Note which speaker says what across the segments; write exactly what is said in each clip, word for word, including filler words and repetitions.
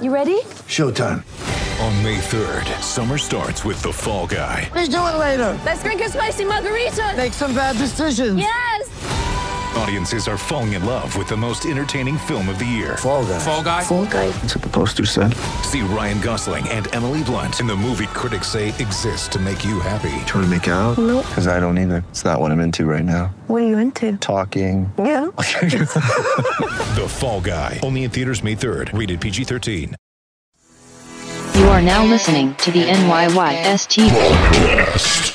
Speaker 1: You ready?
Speaker 2: Showtime.
Speaker 3: On May third, summer starts with The Fall Guy.
Speaker 4: Let's do it later.
Speaker 1: Let's drink a spicy margarita.
Speaker 4: Make some bad decisions.
Speaker 1: Yes.
Speaker 3: Audiences are falling in love with the most entertaining film of the year.
Speaker 2: Fall Guy.
Speaker 5: Fall Guy.
Speaker 4: Fall Guy.
Speaker 2: That's what the poster said.
Speaker 3: See Ryan Gosling and Emily Blunt in the movie critics say exists to make you happy.
Speaker 2: Trying to make it out?
Speaker 1: Nope.
Speaker 2: Because I don't either. It's not what I'm into right now.
Speaker 1: What are you into?
Speaker 2: Talking.
Speaker 1: Yeah.
Speaker 3: The Fall Guy. Only in theaters May third. Rated P G thirteen.
Speaker 6: You are now listening to the N Y Y S T Podcast.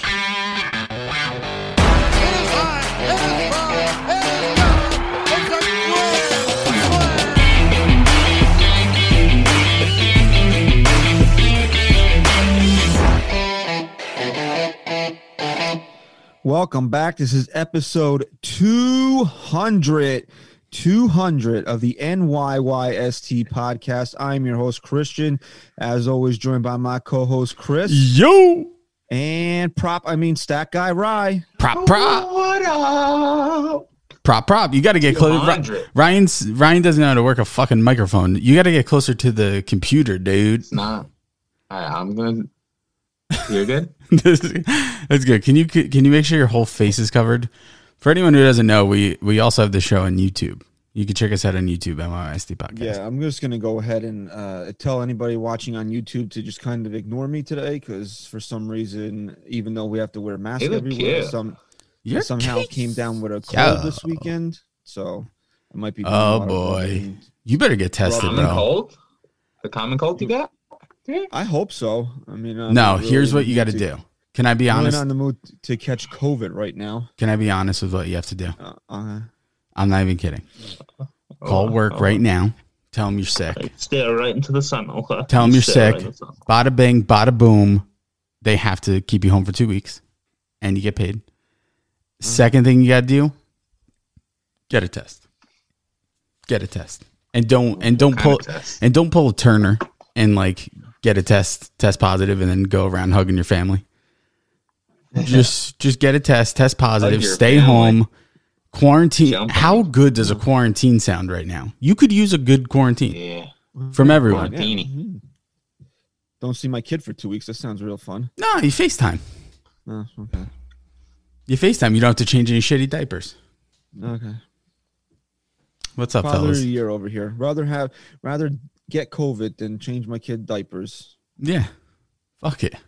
Speaker 7: Welcome back. This is episode two hundred. two hundred of the N Y Y S T podcast. I'm your host, Christian, as always, joined by my co-host, Chris.
Speaker 5: Yo!
Speaker 7: And prop, I mean, stat guy, Rye.
Speaker 5: Prop, prop.
Speaker 4: What up?
Speaker 5: Prop, prop. You got to get closer. Ryan's Ryan doesn't know how to work a fucking microphone. You got to get closer to the computer, dude.
Speaker 8: It's not. I, I'm gonna. You're good.
Speaker 5: That's good. Can you can you make sure your whole face is covered? For anyone who doesn't know, we we also have the show on YouTube. You can check us out on YouTube, N Y Y S T Podcast.
Speaker 7: Yeah, I'm just going to go ahead and uh, tell anybody watching on YouTube to just kind of ignore me today because for some reason, even though we have to wear masks everywhere, some
Speaker 5: You're
Speaker 7: somehow
Speaker 5: cute.
Speaker 7: came down with a cold
Speaker 5: Yeah.
Speaker 7: this weekend. So it might be. doing a
Speaker 5: Oh,
Speaker 7: lot of
Speaker 5: boy.
Speaker 7: running.
Speaker 5: You better get tested,
Speaker 8: Common
Speaker 5: bro.
Speaker 8: cold? The common cold you got?
Speaker 7: I hope so. I mean, I'm
Speaker 5: No,
Speaker 7: not really
Speaker 5: here's what
Speaker 7: in
Speaker 5: you
Speaker 7: the
Speaker 5: got to
Speaker 7: mood
Speaker 5: do. Can I be
Speaker 7: I'm really
Speaker 5: honest?
Speaker 7: not in the mood to catch COVID right now.
Speaker 5: Can I be honest with what you have to do?
Speaker 7: Uh, uh,
Speaker 5: I'm not even kidding. Call work right now. Tell them you're sick.
Speaker 8: Stare right into the sun. Okay.
Speaker 5: Tell them you're
Speaker 8: Stare
Speaker 5: sick.
Speaker 8: right into the sun.
Speaker 5: Bada bing, bada boom. They have to keep you home for two weeks, and you get paid. Second thing you got to do: get a test. Get a test, and don't and don't
Speaker 8: What
Speaker 5: pull
Speaker 8: kind of test?
Speaker 5: and don't pull a Turner and like get a test, test positive, and then go around hugging your family. Just just get a test, test positive,
Speaker 8: your
Speaker 5: stay
Speaker 8: family.
Speaker 5: home. Quarantine.
Speaker 8: Jump on
Speaker 5: How
Speaker 8: it.
Speaker 5: good does a quarantine sound right now? You could use a good quarantine
Speaker 8: Yeah.
Speaker 5: from everyone.
Speaker 7: yeah.
Speaker 8: Quarantini.
Speaker 7: Mhm. Don't see my kid for two weeks. That sounds real fun.
Speaker 5: No, you FaceTime.
Speaker 7: Oh, okay.
Speaker 5: You FaceTime. You don't have to change any shitty diapers.
Speaker 7: Okay.
Speaker 5: What's up,
Speaker 7: Father of
Speaker 5: fellas?
Speaker 7: the year over here. Rather have rather get COVID than change my kid diapers.
Speaker 5: Yeah. Fuck it.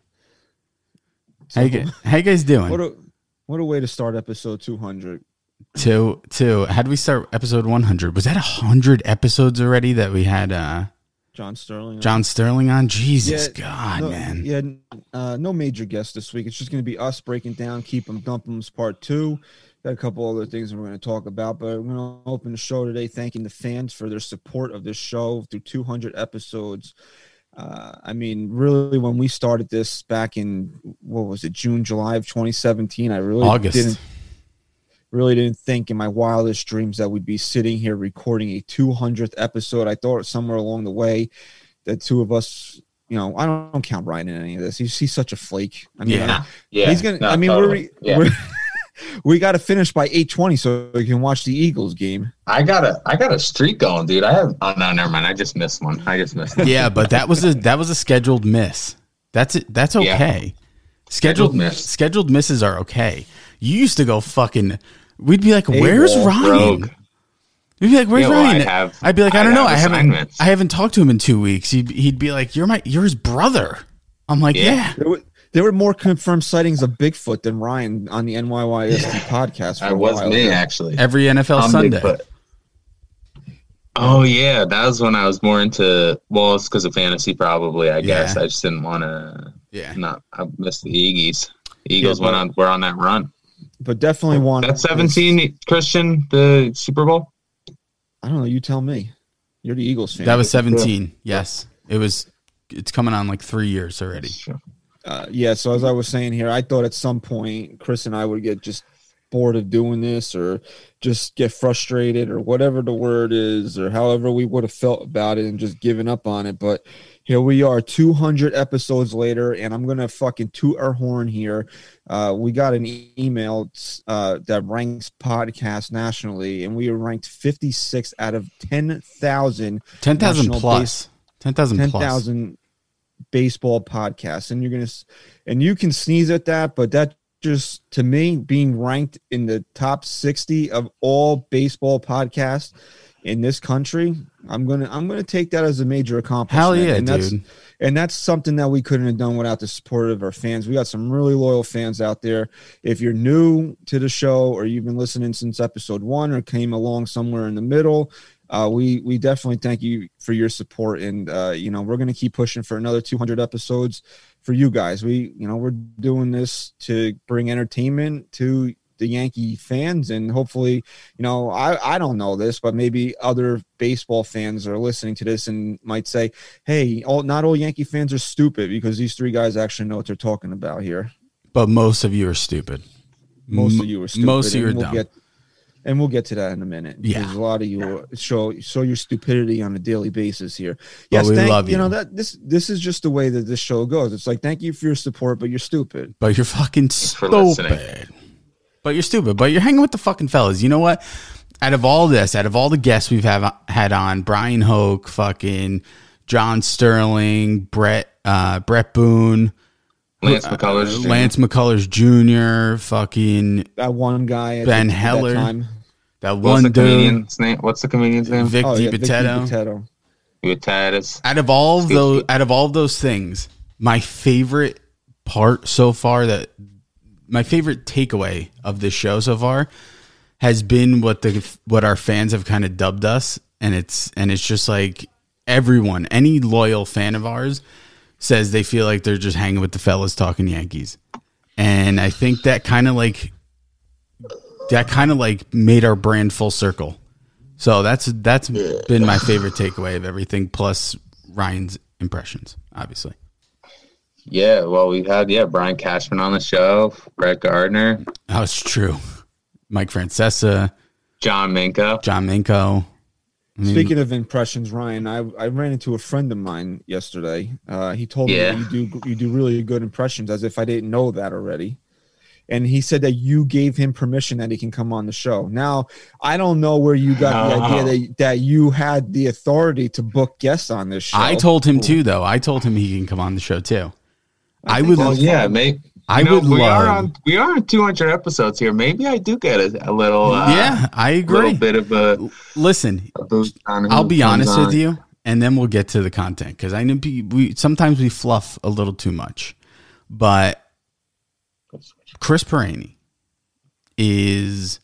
Speaker 7: So,
Speaker 5: How you, g- how you guys doing?
Speaker 7: what a what a way to start episode two hundred.
Speaker 5: Two, two. How did we start episode one hundred? Was that one hundred episodes already that we had uh,
Speaker 7: John Sterling.
Speaker 5: John Sterling on? Jesus,
Speaker 7: Yeah,
Speaker 5: God,
Speaker 7: no,
Speaker 5: man.
Speaker 7: Yeah, uh, no major guests this week. It's just going to be us breaking down Keep 'em Dump 'em's part two. Got a couple other things we're going to talk about, but we're going to open the show today thanking the fans for their support of this show through two hundred episodes. Uh, I mean, really, when we started this back in, what was it, June, July of twenty seventeen, I really
Speaker 5: August.
Speaker 7: didn't really didn't think in my wildest dreams that we'd be sitting here recording a two hundredth episode. I thought somewhere along the way that two of us, you know, I don't, don't count Ryan in any of this. He's, he's such a flake. I mean,
Speaker 5: Yeah.
Speaker 8: Yeah.
Speaker 7: he's gonna.
Speaker 8: No,
Speaker 7: I mean,
Speaker 8: totally.
Speaker 7: we're,
Speaker 8: Yeah.
Speaker 7: we're we got to finish by eight twenty so we can watch the Eagles game.
Speaker 8: I got a I got a streak going, dude. I have. Oh no, never mind. I just missed one. I just missed. One.
Speaker 5: Yeah, but that was a that was a scheduled miss. That's it. That's
Speaker 8: Yeah.
Speaker 5: okay. Scheduled
Speaker 8: Scheduled miss.
Speaker 5: Scheduled misses are okay. You used to go fucking. We'd be like, "Where's
Speaker 7: AWOL,
Speaker 5: Ryan?"
Speaker 8: Rogue.
Speaker 5: We'd be like, "Where's
Speaker 8: Yeah, well,
Speaker 5: Ryan?"
Speaker 8: I have-
Speaker 5: I'd be like, "I
Speaker 8: I
Speaker 5: don't know.
Speaker 8: have
Speaker 5: I haven't.
Speaker 8: assignments."
Speaker 5: I haven't talked to him in two weeks." He'd he'd be like, "You're my you're his brother." I'm like,
Speaker 8: Yeah.
Speaker 5: "Yeah."
Speaker 7: There were, there were more confirmed sightings of Bigfoot than Ryan on the N Y Y S T podcast. For
Speaker 8: That
Speaker 7: a
Speaker 8: was
Speaker 7: while
Speaker 8: me
Speaker 7: now.
Speaker 8: actually.
Speaker 5: Every N F L
Speaker 8: I'm
Speaker 5: Sunday.
Speaker 8: Bigfoot. Oh yeah, that was when I was more into. Well, it's because of fantasy, probably. I guess
Speaker 5: Yeah.
Speaker 8: I just didn't want to.
Speaker 5: Yeah.
Speaker 8: Not. I missed the Eagles. Eagles
Speaker 7: Yeah,
Speaker 8: went
Speaker 7: but-
Speaker 8: on. Were on that run.
Speaker 7: But definitely one.
Speaker 8: That's seventeen, Christian. The Super Bowl.
Speaker 7: I don't know. You tell me. You're the Eagles fan.
Speaker 5: That was seventeen. Yes, it was. It's coming on like three years already.
Speaker 7: Uh, yeah, so as I was saying here, I thought at some point Chris and I would get just bored of doing this or just get frustrated or whatever the word is or however we would have felt about it and just given up on it. But here we are two hundred episodes later, and I'm going to fucking toot our horn here. Uh, we got an e- email uh, that ranks podcasts nationally, and we were ranked fifty-six out of ten thousand.
Speaker 5: ten thousand
Speaker 7: national
Speaker 5: plus. ten thousand
Speaker 7: ten
Speaker 5: plus.
Speaker 7: thousand baseball podcasts, and you're gonna and you can sneeze at that, but that just to me being ranked in the top sixty of all baseball podcasts in this country, I'm gonna I'm gonna take that as a major accomplishment.
Speaker 5: Hell yeah,
Speaker 7: and that's,
Speaker 5: dude.
Speaker 7: And that's something that we couldn't have done without the support of our fans. We got some really loyal fans out there. If you're new to the show or you've been listening since episode one or came along somewhere in the middle, uh, we we definitely thank you for your support. And uh, you know, we're gonna keep pushing for another two hundred episodes for you guys. We you know we're doing this to bring entertainment to the Yankee fans, and hopefully, you know, I, I don't know this, but maybe other baseball fans are listening to this and might say, hey, all, not all Yankee fans are stupid, because these three guys actually know what they're talking about here.
Speaker 5: But most of you are stupid.
Speaker 7: Most
Speaker 5: M-
Speaker 7: of you are stupid.
Speaker 5: Most of you are
Speaker 7: and we'll
Speaker 5: dumb.
Speaker 7: Get, and we'll get to that in a minute.
Speaker 5: Yeah.
Speaker 7: Because a lot of you show show your stupidity on a daily basis here.
Speaker 5: But
Speaker 7: Yes,
Speaker 5: we
Speaker 7: thank,
Speaker 5: love
Speaker 7: you.
Speaker 5: you.
Speaker 7: know, that this this is just the way that this show goes. It's like, thank you for your support, but you're stupid.
Speaker 5: But you're fucking
Speaker 8: for listening.
Speaker 5: stupid. But you're stupid. But you're hanging with the fucking fellas. You know what? Out of all this, out of all the guests we've have had on, Brian Hoke, fucking John Sterling, Brett uh, Brett Boone,
Speaker 8: Lance McCullers, Junior
Speaker 5: Lance McCullers Junior, fucking
Speaker 7: That one guy, at
Speaker 5: Ben
Speaker 7: the- at that
Speaker 5: Heller,
Speaker 7: time.
Speaker 5: that
Speaker 8: What's
Speaker 5: one
Speaker 8: the
Speaker 5: dude,
Speaker 8: comedian's name? What's the comedian's name?
Speaker 5: Vic
Speaker 7: Oh, yeah, Vic
Speaker 5: DiPotetto.
Speaker 7: DiPotetto.
Speaker 8: Vitatis.
Speaker 5: Out of all of
Speaker 8: Excuse
Speaker 5: those,
Speaker 8: me.
Speaker 5: out of all of those things, my favorite part so far, that my favorite takeaway of this show so far, has been what the what our fans have kind of dubbed us, and it's and it's just like everyone, any loyal fan of ours, says they feel like they're just hanging with the fellas talking Yankees, and I think that kind of like that kind of like made our brand full circle. So that's that's been my favorite takeaway of everything, plus Ryan's impressions, obviously.
Speaker 8: Yeah, well, we've had yeah Brian Cashman on the show, Brett Gardner,
Speaker 5: That's true. Mike Francesa,
Speaker 8: John Minko.
Speaker 5: John Minko. I mean,
Speaker 7: Speaking of impressions, Ryan, I, I ran into a friend of mine yesterday. Uh, he told
Speaker 8: Yeah.
Speaker 7: me that you do you do really good impressions, as if I didn't know that already. And he said that you gave him permission that he can come on the show. Now, I don't know where you got the
Speaker 8: Oh.
Speaker 7: idea that, that you had the authority to book guests on this show.
Speaker 5: I told him too, though. I told him he can come on the show too. I, would.
Speaker 8: Well, yeah, maybe.
Speaker 5: I
Speaker 8: know,
Speaker 5: would
Speaker 8: we
Speaker 5: love.
Speaker 8: Are on, we are on two hundred episodes here. Maybe I do get a, a little. Uh,
Speaker 5: yeah, I
Speaker 8: little
Speaker 5: agree.
Speaker 8: bit of a,
Speaker 5: Listen,
Speaker 8: a boost on. who
Speaker 5: I'll be
Speaker 8: comes
Speaker 5: honest
Speaker 8: on.
Speaker 5: with you, and then we'll get to the content, because I know pe- we sometimes we fluff a little too much, but Chris Perini is.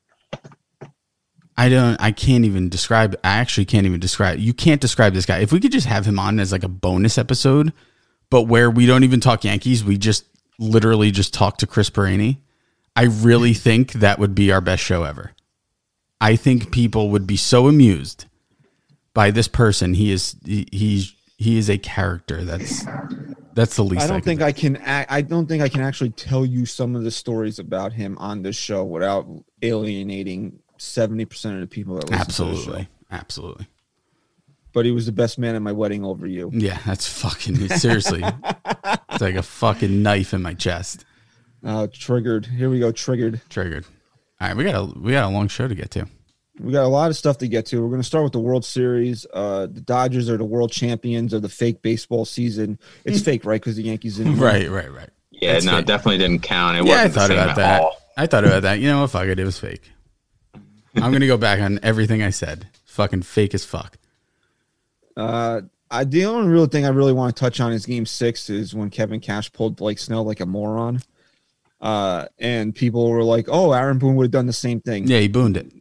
Speaker 5: I don't. I can't even describe. I actually can't even describe. You can't describe this guy. If we could just have him on as like a bonus episode, but where we don't even talk Yankees, we just literally just talk to Chris Perini. I really think that would be our best show ever. I think people would be so amused by this person. He is he, he's he is a character. That's that's the least.
Speaker 7: I
Speaker 5: I,
Speaker 7: don't
Speaker 5: could
Speaker 7: think
Speaker 5: do.
Speaker 7: I can. a- I don't think I can actually tell you some of the stories about him on this show without alienating seventy percent of the people that listen to the show.
Speaker 5: Absolutely, absolutely.
Speaker 7: But he was the best man at my wedding over you.
Speaker 5: Yeah, that's fucking seriously. It's like a fucking knife in my chest.
Speaker 7: Uh, triggered. Here we go. Triggered.
Speaker 5: Triggered. All right, we got a we got a long show to get to.
Speaker 7: We got a lot of stuff to get to. We're going to start with the World Series. Uh, the Dodgers are the world champions of the fake baseball season. It's fake, right? Because the Yankees didn't win.
Speaker 5: Right, right, right.
Speaker 8: Yeah,
Speaker 5: That's
Speaker 8: no,
Speaker 5: fake.
Speaker 8: it definitely didn't count. It
Speaker 5: Yeah, I
Speaker 8: wasn't the
Speaker 5: thought
Speaker 8: same
Speaker 5: about
Speaker 8: at
Speaker 5: that.
Speaker 8: all.
Speaker 5: I thought about that. You know what? Fuck it. It was fake. I'm gonna go back on everything I said. Fucking fake as fuck.
Speaker 7: Uh, I, the only real thing I really want to touch on is Game Six is when Kevin Cash pulled Blake Snell like a moron. Uh, and people were like, "Oh, Aaron Boone would have done the same thing."
Speaker 5: Yeah, he booned it.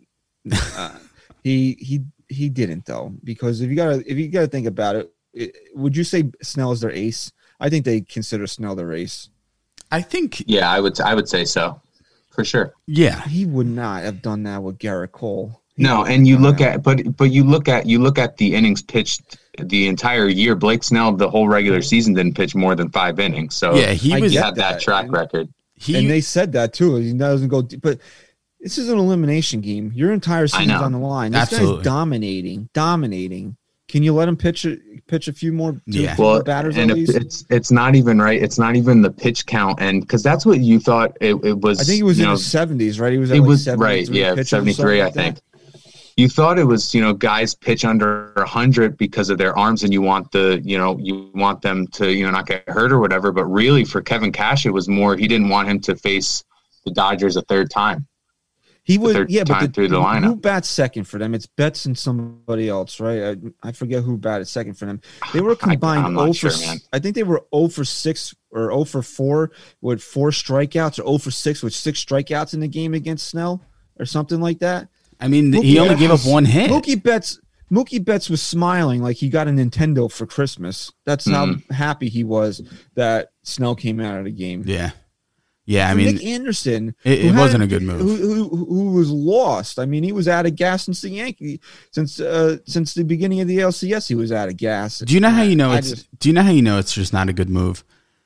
Speaker 7: He he he didn't though, because if you gotta if you gotta think about it, it would you say Snell is their ace? I think they consider Snell their ace.
Speaker 5: I think.
Speaker 8: Yeah, I would. I would say so, for sure.
Speaker 5: Yeah,
Speaker 7: He would not have done that with Garrett Cole. He
Speaker 8: No,
Speaker 7: wouldn't
Speaker 8: and you
Speaker 7: have done
Speaker 8: look
Speaker 7: that.
Speaker 8: at, but but you look at you look at the innings pitched the entire year. Blake Snell, the whole regular season, didn't pitch more than five innings. So
Speaker 5: yeah, he
Speaker 7: I
Speaker 5: was.
Speaker 8: he
Speaker 7: get
Speaker 8: had that,
Speaker 7: that,
Speaker 8: track
Speaker 7: and-
Speaker 8: record.
Speaker 5: He
Speaker 7: and they said that too. He doesn't go, deep, but this is an elimination game. Your entire season's
Speaker 8: know.
Speaker 7: on the line. This
Speaker 5: Absolutely.
Speaker 7: guy's dominating, dominating. Can you let him pitch a, pitch a few more, two,
Speaker 5: Yeah.
Speaker 7: few
Speaker 8: Well,
Speaker 7: more batters
Speaker 8: and
Speaker 7: at
Speaker 8: if
Speaker 7: least?
Speaker 8: it's it's not even right. It's not even the pitch count, and because that's what you thought it, it was.
Speaker 7: I think it was
Speaker 8: you
Speaker 7: in
Speaker 8: know,
Speaker 7: the seventies, right? He was at
Speaker 8: It
Speaker 7: like
Speaker 8: was right,
Speaker 7: seventy-three
Speaker 8: yeah,
Speaker 7: pitches or something
Speaker 8: seventy-three, I
Speaker 7: like that.
Speaker 8: think. you thought it was, you know, guys pitch under one hundred because of their arms and you want the, you know, you want them to, you know, not get hurt or whatever. But really for Kevin Cash, it was more, he didn't want him to face the Dodgers a third time.
Speaker 7: He would,
Speaker 8: third
Speaker 7: yeah, but
Speaker 8: time
Speaker 7: the,
Speaker 8: through the
Speaker 7: who
Speaker 8: lineup.
Speaker 7: bats second for them? It's Betts and somebody else, right? I, I forget who batted second for them. They were combined
Speaker 8: I, I'm not
Speaker 7: zero
Speaker 8: sure,
Speaker 7: for,
Speaker 8: man.
Speaker 7: I think they were zero for six or zero for four with four strikeouts, or zero for six with six strikeouts in the game against Snell or something like that.
Speaker 5: I mean,
Speaker 7: Mookie
Speaker 5: he only
Speaker 7: Betts
Speaker 5: gave up
Speaker 7: was-
Speaker 5: one hit.
Speaker 7: Mookie Betts, Mookie Betts was smiling like he got a Nintendo for Christmas. That's how
Speaker 8: Mhm.
Speaker 7: happy he was that Snell came out of the game.
Speaker 5: Yeah. Yeah, I
Speaker 7: For
Speaker 5: mean,
Speaker 7: Nick Anderson,
Speaker 5: it-
Speaker 7: who
Speaker 5: it wasn't
Speaker 7: hadn't-
Speaker 5: a good move.
Speaker 7: Who, who, who was lost? I mean, he was out of gas since the Yankee since uh, since the beginning of the A L C S. He was out of gas.
Speaker 5: do you know how you know
Speaker 7: I
Speaker 5: it's
Speaker 7: just-
Speaker 5: do you know how you know it's just not a good move?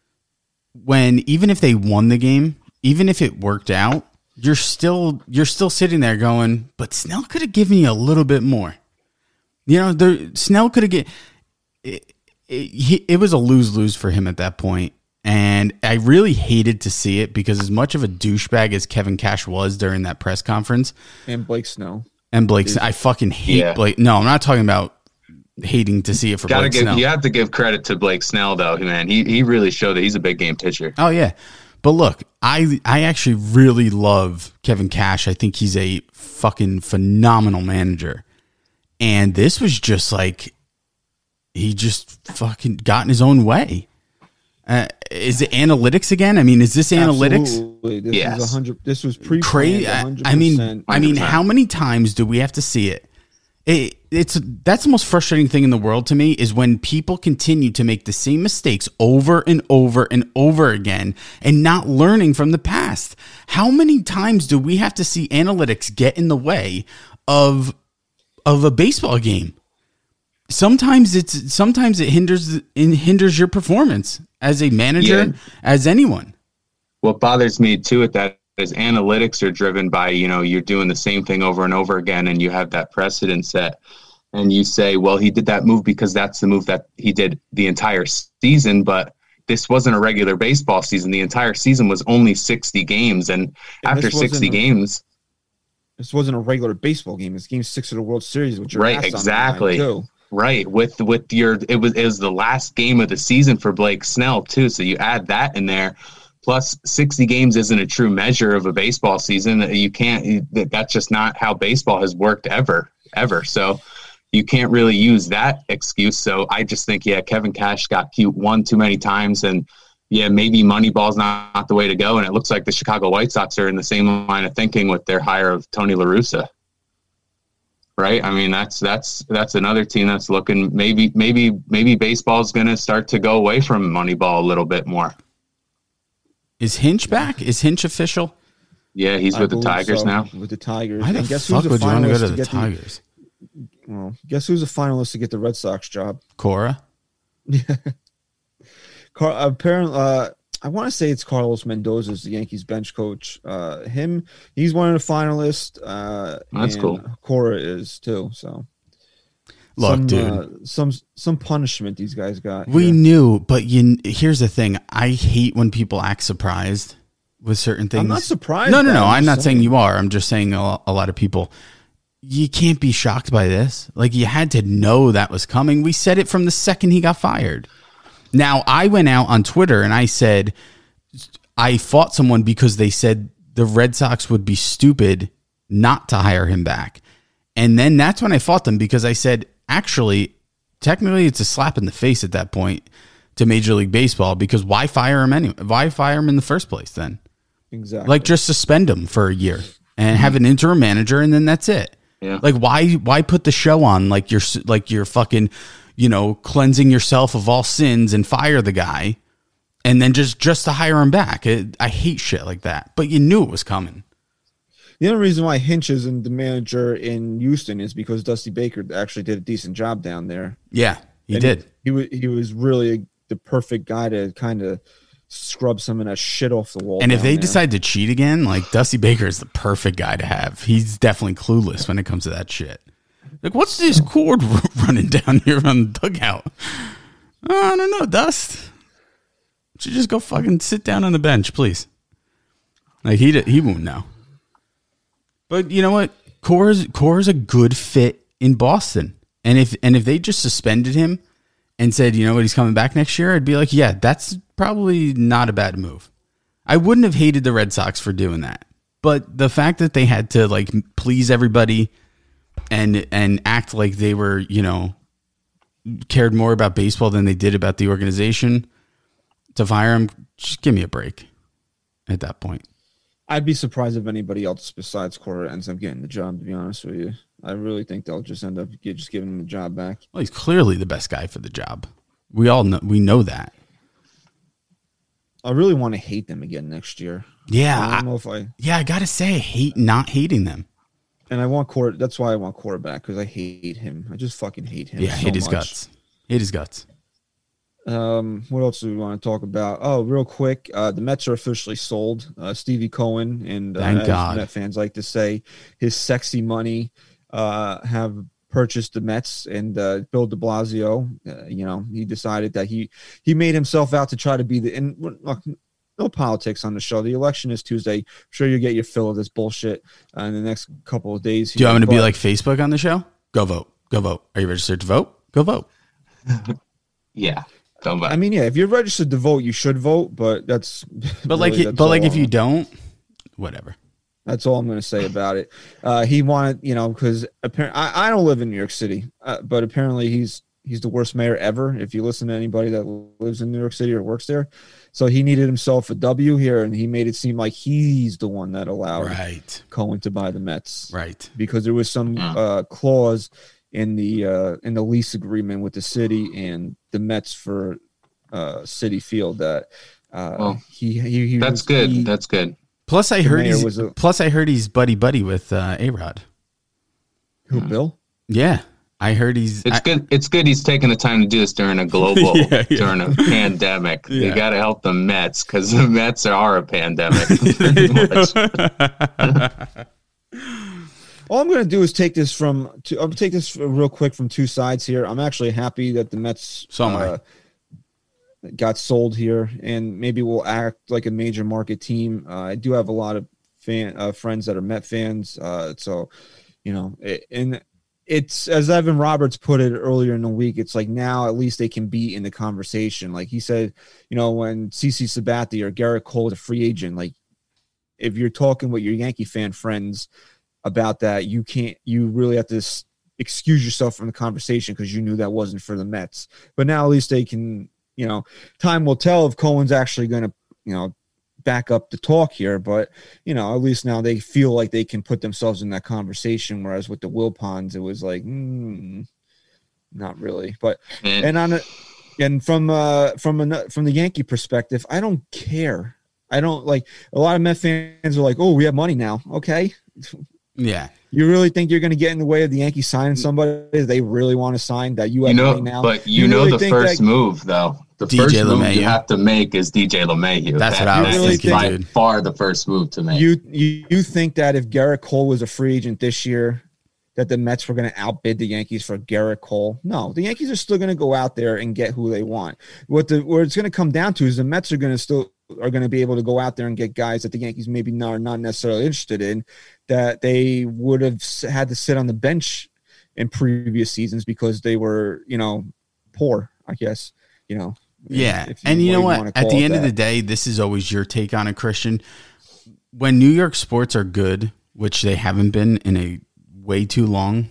Speaker 5: When even if they won the game, even if it worked out, you're still you're still sitting there going, but Snell could have given you a little bit more. You know, there Snell could have get it, it, he, it was a lose-lose for him at that point. And I really hated to see it because as much of a douchebag as Kevin Cash was during that press conference,
Speaker 7: and Blake Snell.
Speaker 5: and Blake, I fucking hate
Speaker 8: Yeah.
Speaker 5: Blake. No, I'm not talking about hating to see it for
Speaker 8: Gotta
Speaker 5: Blake
Speaker 8: give,
Speaker 5: Snell.
Speaker 8: you have to give credit to Blake Snell, though, man. He he really showed that he's a big game pitcher.
Speaker 5: Oh yeah, but look, I I actually really love Kevin Cash. I think he's a fucking phenomenal manager, and this was just like he just fucking got in his own way. Uh, is it analytics again? I mean, is this analytics?
Speaker 7: Absolutely. This
Speaker 8: Yes.
Speaker 7: was a hundred. This was pre
Speaker 5: Crazy. I, I mean, I mean, how many times do we have to see it? It, it's that's the most frustrating thing in the world to me is when people continue to make the same mistakes over and over and over again and not learning from the past. How many times do we have to see analytics get in the way of of a baseball game? Sometimes it's sometimes it hinders it hinders your performance as a manager,
Speaker 8: Yeah.
Speaker 5: as anyone.
Speaker 8: What bothers me too with that is analytics are driven by, you know, you're doing the same thing over and over again and you have that precedent set and you say, well, he did that move because that's the move that he did the entire season, but this wasn't a regular baseball season. The entire season was only sixty games. And
Speaker 7: And
Speaker 8: after
Speaker 7: this wasn't
Speaker 8: sixty
Speaker 7: a-
Speaker 8: games,
Speaker 7: This wasn't a regular baseball game. It's game six of the World Series, which
Speaker 8: Right, exactly. right. With, with your, it was, it was the last game of the season for Blake Snell too. So you add that in there. Plus, sixty games isn't a true measure of a baseball season. You can't. That's just not how baseball has worked ever, ever. So you can't really use that excuse. So I just think, yeah, Kevin Cash got cute one too many times, and yeah, maybe Moneyball's not, not the way to go. And it looks like the Chicago White Sox are in the same line of thinking with their hire of Tony La Russa. Right. I mean, that's that's that's another team that's looking maybe maybe maybe baseball's going to start to go away from Moneyball a little bit more.
Speaker 5: Is Hinch back? Is Hinch official?
Speaker 8: Yeah, he's
Speaker 7: I
Speaker 8: with the
Speaker 7: believe
Speaker 8: Tigers
Speaker 7: so,
Speaker 8: now.
Speaker 7: With the Tigers.
Speaker 5: Why the
Speaker 7: And guess
Speaker 5: fuck
Speaker 7: who's
Speaker 5: would
Speaker 7: a
Speaker 5: you want to go
Speaker 7: finalist
Speaker 5: to
Speaker 7: to
Speaker 5: the
Speaker 7: get the,
Speaker 5: Tigers?
Speaker 7: well, guess who's a finalist to get the Red Sox job?
Speaker 5: Cora?
Speaker 7: Car- apparently, uh, I want to say it's Carlos Mendoza is the Yankees bench coach. Uh, him, he's one of the finalists. Uh,
Speaker 8: That's
Speaker 7: and
Speaker 8: cool.
Speaker 7: Cora is too. So,
Speaker 5: Look,
Speaker 7: some,
Speaker 5: dude.
Speaker 7: uh, some some punishment these guys got.
Speaker 5: We
Speaker 7: here.
Speaker 5: knew, but you. Here's the thing. I hate when people act surprised with certain things.
Speaker 7: I'm not surprised.
Speaker 5: No, no,
Speaker 7: by
Speaker 5: no.
Speaker 7: it,
Speaker 5: I'm
Speaker 7: just
Speaker 5: not saying you are. I'm just saying a, a lot of people. You can't be shocked by this. Like, you had to know that was coming. We said it from the second he got fired. Now, I went out on Twitter and I said I fought someone because they said the Red Sox would be stupid not to hire him back. And then that's when I fought them because I said, actually, technically it's a slap in the face at that point to Major League Baseball, because why fire him anyway? Why fire him in the first place then?
Speaker 7: Exactly.
Speaker 5: Like, just suspend him for a year and have an interim manager, and then that's it.
Speaker 8: Yeah.
Speaker 5: Like, why why put the show on like you're like you're fucking, you know, cleansing yourself of all sins and fire the guy, and then just just to hire him back? It, I hate shit like that. But you knew it was coming.
Speaker 7: The only reason why Hinch isn't the manager in Houston is because Dusty Baker actually did a decent job down there.
Speaker 5: Yeah, he
Speaker 7: And
Speaker 5: did.
Speaker 7: He, he was he was really the perfect guy to kind of scrub some of that shit off the wall.
Speaker 5: And if
Speaker 7: down
Speaker 5: they
Speaker 7: there.
Speaker 5: decide to cheat again, like, Dusty Baker is the perfect guy to have. He's definitely clueless when it comes to that shit. Like, what's this cord running down here on the dugout? Oh, I don't know, Dust. You should just go fucking sit down on the bench, please. Like, he he won't know. But you know what? Core's Core's a good fit in Boston. And if and if they just suspended him and said, you know what, he's coming back next year, I'd be like, yeah, that's probably not a bad move. I wouldn't have hated the Red Sox for doing that. But the fact that they had to like please everybody and and act like they were, you know, cared more about baseball than they did about the organization to fire him, just give me a break at that point.
Speaker 7: I'd be surprised if anybody else besides Cora ends up getting the job, to be honest with you. I really think they'll just end up get, just giving him the job back.
Speaker 5: Well, he's clearly the best guy for the job. We all know, we know that.
Speaker 7: I really want to hate them again next year.
Speaker 5: Yeah.
Speaker 7: I don't know if I.
Speaker 5: Yeah, I got to say, I hate not hating them.
Speaker 7: And I want Cora. That's why I want Cora back, because I hate him. I just fucking hate him.
Speaker 5: Yeah,
Speaker 7: so
Speaker 5: hate his
Speaker 7: much.
Speaker 5: guts. Hate his guts.
Speaker 7: Um, what else do we want to talk about? Oh, real quick, uh, the Mets are officially sold. Uh, Stevie Cohen and uh,
Speaker 5: Thank
Speaker 7: as
Speaker 5: God.
Speaker 7: Met fans like to say, his sexy money uh, have purchased the Mets, and uh, Bill de Blasio, uh, you know, he decided that he he made himself out to try to be the. And look, no politics on the show. The election is Tuesday. I'm sure you get your fill of this bullshit uh, in the next couple of days.
Speaker 5: Do you want me to be
Speaker 7: But-
Speaker 5: like Facebook on the show? Go vote. Go vote. Are you registered to vote? Go vote.
Speaker 8: Yeah. Don't vote.
Speaker 7: I mean, yeah, if you're registered to vote, you should vote, but that's
Speaker 5: But like,
Speaker 7: really,
Speaker 5: it-
Speaker 7: that's
Speaker 5: but like,
Speaker 7: all
Speaker 5: if you
Speaker 7: I'm-
Speaker 5: don't, whatever.
Speaker 7: That's all I'm going to say about it. Uh, he wanted, you know, because apparently I, I don't live in New York City, uh, but apparently he's he's the worst mayor ever. If you listen to anybody that lives in New York City or works there, so he needed himself a W here, and he made it seem like he's the one that allowed
Speaker 5: Right.
Speaker 7: Cohen to buy the Mets,
Speaker 5: Right.
Speaker 7: because there was some uh, clause in the uh, in the lease agreement with the city and the Mets for uh, Citi Field that uh,
Speaker 8: Well,
Speaker 7: he, he he
Speaker 8: That's
Speaker 7: was-
Speaker 8: good.
Speaker 7: he-
Speaker 8: That's good.
Speaker 5: Plus, I
Speaker 7: The
Speaker 5: heard
Speaker 7: mayor
Speaker 5: he's
Speaker 7: was a-
Speaker 5: plus I heard he's buddy buddy with uh, A-Rod.
Speaker 7: who Bill?
Speaker 5: Yeah, I heard he's.
Speaker 8: It's
Speaker 5: I-
Speaker 8: good. It's good he's taking the time to do this during a global,
Speaker 5: Yeah, yeah.
Speaker 8: during a pandemic.
Speaker 5: Yeah.
Speaker 8: You got to help the Mets, because the Mets are a pandemic. pretty much.
Speaker 7: All I'm going to do is take this from. Two, I'll take this real quick from two sides here. I'm actually happy that the Mets
Speaker 5: So am I.
Speaker 7: uh, got sold here, and maybe we'll act like a major market team. Uh, I do have a lot of fan uh, friends that are Met fans, uh, so you know, it, and it's as Evan Roberts put it earlier in the week. It's like now at least they can be in the conversation. Like he said, you know, when CeCe Sabathia or Garrett Cole is a free agent, like if you're talking with your Yankee fan friends about that, you can't. You really have to s- excuse yourself from the conversation because you knew that wasn't for the Mets. But now at least they can. You know, time will tell if Cohen's actually going to, you know, back up the talk here. But, you know, at least now they feel like they can put themselves in that conversation. Whereas with the Wilpons, it was like, mm, not really. But,
Speaker 8: And-
Speaker 7: and on it, and from, uh, from, an, from the Yankee perspective, I don't care. I don't like a lot of Met fans are like, oh, we have money now. Okay.
Speaker 5: yeah.
Speaker 7: You really think you're going to get in the way of the Yankees signing somebody that they really want to sign that you have
Speaker 8: You know,
Speaker 7: money now?
Speaker 8: but you, know
Speaker 7: really
Speaker 8: the
Speaker 7: think
Speaker 8: first
Speaker 7: that-
Speaker 8: move, though. The
Speaker 5: D J
Speaker 8: first move
Speaker 5: LeMahieu.
Speaker 8: you have to make is D J LeMahieu.
Speaker 5: That's
Speaker 8: That-
Speaker 5: what I was
Speaker 8: that is
Speaker 7: thinking,
Speaker 8: by
Speaker 5: dude.
Speaker 8: far the first move to make.
Speaker 7: You, you you think that if Garrett Cole was a free agent this year, that the Mets were going to outbid the Yankees for Garrett Cole? No, the Yankees are still going to go out there and get who they want. What the where it's going to come down to is the Mets are going to still are going to be able to go out there and get guys that the Yankees maybe not, are not necessarily interested in, that they would have s- had to sit on the bench in previous seasons because they were, you know, poor, I guess, you know.
Speaker 5: Yeah.
Speaker 7: if
Speaker 5: And you know
Speaker 7: wanna
Speaker 5: what?
Speaker 7: call
Speaker 5: At the
Speaker 7: it
Speaker 5: end of
Speaker 7: that.
Speaker 5: the day, this is always your take on it, Christian. When New York sports are good, which they haven't been in a way too long,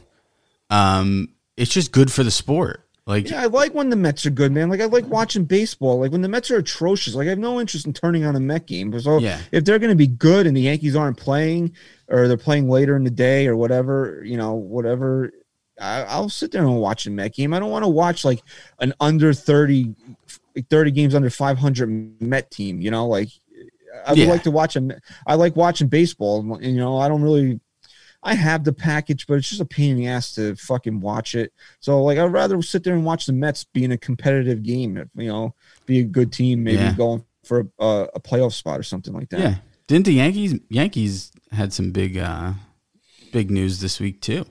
Speaker 5: um, it's just good for the sport. Like,
Speaker 7: Yeah, I like when the Mets are good, man. Like I like watching baseball. Like when the Mets are atrocious, like I have no interest in turning on a Met game. So
Speaker 5: Yeah.
Speaker 7: if they're going to be good and the Yankees aren't playing, or they're playing later in the day or whatever, you know, whatever, I, I'll sit there and watch a Met game. I don't want to watch like an under thirty, thirty games under five hundred Met team. You know, like I would
Speaker 5: Yeah.
Speaker 7: like to watch a. I like watching baseball. And, you know, I don't really. I have the package, but it's just a pain in the ass to fucking watch it. So, like, I'd rather sit there and watch the Mets be in a competitive game, you know, be a good team, maybe
Speaker 5: Yeah.
Speaker 7: going for a, a playoff spot or something like that.
Speaker 5: yeah. Didn't the Yankees Yankees had some big uh big news this week too?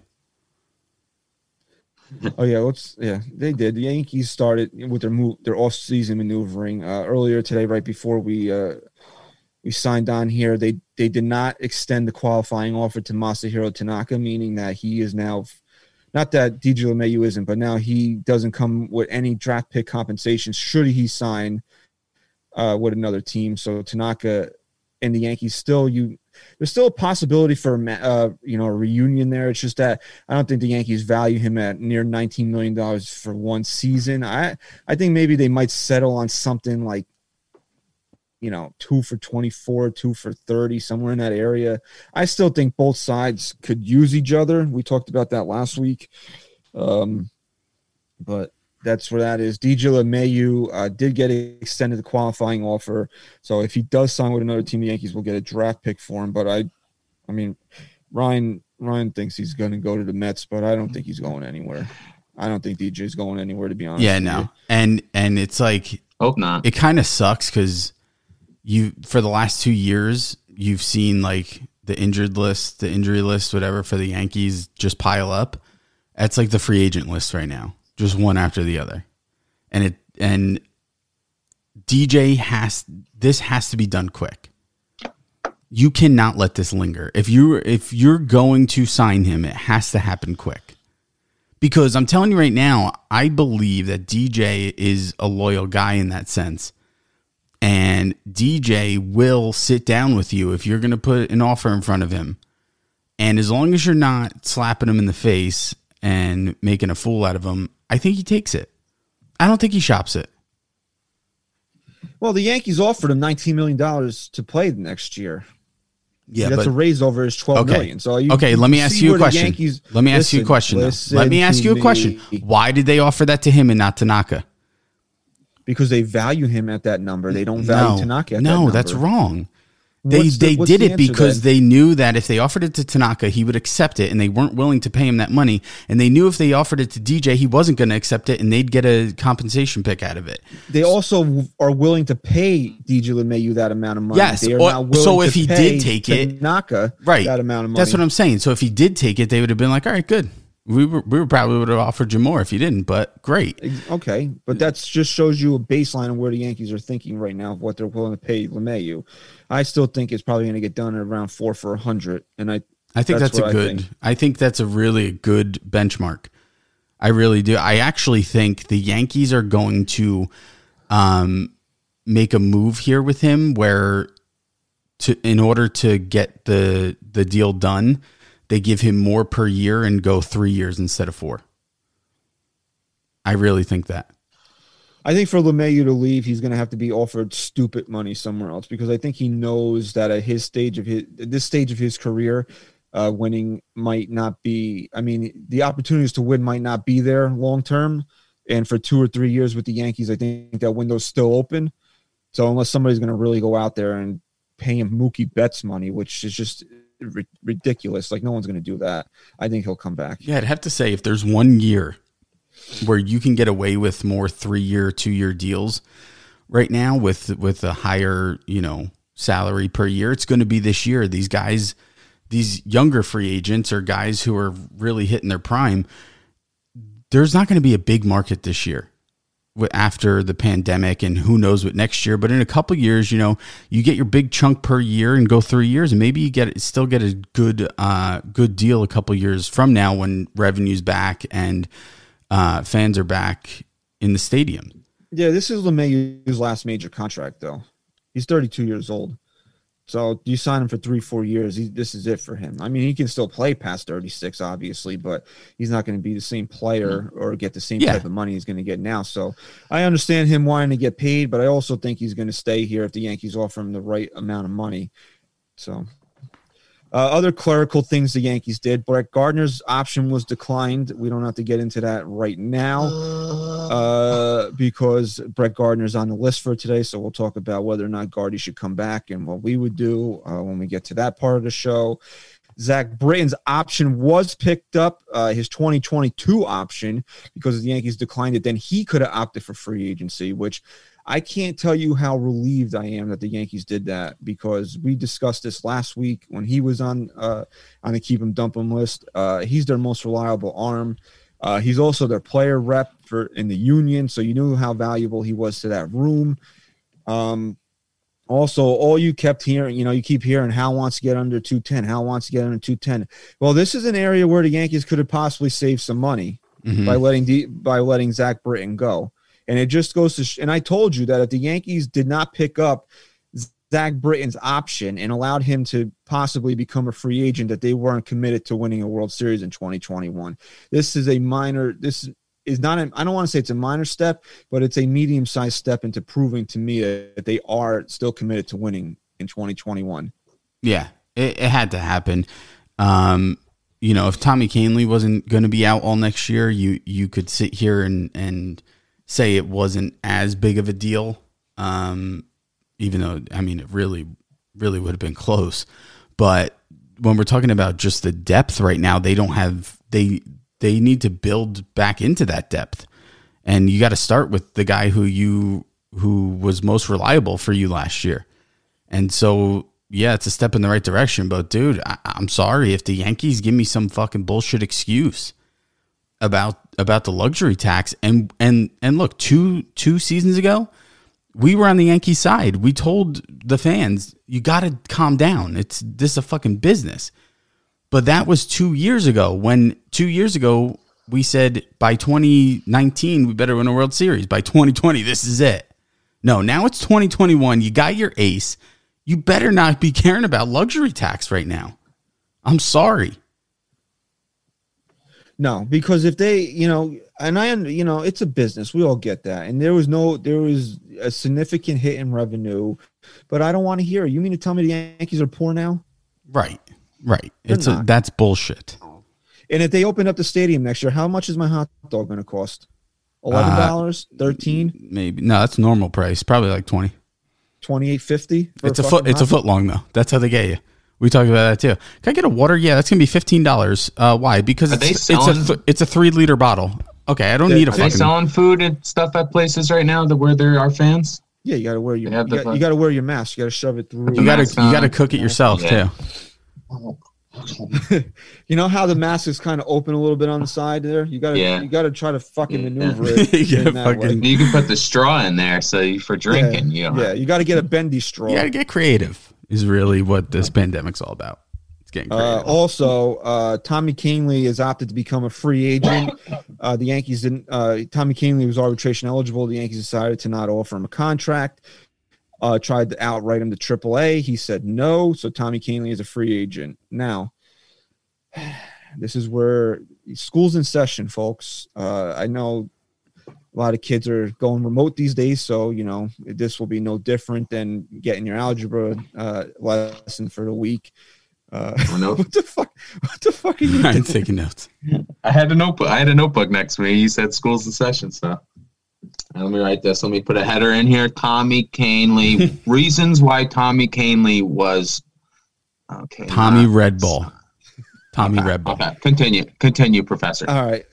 Speaker 7: Oh yeah, let's yeah, they did. The Yankees started with their move, their off-season maneuvering uh, earlier today, right before we uh, we signed on here. They they did not extend the qualifying offer to Masahiro Tanaka, meaning that he is now, not that D J LeMahieu isn't, but now he doesn't come with any draft pick compensation should he sign uh, with another team. So Tanaka and the Yankees still, you there's still a possibility for uh, you know a reunion there. It's just that I don't think the Yankees value him at near nineteen million dollars for one season. I I think maybe they might settle on something like, you know, two for twenty-four, two for thirty, somewhere in that area. I still think both sides could use each other. We talked about that last week. Um, but that's where that is. D J LeMahieu uh, did get extended the qualifying offer. So if he does sign with another team, the Yankees will get a draft pick for him. But I, I mean, Ryan, Ryan thinks he's going to go to the Mets, but I don't think he's going anywhere. I don't think D J's going anywhere, to be honest.
Speaker 5: Yeah, no. You. And, and it's like,
Speaker 8: hope not.
Speaker 5: It kind of sucks because you, for the last two years, you've seen like the injured list, the injury list, whatever for the Yankees just pile up. It's like the free agent list right now, just one after the other. And it, and D J has, this has to be done quick. You cannot let this linger. If you, if you're going to sign him, it has to happen quick. Because I'm telling you right now, I believe that D J is a loyal guy in that sense. And D J will sit down with you if you're going to put an offer in front of him. And as long as you're not slapping him in the face and making a fool out of him, I think he takes it. I don't think he shops it.
Speaker 7: Well, the Yankees offered him nineteen million dollars to play next year.
Speaker 5: Yeah,
Speaker 7: that's
Speaker 5: but,
Speaker 7: a raise over his twelve
Speaker 5: okay.
Speaker 7: million. So you,
Speaker 5: okay,
Speaker 7: you
Speaker 5: let me ask you a question.
Speaker 7: Yankees,
Speaker 5: let me ask
Speaker 7: listen,
Speaker 5: you a question. Let me ask you a
Speaker 7: me.
Speaker 5: question. Why did they offer that to him and not Tanaka?
Speaker 7: Because they value him at that number. They don't value
Speaker 5: no,
Speaker 7: Tanaka at
Speaker 5: no,
Speaker 7: that number.
Speaker 5: No, that's wrong. They
Speaker 7: what's
Speaker 5: they
Speaker 7: the,
Speaker 5: did
Speaker 7: the
Speaker 5: it because
Speaker 7: then?
Speaker 5: they knew that if they offered it to Tanaka, he would accept it, and they weren't willing to pay him that money. And they knew if they offered it to D J, he wasn't going to accept it, and they'd get a compensation pick out of it.
Speaker 7: They also are willing to pay D J LeMahieu that amount of money.
Speaker 5: Yes.
Speaker 7: They are
Speaker 5: Or,
Speaker 7: not willing
Speaker 5: so if
Speaker 7: to
Speaker 5: he
Speaker 7: pay
Speaker 5: did take it,
Speaker 7: Tanaka
Speaker 5: right,
Speaker 7: that amount of money.
Speaker 5: That's what I'm saying. So if he did take it, they would have been like, all right, good. We were, we were probably would have offered you more if you didn't, but great.
Speaker 7: Okay, but that just shows you a baseline of where the Yankees are thinking right now of what they're willing to pay LeMahieu. I still think it's probably going to get done at around four for a hundred, and I
Speaker 5: I think that's, that's a good. I think. I think that's a really good benchmark. I really do. I actually think the Yankees are going to um, make a move here with him, where to in order to get the the deal done, they give him more per year and go three years instead of four. I really think that.
Speaker 7: I think for LeMahieu to leave, he's going to have to be offered stupid money somewhere else, because I think he knows that at his stage of his this stage of his career, uh, winning might not be. I mean, the opportunities to win might not be there long term, and for two or three years with the Yankees, I think that window's still open. So unless somebody's going to really go out there and pay him Mookie Betts money, which is just r- ridiculous, like no one's going to do that, I think he'll come back.
Speaker 5: Yeah, I'd have to say if there's one year where you can get away with more three-year, two-year deals right now with with a higher, you know, salary per year, it's going to be this year. These guys, these younger free agents or guys who are really hitting their prime, there's not going to be a big market this year after the pandemic, and who knows what next year. But in a couple of years, you know, you get your big chunk per year and go three years, and maybe you get still get a good uh, good deal a couple of years from now when revenue's back and Uh, fans are back in the stadium.
Speaker 7: Yeah, this is LeMahieu's last major contract, though. He's thirty-two years old. So you sign him for three, four years. He, this is it for him. I mean, he can still play past thirty-six, obviously, but he's not going to be the same player or get the same yeah. type of money he's going to get now. So I understand him wanting to get paid, but I also think he's going to stay here if the Yankees offer him the right amount of money. So uh, other clerical things the Yankees did. Brett Gardner's option was declined. We don't have to get into that right now uh, because Brett Gardner's on the list for today. So we'll talk about whether or not Gardy should come back and what we would do uh, when we get to that part of the show. Zach Britton's option was picked up, uh, his twenty twenty-two option, because the Yankees declined it. Then he could have opted for free agency, which I can't tell you how relieved I am that the Yankees did that, because we discussed this last week when he was on uh, on the keep him dump him list. Uh, he's their most reliable arm. Uh, he's also their player rep for in the union, so you knew how valuable he was to that room. Um, Also, all you kept hearing, you know, you keep hearing Hal wants to get under two ten. Hal wants to get under two ten. Well, this is an area where the Yankees could have possibly saved some money mm-hmm. by letting the, by letting Zach Britton go. And it just goes to, sh- and I told you that if the Yankees did not pick up Zach Britton's option and allowed him to possibly become a free agent, that they weren't committed to winning a World Series in twenty twenty-one. This is a minor, this is not, a, I don't want to say it's a minor step, but it's a medium-sized step into proving to me that they are still committed to winning in twenty twenty-one.
Speaker 5: Yeah, it, it had to happen. Um, you know, if Tommy Kahnle wasn't going to be out all next year, you you could sit here and, and say it wasn't as big of a deal, um, even though, I mean, it really, really would have been close. But when we're talking about just the depth right now, they don't have, they they need to build back into that depth. And you got to start with the guy who you, who was most reliable for you last year. And so, yeah, it's a step in the right direction, but dude, I, I'm sorry if the Yankees give me some fucking bullshit excuse about, about the luxury tax. And, and, and look, two, two seasons ago, we were on the Yankee side. We told the fans, you got to calm down. It's this is a fucking business. But that was two years ago when two years ago we said by twenty nineteen, we better win a World Series. By twenty twenty, this is it. No, now it's twenty twenty-one. You got your ace. You better not be caring about luxury tax right now. I'm sorry.
Speaker 7: No, because if they, you know, and I, you know, it's a business. We all get that. And there was no, there was a significant hit in revenue, but I don't want to hear it. You mean to tell me the Yankees are poor now?
Speaker 5: Right, right. They're it's a, that's bullshit.
Speaker 7: And if they open up the stadium next year, how much is my hot dog going to cost? eleven dollars, uh, thirteen?
Speaker 5: Maybe. No, that's normal price. Probably like twenty.
Speaker 7: twenty-eight fifty.
Speaker 5: It's a foot. It's a foot long though. That's how they get you. We talked about that too. Can I get a water? Yeah, that's gonna be fifteen dollars. Uh, why? Because it's, it's a th- it's a three liter bottle. Okay, I don't need a.
Speaker 8: Are
Speaker 5: fucking...
Speaker 8: they selling food and stuff at places right now that where there are fans?
Speaker 7: Yeah, you gotta wear your. You, got, you gotta wear your mask. You gotta shove it through.
Speaker 5: You gotta you gotta cook it yourself yeah. too.
Speaker 7: You know how the mask is kind of open a little bit on the side there? You gotta yeah. you gotta try to fucking yeah. maneuver it.
Speaker 5: you, fucking,
Speaker 8: you can put the straw in there so you, for drinking.
Speaker 7: Yeah,
Speaker 8: you know.
Speaker 7: yeah, you gotta get a bendy straw.
Speaker 5: You gotta get creative is really what this pandemic's all about. It's getting creative.
Speaker 7: Uh, also, uh, Tommy Kahnle has opted to become a free agent. Uh, the Yankees didn't uh, Tommy Kahnle was arbitration eligible. The Yankees decided to not offer him a contract. Uh, tried to outright him to triple A. He said no, so Tommy Kahnle is a free agent. Now, this is where school's in session, folks. Uh, I know a lot of kids are going remote these days, so, you know, this will be no different than getting your algebra uh, lesson for the week. Uh, what the fuck? What the fuck are you
Speaker 5: I'm taking notes.
Speaker 8: I had a notebook. I had a notebook next to me. He said school's in session, so. Let me write this. Let me put a header in here. Tommy Kahnle. Reasons why Tommy Kahnle was okay.
Speaker 5: Tommy not, Red Bull. Tommy
Speaker 8: okay,
Speaker 5: Red Bull.
Speaker 8: Okay. Continue. Continue, Professor.
Speaker 7: All right.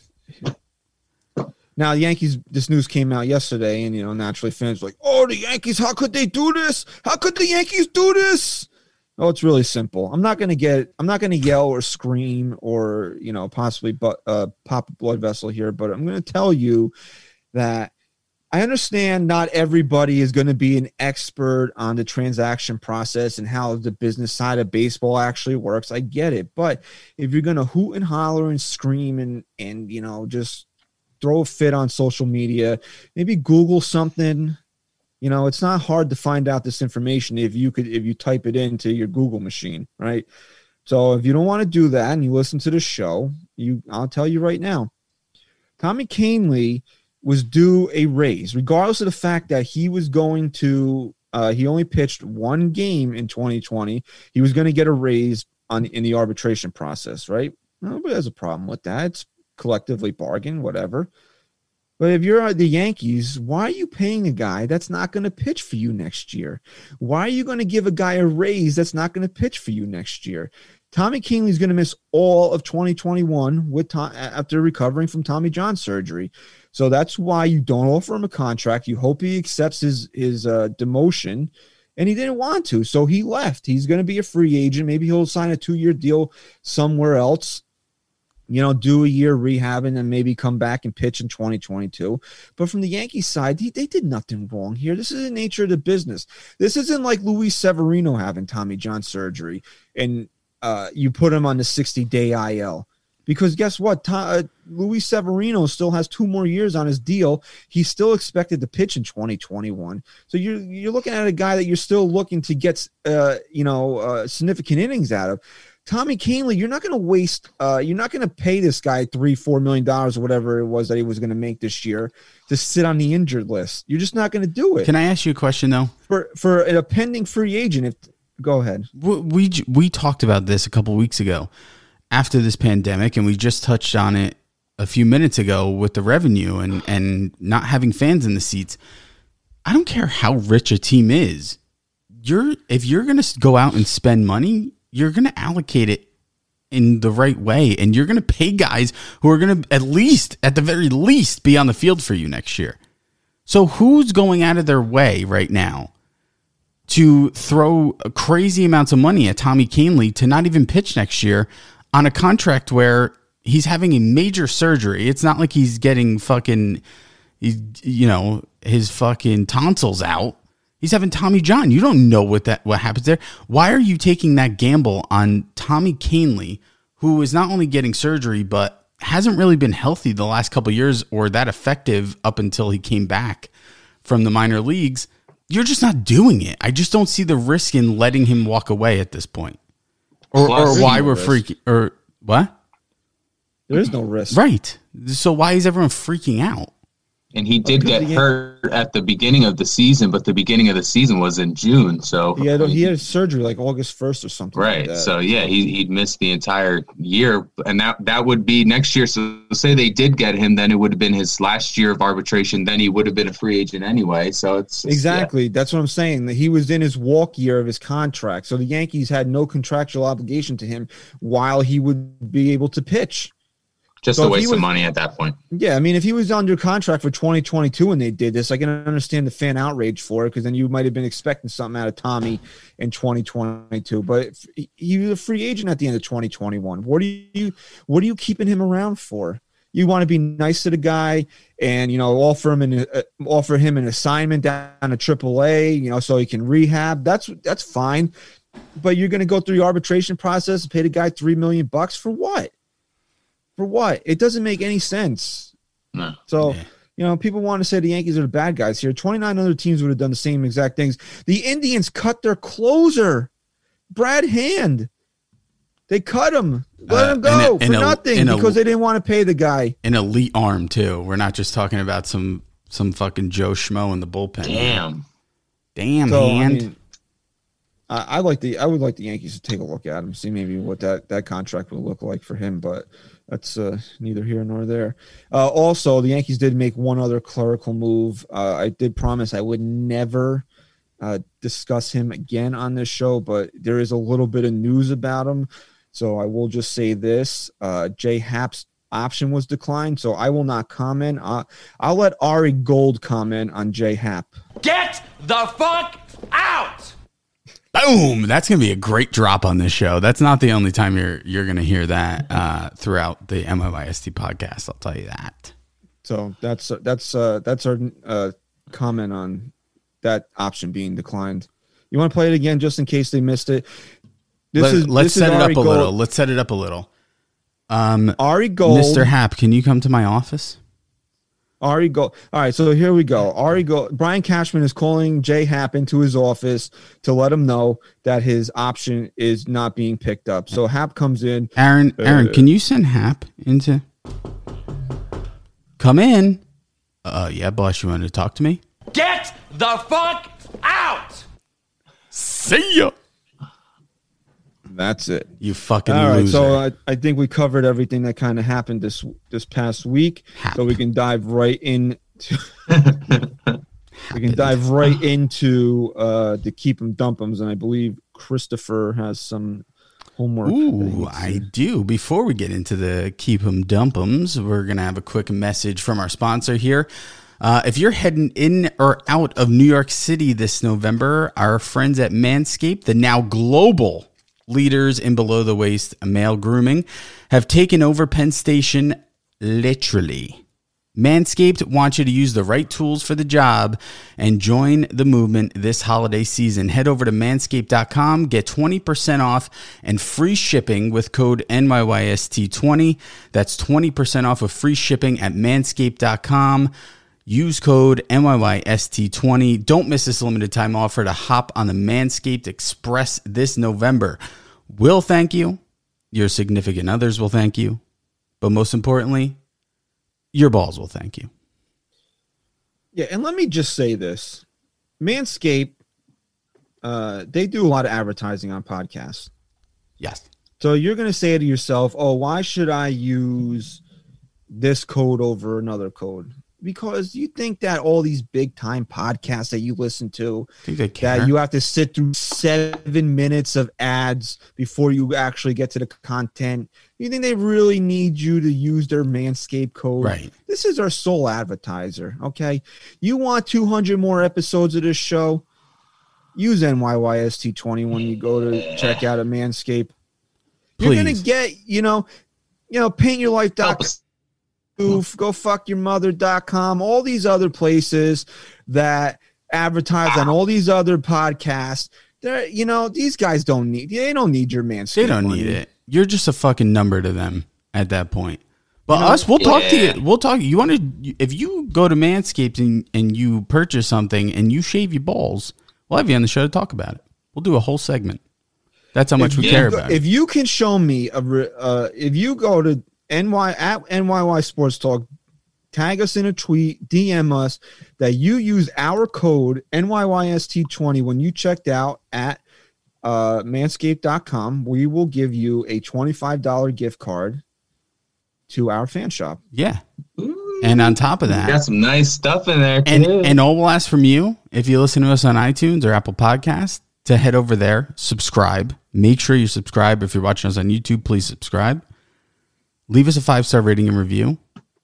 Speaker 7: Now the Yankees. This news came out yesterday, and you know, naturally, fans were like, "Oh, the Yankees! How could they do this? How could the Yankees do this?" Oh, it's really simple. I'm not gonna get. I'm not gonna yell or scream or you know possibly but uh, pop a blood vessel here, but I'm gonna tell you that I understand not everybody is going to be an expert on the transaction process and how the business side of baseball actually works. I get it. But if you're going to hoot and holler and scream and, and, you know, just throw a fit on social media, maybe Google something. You know, it's not hard to find out this information if you could, if you type it into your Google machine, right? So if you don't want to do that and you listen to the show, you, I'll tell you right now, Tommy Kahnle was due a raise, regardless of the fact that he was going to, uh, he only pitched one game in twenty twenty. He was going to get a raise on in the arbitration process, right? Nobody has a problem with that. It's collectively bargained, whatever. But if you're the Yankees, why are you paying a guy that's not going to pitch for you next year? Why are you going to give a guy a raise that's not going to pitch for you next year? Tommy Kahnle is going to miss all of twenty twenty-one with Tom, after recovering from Tommy John surgery. So that's why you don't offer him a contract. You hope he accepts his his uh, demotion, and he didn't want to, so he left. He's going to be a free agent. Maybe he'll sign a two-year deal somewhere else. you know, do a year rehabbing and maybe come back and pitch in twenty twenty-two. But from the Yankees side, they, they did nothing wrong here. This is the nature of the business. This isn't like Luis Severino having Tommy John surgery and uh, you put him on the sixty-day I L. Because guess what? To, uh, Luis Severino still has two more years on his deal. He's still expected to pitch in twenty twenty-one. So you're you're looking at a guy that you're still looking to get, uh, you know, uh, significant innings out of. Tommy Kahnle, you're not going to waste. Uh, you're not going to pay this guy three, four million dollars or whatever it was that he was going to make this year to sit on the injured list. You're just not going to do it.
Speaker 5: Can I ask you a question though?
Speaker 7: For for a pending free agent, if go ahead.
Speaker 5: We we, we talked about this a couple weeks ago. After this pandemic, and we just touched on it a few minutes ago with the revenue and, and not having fans in the seats. I don't care how rich a team is. You're if you're going to go out and spend money, you're going to allocate it in the right way, and you're going to pay guys who are going to at least, at the very least, be on the field for you next year. So who's going out of their way right now to throw crazy amounts of money at Tommy Kahnle to not even pitch next year on a contract where he's having a major surgery? It's not like he's getting fucking, you know, his fucking tonsils out. He's having Tommy John. You don't know what that what happens there. Why are you taking that gamble on Tommy Kahnle, who is not only getting surgery, but hasn't really been healthy the last couple of years or that effective up until he came back from the minor leagues? You're just not doing it. I just don't see the risk in letting him walk away at this point. Or, or why we're freaking, or what?
Speaker 7: There is no risk.
Speaker 5: Right. So why is everyone freaking out?
Speaker 8: And he did get hurt at the beginning of the season, but the beginning of the season was in June. So
Speaker 7: he had, he had surgery like August first or something.
Speaker 8: Right.
Speaker 7: Like that.
Speaker 8: So yeah, he, he'd missed the entire year, and that, that would be next year. So say they did get him, then it would have been his last year of arbitration. Then he would have been a free agent anyway. So it's
Speaker 7: exactly,
Speaker 8: yeah.
Speaker 7: That's what I'm saying. That he was in his walk year of his contract. So the Yankees had no contractual obligation to him while he would be able to pitch.
Speaker 8: Just
Speaker 7: so
Speaker 8: a waste
Speaker 7: was,
Speaker 8: of money at that point.
Speaker 7: Yeah, I mean, if he was under contract for twenty twenty-two and they did this, I can understand the fan outrage for it, because then you might have been expecting something out of Tommy in twenty twenty-two. But if he was a free agent at the end of twenty twenty-one. What are you, what are you keeping him around for? You want to be nice to the guy and, you know, offer him an uh, offer him an assignment down to triple A, you know, so he can rehab. That's that's fine. But you're going to go through the arbitration process and pay the guy three million bucks for what? For what? It doesn't make any sense.
Speaker 8: No.
Speaker 7: So,
Speaker 5: Yeah.
Speaker 7: you know, people want to say the Yankees are the bad guys here. twenty-nine other teams would have done the same exact things. The Indians cut their closer, Brad Hand. They cut him. Let
Speaker 5: Uh,
Speaker 7: him go
Speaker 5: in a-
Speaker 7: for
Speaker 5: in a-
Speaker 7: nothing
Speaker 5: in a-
Speaker 7: because they didn't want to pay the guy.
Speaker 5: An elite arm too. We're not just talking about some some fucking Joe Schmo in the bullpen.
Speaker 8: Damn.
Speaker 5: Damn
Speaker 7: So,
Speaker 5: Hand.
Speaker 7: I mean, I, I like the I would like the Yankees to take a look at him, see maybe what that, that contract would look like for him, but that's uh, neither here nor there. Uh, also, the Yankees did make one other clerical move. Uh, I did promise I would never uh, discuss him again on this show, but there is a little bit of news about him. So I will just say this. Uh, Jay Happ's option was declined, so I will not comment. Uh, I'll let Ari Gold comment on Jay Happ.
Speaker 9: Get the fuck out!
Speaker 5: Boom! That's gonna be a great drop on this show. That's not the only time you're you're gonna hear that uh, throughout the M Y S T podcast. I'll tell you that.
Speaker 7: So that's that's uh, that's our uh, comment on that option being declined. You want to play it again just in case they missed it? This
Speaker 5: Let,
Speaker 7: is
Speaker 5: let's
Speaker 7: this
Speaker 5: set
Speaker 7: is
Speaker 5: it
Speaker 7: Ari
Speaker 5: up a
Speaker 7: Gold.
Speaker 5: little. Let's set it up a little. Um,
Speaker 7: Ari Gold,
Speaker 5: Mister Happ, can you come to my office?
Speaker 7: Ari Gold. All right, so here we go. Ari Gold. Brian Cashman is calling Jay Happ into his office to let him know that his option is not being picked up. So Happ comes in.
Speaker 5: Aaron, Aaron,
Speaker 7: Uh,
Speaker 5: can you send Happ into? Come in. Uh, yeah, boss, you want to talk to me?
Speaker 9: Get the fuck out!
Speaker 5: See ya.
Speaker 7: That's it.
Speaker 5: You fucking
Speaker 7: All right,
Speaker 5: loser.
Speaker 7: so I, I think we covered everything that kind of happened this this past week.
Speaker 5: Hap.
Speaker 7: So we can dive right in. we can dive right into uh, the keep 'em dump 'ems, and I believe Christopher has some homework. that he
Speaker 5: Ooh,
Speaker 7: needs to-
Speaker 5: I do. Before we get into the keep 'em dump 'ems, we're gonna have a quick message from our sponsor here. Uh, if you're heading in or out of New York City this November, our friends at Manscaped, the now global leaders in below the waist male grooming, have taken over Penn Station literally. Manscaped wants you to use the right tools for the job and join the movement this holiday season. Head over to manscaped dot com, get twenty percent off and free shipping with code N Y Y S T twenty. That's twenty percent off of free shipping at manscaped dot com. Use code N Y Y S T twenty. Don't miss this limited time offer to hop on the Manscaped Express this November. We'll thank you. Your significant others will thank you. But most importantly, your balls will thank you.
Speaker 7: Yeah, and let me just say this. Manscaped, uh, they do a lot of advertising on podcasts.
Speaker 5: Yes.
Speaker 7: So you're going to say to yourself, oh, why should I use this code over another code? Because you think that all these big time podcasts that you listen to,
Speaker 5: Think they care?
Speaker 7: that you have to sit through seven minutes of ads before you actually get to the content. You think they really need you to use their Manscaped code?
Speaker 5: Right.
Speaker 7: This is our sole advertiser. Okay. You want two hundred more episodes of this show? Use N Y Y S T twenty when you go to check out a Manscaped. You're going
Speaker 5: Please.
Speaker 7: to get, you know, you know, paint your life dot com. Oof, go fuck your mother dot com, all these other places that advertise on all these other podcasts. They're, you know, these guys don't need, they don't need your Manscaped.
Speaker 5: They don't
Speaker 7: money.
Speaker 5: need it. You're just a fucking number to them at that point. But
Speaker 7: You know,
Speaker 5: us, we'll talk to
Speaker 8: yeah.
Speaker 5: you. We'll talk. You want to, if you go to Manscaped and, and you purchase something and you shave your balls, we'll have you on the show to talk about it. We'll do a whole segment. That's how much
Speaker 7: If
Speaker 5: we
Speaker 7: you
Speaker 5: care
Speaker 7: go-
Speaker 5: about it.
Speaker 7: If you can show me, a, re- uh, if you go to N Y at N Y Y Sports Talk, tag us in a tweet, D M us that you use our code N Y Y S T twenty when you checked out at uh, manscaped dot com. We will give you a twenty-five dollars gift card to our fan shop.
Speaker 5: Yeah. And on top of that,
Speaker 8: Got some nice stuff in there,
Speaker 5: And
Speaker 8: too.
Speaker 5: and all we'll ask from you, if you listen to us on iTunes or Apple Podcasts, to head over there, subscribe. Make sure you subscribe. If you're watching us on YouTube, please subscribe. Leave us a five-star rating and review.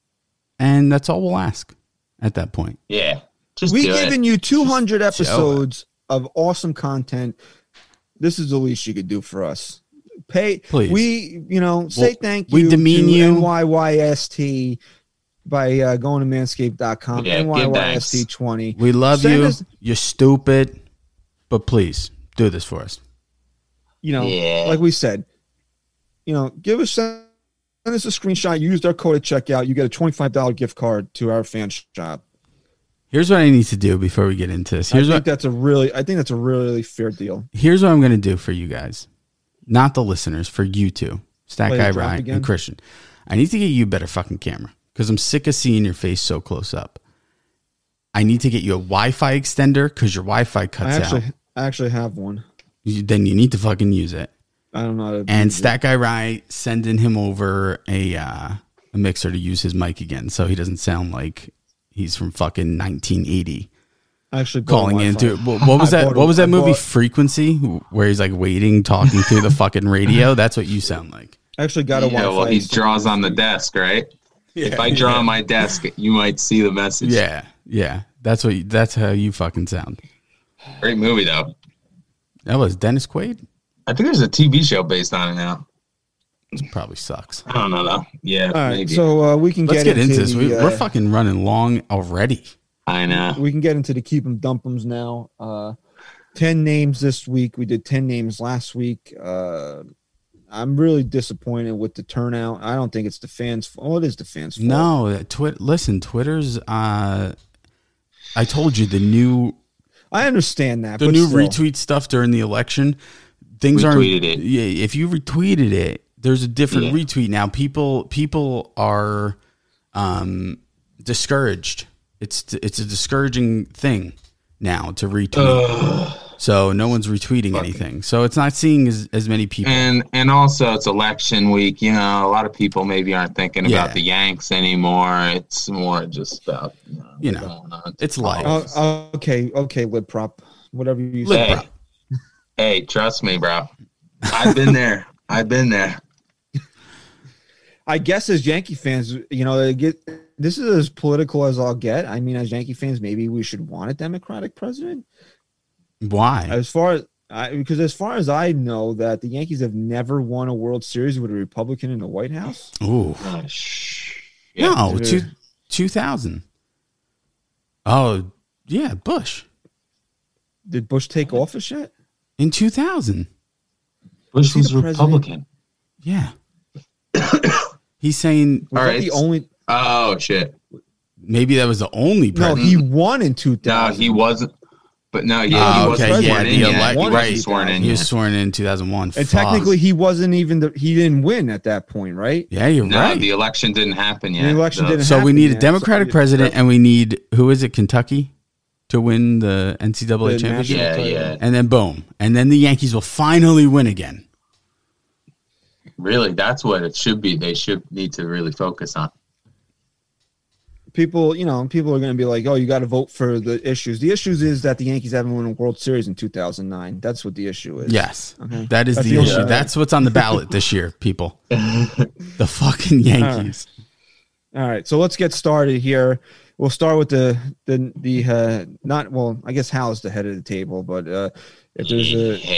Speaker 5: And that's all we'll ask at that point.
Speaker 8: yeah. Just
Speaker 7: We've
Speaker 8: do it.
Speaker 7: given you two hundred
Speaker 5: Just show
Speaker 7: episodes of awesome content. This is the least you could do for us. Pay,
Speaker 5: Please.
Speaker 7: We, you know, say
Speaker 5: Well,
Speaker 7: thank
Speaker 5: we
Speaker 7: you
Speaker 5: demean
Speaker 7: to
Speaker 5: you.
Speaker 7: N Y Y S T by uh, going to manscaped dot com.
Speaker 8: Yeah, give
Speaker 7: N Y Y S T
Speaker 8: thanks.
Speaker 7: twenty.
Speaker 5: We love
Speaker 7: Send
Speaker 5: you.
Speaker 7: us-
Speaker 5: You're stupid. But please, do this for us.
Speaker 7: You know,
Speaker 8: Yeah.
Speaker 7: like we said, you know, give us send us a screenshot. Use our code at checkout. You get a twenty-five dollars gift card to our fan shop.
Speaker 5: Here's what I need to do before we get into this.
Speaker 7: I
Speaker 5: Here's
Speaker 7: think
Speaker 5: what
Speaker 7: that's a really, I think that's a really fair deal.
Speaker 5: here's what I'm going to do for you guys. Not the listeners, for you two. Stack
Speaker 7: Play the
Speaker 5: Guy
Speaker 7: drop
Speaker 5: Ryan
Speaker 7: again?
Speaker 5: and Christian. I need to get you a better fucking camera because I'm sick of seeing your face so close up. I need to get you a Wi-Fi extender because your Wi-Fi
Speaker 7: I
Speaker 5: cuts
Speaker 7: actually,
Speaker 5: out.
Speaker 7: I actually have one.
Speaker 5: You, then you need to fucking use it.
Speaker 7: I don't know how to
Speaker 5: And
Speaker 7: use it.
Speaker 5: Stack Guy Ryan sending him over a uh, a mixer to use his mic again so he doesn't sound like he's from fucking nineteen eighty.
Speaker 7: I actually bought
Speaker 5: Calling in
Speaker 7: Wi-Fi.
Speaker 5: to what, what was
Speaker 7: I
Speaker 5: that?
Speaker 7: bought a-
Speaker 5: What was
Speaker 7: I
Speaker 5: that movie
Speaker 7: bought-
Speaker 5: Frequency where he's like waiting, talking through the fucking radio? That's what you sound like.
Speaker 7: I actually got a
Speaker 8: Yeah,
Speaker 7: Wi-Fi.
Speaker 8: well, he draws on the desk, right? if I draw on my desk, you might see the message.
Speaker 5: Yeah, yeah. That's what. You, that's how you fucking sound.
Speaker 8: Great movie, though.
Speaker 5: That was Dennis Quaid.
Speaker 8: I think there's a T V show based on it now.
Speaker 5: It probably sucks.
Speaker 8: I don't know, though. Yeah,
Speaker 7: All right,
Speaker 8: maybe.
Speaker 7: so uh, we can
Speaker 5: Let's
Speaker 7: get,
Speaker 5: get into this.
Speaker 7: the,
Speaker 5: We,
Speaker 7: uh,
Speaker 5: we're fucking running long already.
Speaker 8: I know.
Speaker 7: We can get into the keep 'em dump 'ems now. Uh, ten names this week. We did ten names last week. Uh, I'm really disappointed with the turnout. I don't think it's the fans' fault. Well, it is the fans' fault.
Speaker 5: No, that Twit. Listen, Twitter's. Uh, I told you the new
Speaker 7: I understand that.
Speaker 5: the
Speaker 7: but
Speaker 5: new
Speaker 7: still.
Speaker 5: retweet stuff during the election. Things aren't.
Speaker 8: Retweeted it.
Speaker 5: Yeah, if you retweeted it, there's a different
Speaker 8: Yeah.
Speaker 5: retweet now. People people are um, discouraged. It's it's a discouraging thing now to retweet. So no one's retweeting anything. So it's not seeing as, as many people.
Speaker 8: And and also it's election week. You know, a lot of people maybe aren't thinking
Speaker 5: Yeah.
Speaker 8: about the Yanks anymore. It's more just about you know,
Speaker 5: You know,
Speaker 8: going on.
Speaker 5: it's life.
Speaker 7: Oh, oh, okay, okay, lip prop, whatever you
Speaker 5: Lip
Speaker 7: say.
Speaker 5: prop.
Speaker 8: Hey, trust me, bro. I've been there. I've been there.
Speaker 7: I guess as Yankee fans, you know, they get this is as political as I'll get. I mean, as Yankee fans, maybe we should want a Democratic president.
Speaker 5: Why?
Speaker 7: As far as I, because as far as I know, that the Yankees have never won a World Series with a Republican in the White House.
Speaker 5: Ooh.
Speaker 8: Oh, sh- yeah.
Speaker 5: No, two, 2000. Oh, yeah, Bush.
Speaker 7: Did Bush take office yet?
Speaker 5: In two thousand.
Speaker 8: Bush was
Speaker 7: the
Speaker 8: Republican.
Speaker 5: Yeah. He's saying
Speaker 7: Was
Speaker 8: All
Speaker 7: that
Speaker 8: right.
Speaker 7: the only?
Speaker 8: Oh, shit.
Speaker 5: maybe that was the only
Speaker 7: No,
Speaker 5: president.
Speaker 7: he won in two
Speaker 8: No,
Speaker 7: thousand.
Speaker 8: he wasn't. But no, yeah,
Speaker 5: Oh,
Speaker 8: he wasn't
Speaker 5: okay, yeah,
Speaker 8: sworn
Speaker 5: the
Speaker 8: in yet.
Speaker 5: elect-
Speaker 8: He wasn't
Speaker 5: right.
Speaker 8: sworn in
Speaker 5: He was
Speaker 8: yet.
Speaker 5: sworn in two thousand one.
Speaker 7: And technically, he wasn't even the. He didn't win at that point, right?
Speaker 5: Yeah, you're
Speaker 8: No,
Speaker 5: right.
Speaker 8: the election didn't happen yet.
Speaker 7: The election
Speaker 8: The-
Speaker 7: didn't
Speaker 5: So we
Speaker 7: happen
Speaker 5: need a
Speaker 7: yet.
Speaker 5: Democratic
Speaker 7: So-
Speaker 5: president, and we need, who is it, Kentucky, to win the N C double A
Speaker 7: The
Speaker 5: championship?
Speaker 7: national
Speaker 8: Yeah,
Speaker 7: title.
Speaker 8: yeah.
Speaker 5: And then boom. And then the Yankees will finally win again.
Speaker 8: Really, that's what it should be. They should need to really focus on.
Speaker 7: People, you know, people are going to be like, "Oh, you got to vote for the issues." The issues is that the Yankees haven't won a World Series in two thousand nine. That's what the issue is.
Speaker 5: Yes.
Speaker 7: Okay.
Speaker 5: That is
Speaker 7: That's
Speaker 5: the
Speaker 7: the only
Speaker 5: issue.
Speaker 7: thing.
Speaker 5: That's what's on the ballot this year, people. The fucking Yankees.
Speaker 7: All right, so let's get started here. We'll start with the the the uh, not well. I guess Hal's the head of the table, but uh, if there's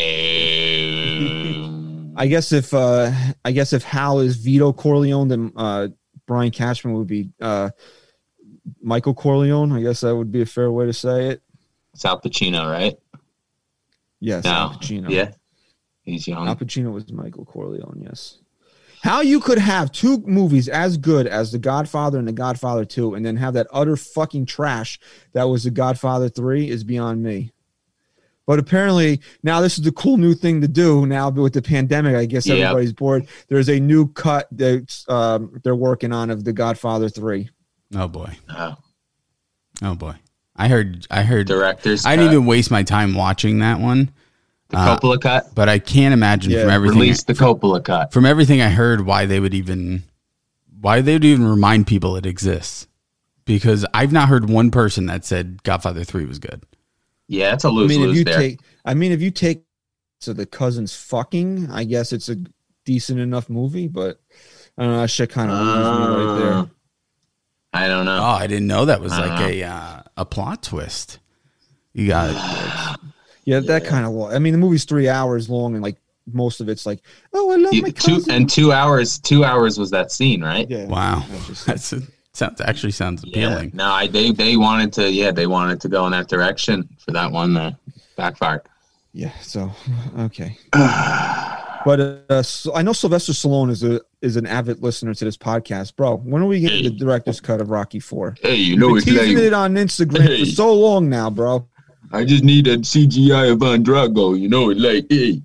Speaker 7: a, I guess if uh, I guess if Hal is Vito Corleone, then uh, Brian Cashman would be uh, Michael Corleone. I guess that would be a fair way to say it.
Speaker 8: It's Al Pacino, right?
Speaker 7: Yes,
Speaker 8: No.
Speaker 7: Al Pacino.
Speaker 8: Yeah. He's young.
Speaker 7: Al Pacino was Michael Corleone. Yes. How you could have two movies as good as The Godfather and The Godfather two, and then have that utter fucking trash that was The Godfather three is beyond me. But apparently now this is the cool new thing to do. Now with the pandemic, I guess
Speaker 8: Yep.
Speaker 7: everybody's bored. There's a new cut that um, they're working on of The Godfather three.
Speaker 5: Oh boy.
Speaker 8: Oh,
Speaker 5: Oh boy. I heard I heard
Speaker 8: director's
Speaker 5: I didn't
Speaker 8: cut.
Speaker 5: even waste my time watching that one.
Speaker 8: The
Speaker 5: uh,
Speaker 8: Coppola cut.
Speaker 5: But I can't imagine
Speaker 7: Yeah,
Speaker 5: from everything
Speaker 8: Release the Coppola cut.
Speaker 5: from everything I heard why they would even why they would even remind people it exists. Because I've not heard one person that said Godfather three was good.
Speaker 8: Yeah, it's a
Speaker 7: I
Speaker 8: lose
Speaker 7: mean, if
Speaker 8: lose
Speaker 7: you
Speaker 8: there.
Speaker 7: take, I mean, if you take, so the cousins fucking, I guess it's a decent enough movie, but I don't know. That shit kind of loses me right there.
Speaker 8: Uh, I don't know.
Speaker 5: Oh, I didn't know that was
Speaker 8: I
Speaker 5: like
Speaker 8: don't
Speaker 5: a uh, a plot twist. You got
Speaker 7: Yeah, that kind of. I mean, the movie's three hours long, and like most of it's like, oh, I love
Speaker 8: You-
Speaker 7: my
Speaker 8: two
Speaker 7: cousin.
Speaker 8: and two hours. Two hours was that scene, right?
Speaker 7: yeah,
Speaker 5: wow.
Speaker 7: that's just-
Speaker 5: That's a, sounds actually sounds
Speaker 8: Yeah.
Speaker 5: appealing.
Speaker 8: No, I they they wanted to. Yeah, they wanted to go in that direction for that one. Uh, backfired.
Speaker 7: yeah. So okay, but uh, so I know Sylvester Stallone is a is an avid listener to this podcast, bro. When are we getting the director's cut of Rocky Four?
Speaker 8: Hey, you
Speaker 7: You've
Speaker 8: know
Speaker 7: been
Speaker 8: it's
Speaker 7: teasing
Speaker 8: like
Speaker 7: it on Instagram
Speaker 8: Hey.
Speaker 7: for so long now, bro.
Speaker 8: I just need a C G I of Von Drago. You know it like hey.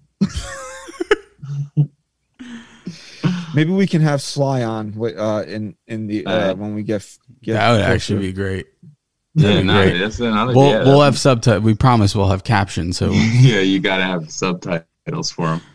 Speaker 7: Maybe we can have Sly on uh, in in the uh,
Speaker 8: Alright.
Speaker 7: when we get, get
Speaker 5: That would
Speaker 7: closer.
Speaker 5: actually be great.
Speaker 8: Yeah,
Speaker 5: That'd be
Speaker 8: no,
Speaker 5: great.
Speaker 8: that's another.
Speaker 5: We'll
Speaker 8: yeah,
Speaker 5: we'll
Speaker 8: that-
Speaker 5: have subtitles. We promise we'll have captions. So
Speaker 8: yeah, you gotta have subtitles for them.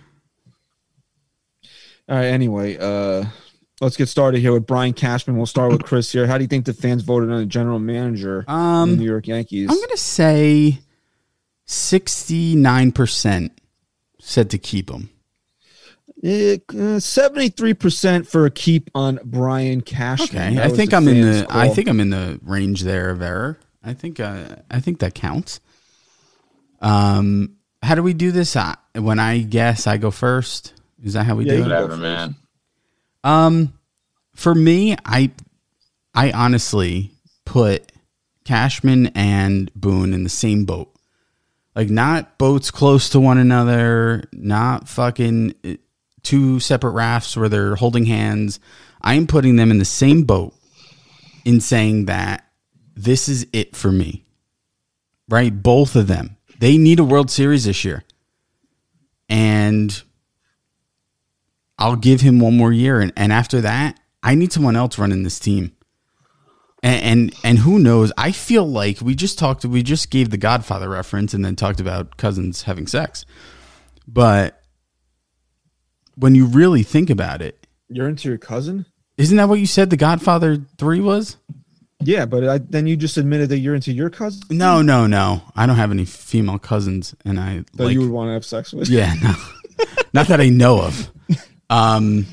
Speaker 7: All right. Anyway, uh, let's get started here with Brian Cashman. We'll start with Chris here. How do you think the fans voted on the general manager of the
Speaker 5: um,
Speaker 7: New York Yankees?
Speaker 5: I'm gonna say sixty-nine percent said to keep him.
Speaker 7: Seventy-three percent for a keep on Brian Cashman.
Speaker 5: Okay,
Speaker 7: That
Speaker 5: I
Speaker 7: was
Speaker 5: think
Speaker 7: the
Speaker 5: I'm in
Speaker 7: fans'
Speaker 5: the. I
Speaker 7: call.
Speaker 5: think I'm in the range there of error. I think. Uh, I think that counts. Um, how do we do this? Uh, when I guess, I go first. Is that how we
Speaker 7: Yeah,
Speaker 5: do
Speaker 7: you
Speaker 5: it?
Speaker 7: go
Speaker 8: Whatever,
Speaker 7: first.
Speaker 8: man.
Speaker 5: Um, for me, I, I honestly put Cashman and Boone in the same boat. Like, not boats close to one another, not fucking uh, two separate rafts where they're holding hands. I am putting them in the same boat in saying that this is it for me. Right? Both of them. They need a World Series this year. And I'll give him one more year. And, and after that, I need someone else running this team. And, and and who knows? I feel like we just talked. We just gave the Godfather reference and then talked about cousins having sex. But when you really think about it,
Speaker 7: You're into your cousin?
Speaker 5: isn't that what you said The Godfather three was?
Speaker 7: Yeah, but I, then you just admitted that you're into your cousin
Speaker 5: No, no, no. I don't have any female cousins, and I
Speaker 7: that
Speaker 5: like.
Speaker 7: you would want to have sex with.
Speaker 5: Yeah, no, not that I know of. Um,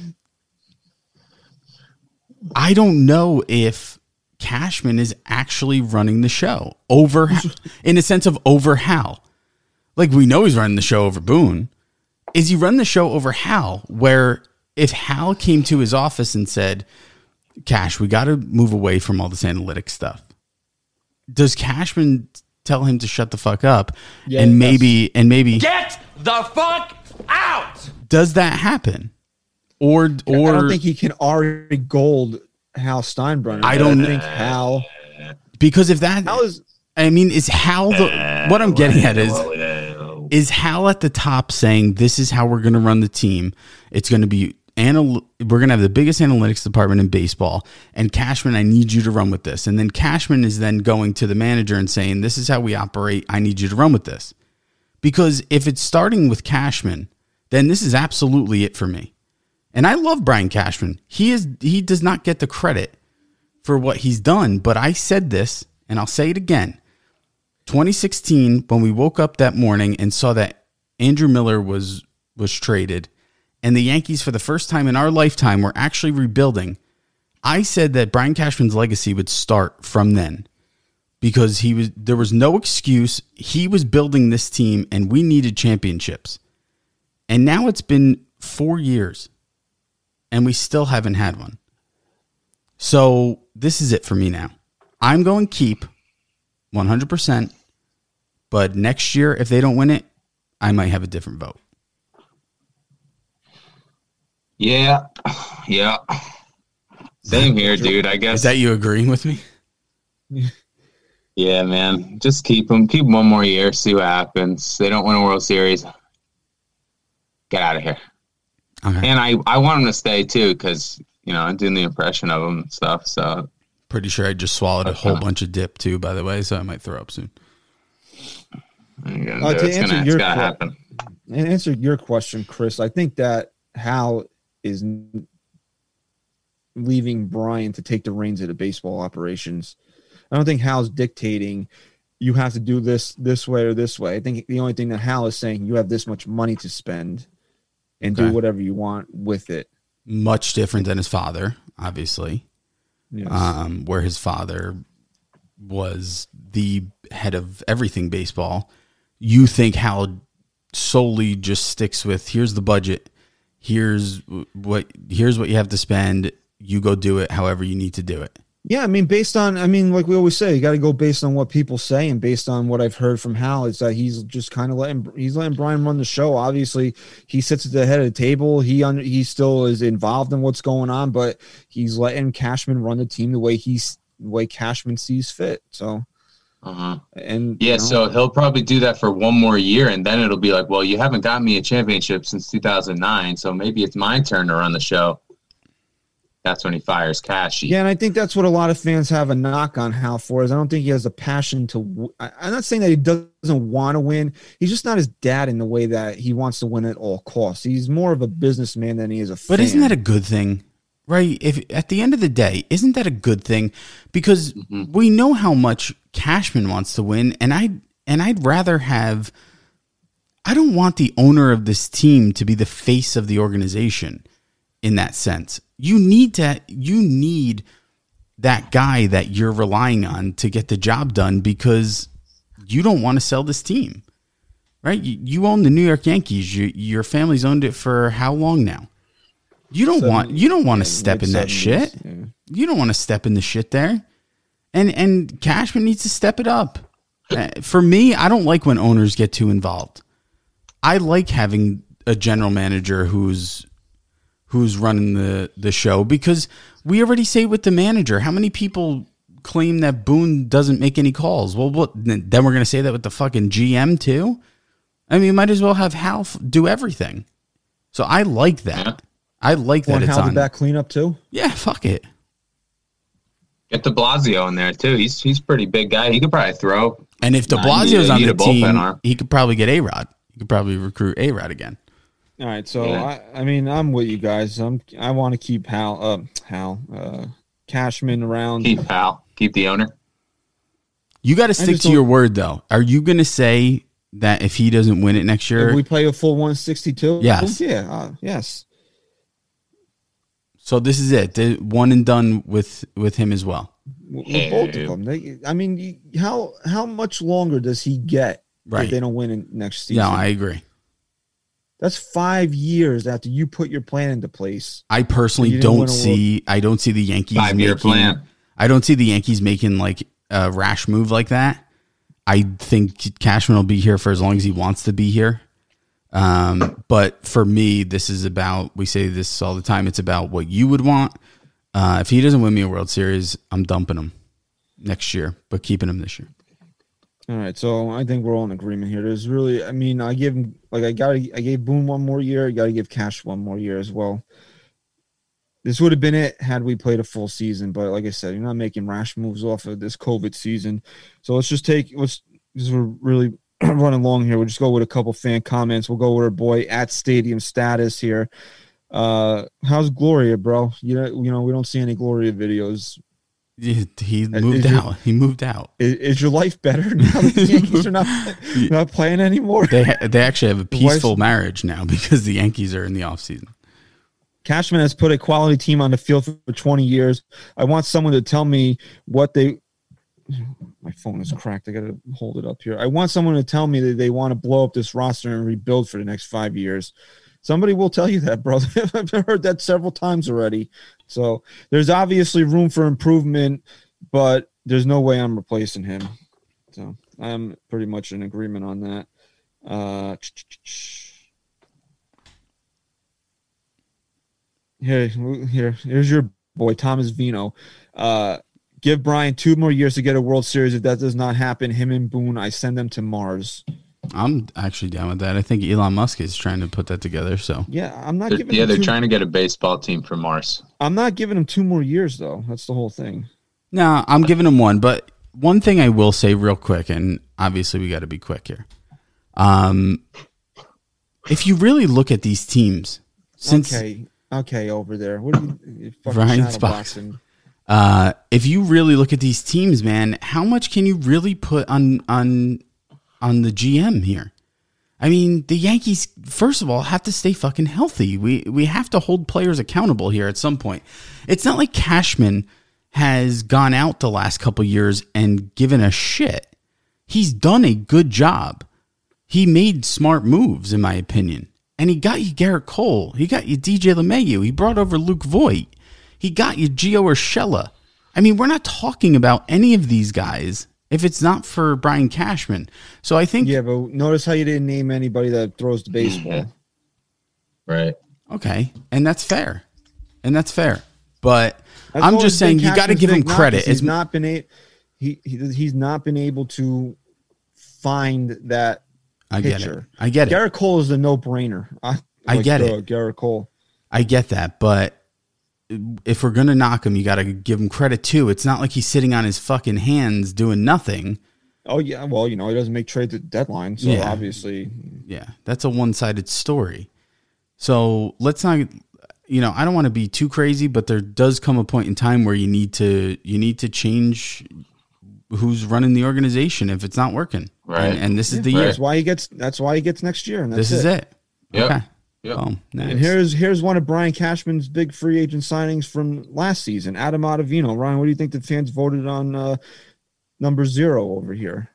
Speaker 5: I don't know if Cashman is actually running the show over, in a sense of over Hal. Like, we know he's running the show over Boone. Is he running the show over Hal? Where if Hal came to his office and said, Cash, we got to move away from all this analytics stuff. Does Cashman tell him to shut the fuck up?
Speaker 7: Yeah,
Speaker 5: and maybe, and maybe
Speaker 9: Get the fuck out!
Speaker 5: does that happen? Or, or
Speaker 7: I don't think he can Ari Gold Hal Steinbrenner.
Speaker 5: I don't
Speaker 7: think Hal.
Speaker 5: Because if that,
Speaker 7: Hal is,
Speaker 5: I mean, is Hal the, what I'm getting at is, is Hal at the top saying, this is how we're going to run the team. It's going to be, anal- we're going to have the biggest analytics department in baseball. And Cashman, I need you to run with this. And then Cashman is then going to the manager and saying, this is how we operate. I need you to run with this. Because if it's starting with Cashman, then this is absolutely it for me. And I love Brian Cashman. He is, he does not get the credit for what he's done. But I said this, and I'll say it again. twenty sixteen, when we woke up that morning and saw that Andrew Miller was was traded, and the Yankees, for the first time in our lifetime, were actually rebuilding, I said that Brian Cashman's legacy would start from then, because he was there was no excuse. He was building this team, and we needed championships. And now it's been four years, and we still haven't had one. So this is it for me now. I'm going keep one hundred percent. But next year, if they don't win it, I might have a different vote.
Speaker 8: Yeah. Yeah. Same here, dude. I guess.
Speaker 5: Is that you agreeing with me?
Speaker 8: Yeah, man. Just keep them. Keep them one more year. See what happens. They don't win a World Series. Get out of here.
Speaker 5: Okay.
Speaker 8: And I, I want them to stay, too, because, you know, I'm doing the impression of them and stuff. So
Speaker 5: pretty sure I just swallowed a whole bunch of dip, too, by the way, so I might throw up soon.
Speaker 7: Uh, to
Speaker 8: it's
Speaker 7: answer
Speaker 8: gonna,
Speaker 7: your
Speaker 8: it's gotta
Speaker 7: que-
Speaker 8: happen.
Speaker 7: And answer your question, Chris, I think that Hal is n- leaving Brian to take the reins of the baseball operations. I don't think Hal's dictating you have to do this this way or this way. I think the only thing that Hal is saying, you have this much money to spend and
Speaker 5: Okay.
Speaker 7: do whatever you want with it.
Speaker 5: Much different than his father, obviously,
Speaker 7: Yes.
Speaker 5: um, where his father was the head of everything baseball. You think Hal solely just sticks with, here's the budget, here's what here's what you have to spend, you go do it however you need to do it.
Speaker 7: Yeah, I mean, based on, I mean, like we always say, you got to go based on what people say, and based on what I've heard from Hal, is that he's just kind of letting he's letting Brian run the show. Obviously, he sits at the head of the table. He under, he still is involved in what's going on, but he's letting Cashman run the team the way he's the way Cashman sees fit. So,
Speaker 8: Uh-huh.
Speaker 7: and
Speaker 8: Yeah,
Speaker 7: you know,
Speaker 8: so he'll probably do that for one more year, and then it'll be like, well, you haven't got me a championship since two thousand nine, so maybe it's my turn to run the show. That's when he fires Cashy.
Speaker 7: yeah, and I think that's what a lot of fans have a knock on Hal for. Is I don't think he has a passion to. w- I, I'm not saying that he doesn't want to win. He's just not his dad in the way that he wants to win at all costs. He's more of a businessman than he is a fan.
Speaker 5: But isn't that a good thing? Right? If at the end of the day, isn't that a good thing? Because
Speaker 8: Mm-hmm.
Speaker 5: we know how much Cashman wants to win, and I and I'd rather have I don't want the owner of this team to be the face of the organization in that sense. You need to you need that guy that you're relying on to get the job done, because you don't want to sell this team. Right? You, you own the New York Yankees. You, your family's owned it for how long now? You don't
Speaker 7: Seven-
Speaker 5: want you don't want to
Speaker 7: yeah,
Speaker 5: step in that
Speaker 7: mid-seventies,
Speaker 5: shit.
Speaker 7: yeah.
Speaker 5: You don't want to step in the shit there. And and Cashman needs to step it up. Uh, For me, I don't like when owners get too involved. I like having a general manager who's who's running the, the show, because we already say with the manager, how many people claim that Boone doesn't make any calls? Well, what, then we're going to say that with the fucking G M too? I mean, might as well have Hal f- do everything. So I like that.
Speaker 8: Yeah.
Speaker 5: I like that
Speaker 7: Want
Speaker 5: it's
Speaker 7: Hal
Speaker 5: on.
Speaker 7: to back cleanup too?
Speaker 5: Yeah, fuck it.
Speaker 8: Get De Blasio in there, too. He's he's a pretty big guy. He could probably throw.
Speaker 5: And if De
Speaker 8: Nah,
Speaker 5: Blasio's
Speaker 8: you need a-
Speaker 5: on
Speaker 8: you
Speaker 5: the
Speaker 8: need a bullpen
Speaker 5: team,
Speaker 8: arm.
Speaker 5: he could probably get A-Rod. He could probably recruit A-Rod again.
Speaker 7: All right, so
Speaker 8: Yeah.
Speaker 7: I, I mean, I'm with you guys. I'm I want to keep Hal, uh, Hal, uh, Cashman around.
Speaker 8: Keep Hal. Keep the owner.
Speaker 5: You got to stick
Speaker 7: just
Speaker 5: to
Speaker 7: don't-
Speaker 5: your word, though. Are you going to say that if he doesn't win it next year?
Speaker 7: If we play a full one sixty-two,
Speaker 5: Yes.
Speaker 7: yeah, uh, yes.
Speaker 5: So this is it. The one and done with, with him as well.
Speaker 7: With with both of them. They, I mean, you- how how much longer does he get
Speaker 5: Right.
Speaker 7: if they don't win in next season.
Speaker 5: Yeah, I agree.
Speaker 7: That's five years after you put your plan into place.
Speaker 5: I personally
Speaker 7: You didn't
Speaker 5: don't
Speaker 7: win a
Speaker 5: see. I don't see the Yankees
Speaker 8: Five-year
Speaker 5: making.
Speaker 8: plan.
Speaker 5: I don't see the Yankees making like a rash move like that. I think Cashman will be here for as long as he wants to be here. Um, but for me, this is about. We say this all the time. It's about what you would want. Uh, if he doesn't win me a World Series, I'm dumping him next year, but keeping him this year.
Speaker 7: All right, so I think we're all in agreement here. There's really, I mean, I give him like I got, I gave Boone one more year. I got to give Cash one more year as well. This would have been it had we played a full season, but like I said, you're not making rash moves off of this COVID season. So let's just take let's because we're really running long here. We'll just go with a couple fan comments. We'll go with our boy at Stadium Status here. Uh, how's Gloria, bro? You know, you know, we don't see any Gloria videos.
Speaker 5: He, he moved
Speaker 7: is
Speaker 5: out.
Speaker 7: Your,
Speaker 5: he moved out.
Speaker 7: Is, is your life better now that the Yankees are not not playing anymore?
Speaker 5: They ha- they actually have a peaceful marriage now because the Yankees are in the offseason.
Speaker 7: Cashman has put a quality team on the field for twenty years. I want someone to tell me what they. My phone is cracked. I got to hold it up here. I want someone to tell me that they want to blow up this roster and rebuild for the next five years. Somebody will tell you that, bro. I've heard that several times already. So there's obviously room for improvement, but there's no way I'm replacing him. So I'm pretty much in agreement on that. Uh, here, here, here's your boy, Thomas Vino. Uh, give Brian two more years to get a World Series. If that does not happen, him and Boone, I send them to Mars.
Speaker 5: I'm actually down with that. I think Elon Musk is trying to put that together. So
Speaker 7: yeah, I'm not
Speaker 8: they're,
Speaker 7: giving.
Speaker 8: Yeah, they're
Speaker 7: two,
Speaker 8: trying to get a baseball team from Mars.
Speaker 7: I'm not giving him two more years though. That's the whole thing.
Speaker 5: No, I'm giving him one. But one thing I will say real quick, and obviously we got to be quick here. Um, if you really look at these teams, since
Speaker 7: okay, okay, over there, what are you, you fucking
Speaker 5: Ryan
Speaker 7: shadow boxing?
Speaker 5: Uh, if you really look at these teams, man, how much can you really put on on on the G M here? I mean, the Yankees, first of all, have to stay fucking healthy. We we have to hold players accountable here at some point. It's not like Cashman has gone out the last couple years and given a shit. He's done a good job. He made smart moves, in my opinion. And he got you Garrett Cole. He got you D J LeMahieu. He brought over Luke Voigt. He got you Gio Urshela. I mean, we're not talking about any of these guys if it's not for Brian Cashman. So I think...
Speaker 7: Yeah, but notice how you didn't name anybody that throws the baseball.
Speaker 8: Mm-hmm. Right.
Speaker 5: Okay, and that's fair. And that's fair. But
Speaker 7: That's
Speaker 5: I'm
Speaker 7: always
Speaker 5: just saying
Speaker 7: been
Speaker 5: you got to
Speaker 7: Cashman's
Speaker 5: give him
Speaker 7: big knock
Speaker 5: credit.
Speaker 7: is He's
Speaker 5: It's
Speaker 7: not been a, he, he he's not been able to find that
Speaker 5: I get
Speaker 7: pitcher.
Speaker 5: it. I get it.
Speaker 7: Garrett Cole is a no-brainer. I,
Speaker 5: I
Speaker 7: like,
Speaker 5: get
Speaker 7: uh,
Speaker 5: it.
Speaker 7: Garrett Cole.
Speaker 5: I get that, but if we're gonna knock him, you got to give him credit too. It's not like he's sitting on his fucking hands doing nothing.
Speaker 7: Oh yeah, well you know he doesn't make trades at deadline, so
Speaker 5: Yeah.
Speaker 7: obviously,
Speaker 5: Yeah, that's a one-sided story. So let's not, you know, I don't want to be too crazy, but there does come a point in time where you need to you need to change who's running the organization if it's not working.
Speaker 8: Right.
Speaker 5: And, and this is the
Speaker 8: Right.
Speaker 5: year.
Speaker 7: that's why he gets. That's why he gets next year, and that's
Speaker 5: This is it.
Speaker 8: Yep.
Speaker 5: Okay.
Speaker 8: Yep.
Speaker 5: Boom. Next.
Speaker 7: And here's here's one of Brian Cashman's big free agent signings from last season, Adam Ottavino. Ryan, what do you think the fans voted on uh, number zero over here?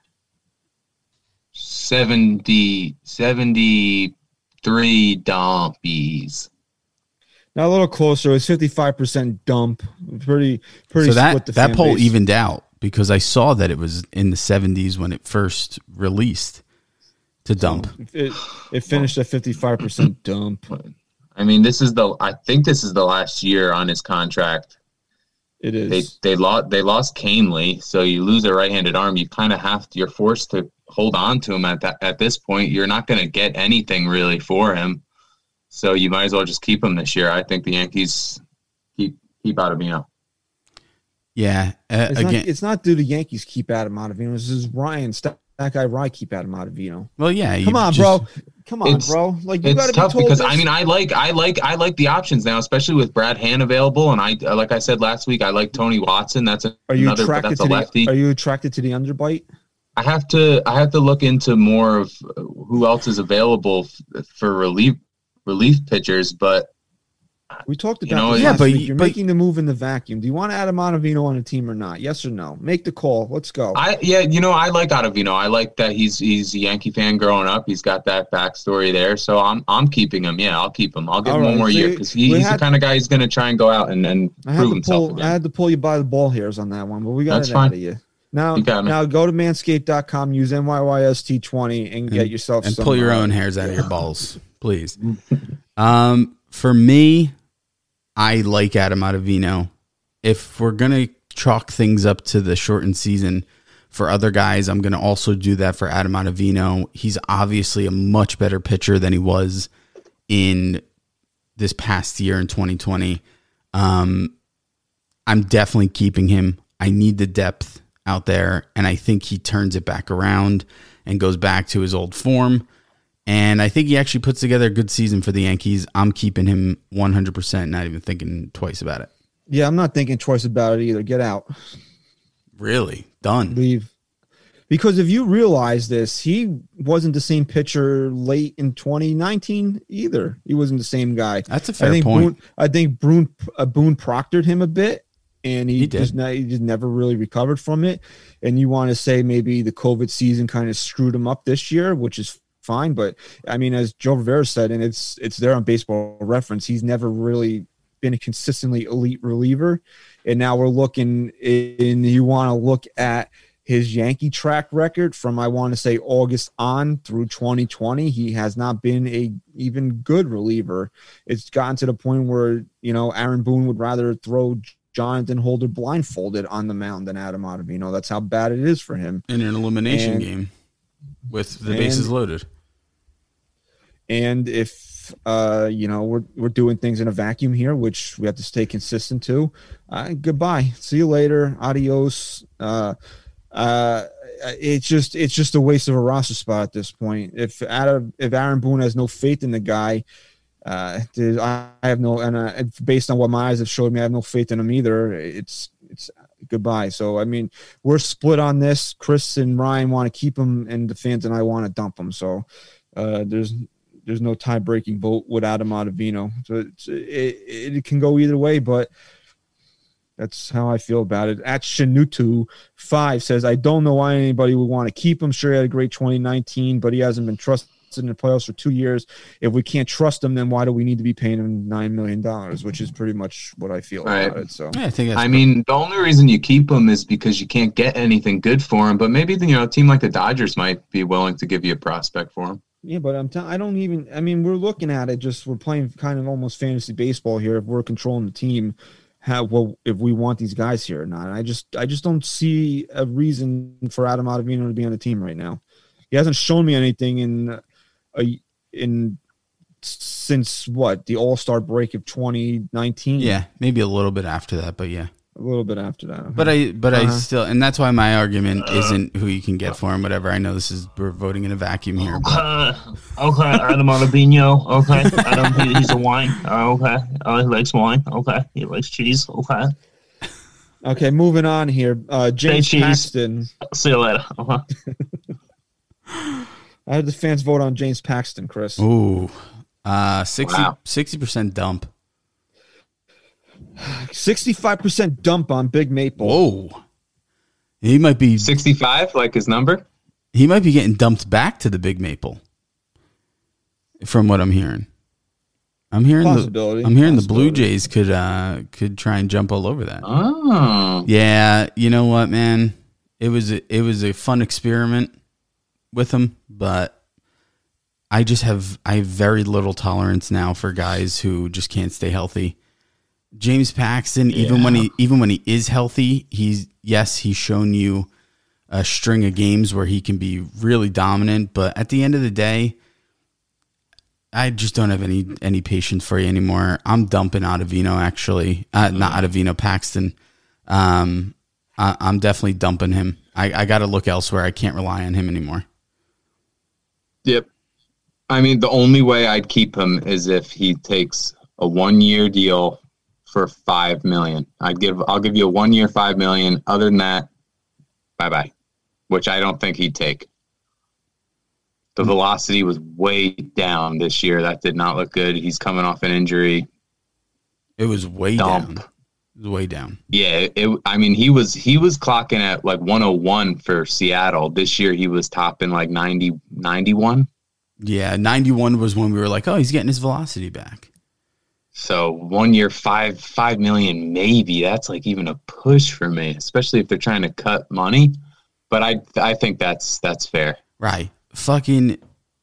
Speaker 8: seventy, seventy-three dumpies.
Speaker 7: Now a little closer. It's fifty-five percent dump. Pretty pretty.
Speaker 5: So that
Speaker 7: split the
Speaker 5: that
Speaker 7: fan
Speaker 5: poll
Speaker 7: base.
Speaker 5: evened out because I saw that it was in the seventies when it first released to dump.
Speaker 7: It, it finished at fifty-five percent dump.
Speaker 8: I mean, this is the. I think this is the last year on his contract.
Speaker 7: It is.
Speaker 8: They they lost they lost Canely, so you lose a right-handed arm. You kind of have to. You're forced to hold on to him at that at this point. You're not going to get anything really for him, so you might as well just keep him this year. I think the Yankees keep keep Ottavino.
Speaker 5: Yeah. Uh,
Speaker 7: It's
Speaker 5: again.
Speaker 7: not, it's not due to Yankees keep Adam Ottavino. This is Ryan. That guy Ryan keep Adam Ottavino.
Speaker 5: well, yeah. you
Speaker 7: Come on,
Speaker 5: just-
Speaker 7: bro. Come on,
Speaker 8: It's-
Speaker 7: bro. Like you
Speaker 8: It's
Speaker 7: got to be
Speaker 8: tough
Speaker 7: told
Speaker 8: because
Speaker 7: this.
Speaker 8: I mean I like I like I like the options now, especially with Brad Hand available, and I like I said last week I like Tony Watson. That's
Speaker 7: are you
Speaker 8: another, but
Speaker 7: attracted
Speaker 8: that's
Speaker 7: to
Speaker 8: a lefty.
Speaker 7: the? Are you attracted to the underbite?
Speaker 8: I have to I have to look into more of who else is available f- for relief relief pitchers, but
Speaker 7: We talked about
Speaker 8: You know,
Speaker 7: this
Speaker 5: yeah,
Speaker 7: last
Speaker 5: but
Speaker 7: week.
Speaker 5: you-
Speaker 7: You're
Speaker 5: but-
Speaker 7: making the move in the vacuum. Do you want Adam Ottavino on the team or not? Yes or no? Make the call. Let's go.
Speaker 8: I yeah, you know, I like Ottavino. I like that he's he's a Yankee fan growing up. He's got that backstory there, so I'm I'm keeping him. Yeah, I'll keep him. I'll give
Speaker 7: All
Speaker 8: him one
Speaker 7: right,
Speaker 8: more
Speaker 7: so
Speaker 8: year
Speaker 7: you-
Speaker 8: because he,
Speaker 7: we
Speaker 8: he's
Speaker 7: had-
Speaker 8: the kind of guy who's going to try and go out and, and
Speaker 7: I had
Speaker 8: prove
Speaker 7: to
Speaker 8: himself
Speaker 7: pull.
Speaker 8: again.
Speaker 7: I had to pull you by the ball hairs on that one, but we got
Speaker 8: That's
Speaker 7: it
Speaker 8: fine.
Speaker 7: out of you. Now,
Speaker 8: You got me.
Speaker 7: now go to manscaped dot com, use N Y Y S T twenty, and get yourself
Speaker 5: and
Speaker 7: some,
Speaker 5: pull your
Speaker 7: uh,
Speaker 5: own hairs out of your balls, please. Um, for me, I like Adam Ottavino. If we're gonna chalk things up to the shortened season for other guys, I'm gonna also do that for Adam Ottavino. He's obviously a much better pitcher than he was in this past year in twenty twenty. Um, I'm definitely keeping him. I need the depth out there, and I think he turns it back around and goes back to his old form. And I think he actually puts together a good season for the Yankees. I'm keeping him one hundred percent, not even thinking twice about it.
Speaker 7: Yeah, I'm not thinking twice about it either. Get out.
Speaker 5: Really? Done.
Speaker 7: Leave. Because if you realize this, he wasn't the same pitcher late in twenty nineteen either. He wasn't the same guy.
Speaker 5: That's a fair
Speaker 7: I think
Speaker 5: point.
Speaker 7: Boone, I think Boone, uh, Boone proctored him a bit, and he,
Speaker 5: He did.
Speaker 7: just ne- he just never really recovered from it. And you want to say maybe the COVID season kind of screwed him up this year, which is fine. But I mean, as Joe Rivera said, and it's it's there on Baseball Reference, he's never really been a consistently elite reliever. And now we're looking in, you want to look at his Yankee track record from, I want to say, August on through twenty twenty. He has not been a even good reliever. It's gotten to the point where, you know, Aaron Boone would rather throw Jonathan Holder blindfolded on the mound than Adam Ottavino. That's how bad it is for him.
Speaker 5: In an elimination
Speaker 7: And-
Speaker 5: game with the bases
Speaker 7: and-
Speaker 5: loaded.
Speaker 7: And if, uh, you know, we're, we're doing things in a vacuum here, which we have to stay consistent to, uh, goodbye. See you later. Adios. Uh, uh, it's just, it's just a waste of a roster spot at this point. If Adam, if Aaron Boone has no faith in the guy, uh, there's- I have no, and uh, based on what my eyes have showed me, I have no faith in him either. It's, it's goodbye. So, I mean, we're split on this. Chris and Ryan want to keep him, and the fans and I want to dump him. So, uh, there's, there's no tie-breaking vote with Adam Ottavino. So it's, it, it can go either way, but that's how I feel about it. At Shanutu five says, I don't know why anybody would want to keep him. Sure, he had a great twenty nineteen, but he hasn't been trusted in the playoffs for two years. If we can't trust him, then why do we need to be paying him nine million dollars, which is pretty much what I feel
Speaker 8: Right.
Speaker 7: about it. So
Speaker 5: Yeah, I think that's
Speaker 8: I mean, the only reason you keep him is because you can't get anything good for him. But maybe, you know, a team like the Dodgers might be willing to give you a prospect for him.
Speaker 7: yeah, but I'm telling, I don't even, I mean, we're looking at it, just we're playing kind of almost fantasy baseball here. If we're controlling the team, how, well, if we want these guys here or not. I just, I just don't see a reason for Adam Ottavino to be on the team right now. He hasn't shown me anything in a, in since what, the All-Star break of twenty nineteen.
Speaker 5: yeah, maybe a little bit after that, but yeah.
Speaker 7: A little bit after that.
Speaker 5: But I, but I
Speaker 7: Uh-huh.
Speaker 5: still, and that's why my argument isn't who you can get for him. Whatever. I know this is we're voting in a vacuum here. But
Speaker 10: Uh, okay, Adam Ottavino. Okay, Adam, he, he's a wine. Uh, okay, uh, he likes wine. Okay, he likes cheese. Okay,
Speaker 7: Okay, moving on here. Uh, James
Speaker 10: cheese.
Speaker 7: Paxton.
Speaker 10: see you later. Uh-huh.
Speaker 7: I had the fans vote on James Paxton, Chris.
Speaker 5: ooh, uh, sixty
Speaker 8: Wow.
Speaker 5: percent dump.
Speaker 7: sixty-five percent dump on Big Maple.
Speaker 5: Whoa, he might be
Speaker 8: sixty-five, like his number?
Speaker 5: he might be getting dumped back to the Big Maple. From what I'm hearing, I'm hearing
Speaker 7: Possibility.
Speaker 5: the I'm hearing the Blue
Speaker 7: Possibility.
Speaker 5: Jays could uh could try and jump all over that.
Speaker 8: Oh.
Speaker 5: Yeah, you know what, man? It was a, it was a fun experiment with him, but I just have I have very little tolerance now for guys who just can't stay healthy. James Paxton, even when he even when he is healthy, he's yes, he's shown you a string of games where he can be really dominant, but at the end of the day, I just don't have any any patience for you anymore. I'm dumping Ottavino, actually. Uh, not Ottavino, Paxton. Um, I, I'm definitely dumping him. I, I got to look elsewhere. I can't rely on him anymore.
Speaker 8: Yep. I mean, the only way I'd keep him is if he takes a one-year deal for five million. I'd give. I'll give you a one-year five million. Other than that, bye bye. Which I don't think he'd take. The velocity was way down this year. That did not look good. He's coming off an injury.
Speaker 5: It was way
Speaker 8: dump.
Speaker 5: down. It was way down.
Speaker 8: Yeah, it. I mean, he was he was clocking at like one oh one for Seattle. This year, he was topping like ninety, ninety-one.
Speaker 5: Yeah, ninety-one was when we were like, oh, he's getting his velocity back.
Speaker 8: So one year, five five million, maybe that's like even a push for me, especially if they're trying to cut money. But I I think that's that's fair.
Speaker 5: Right. Fucking.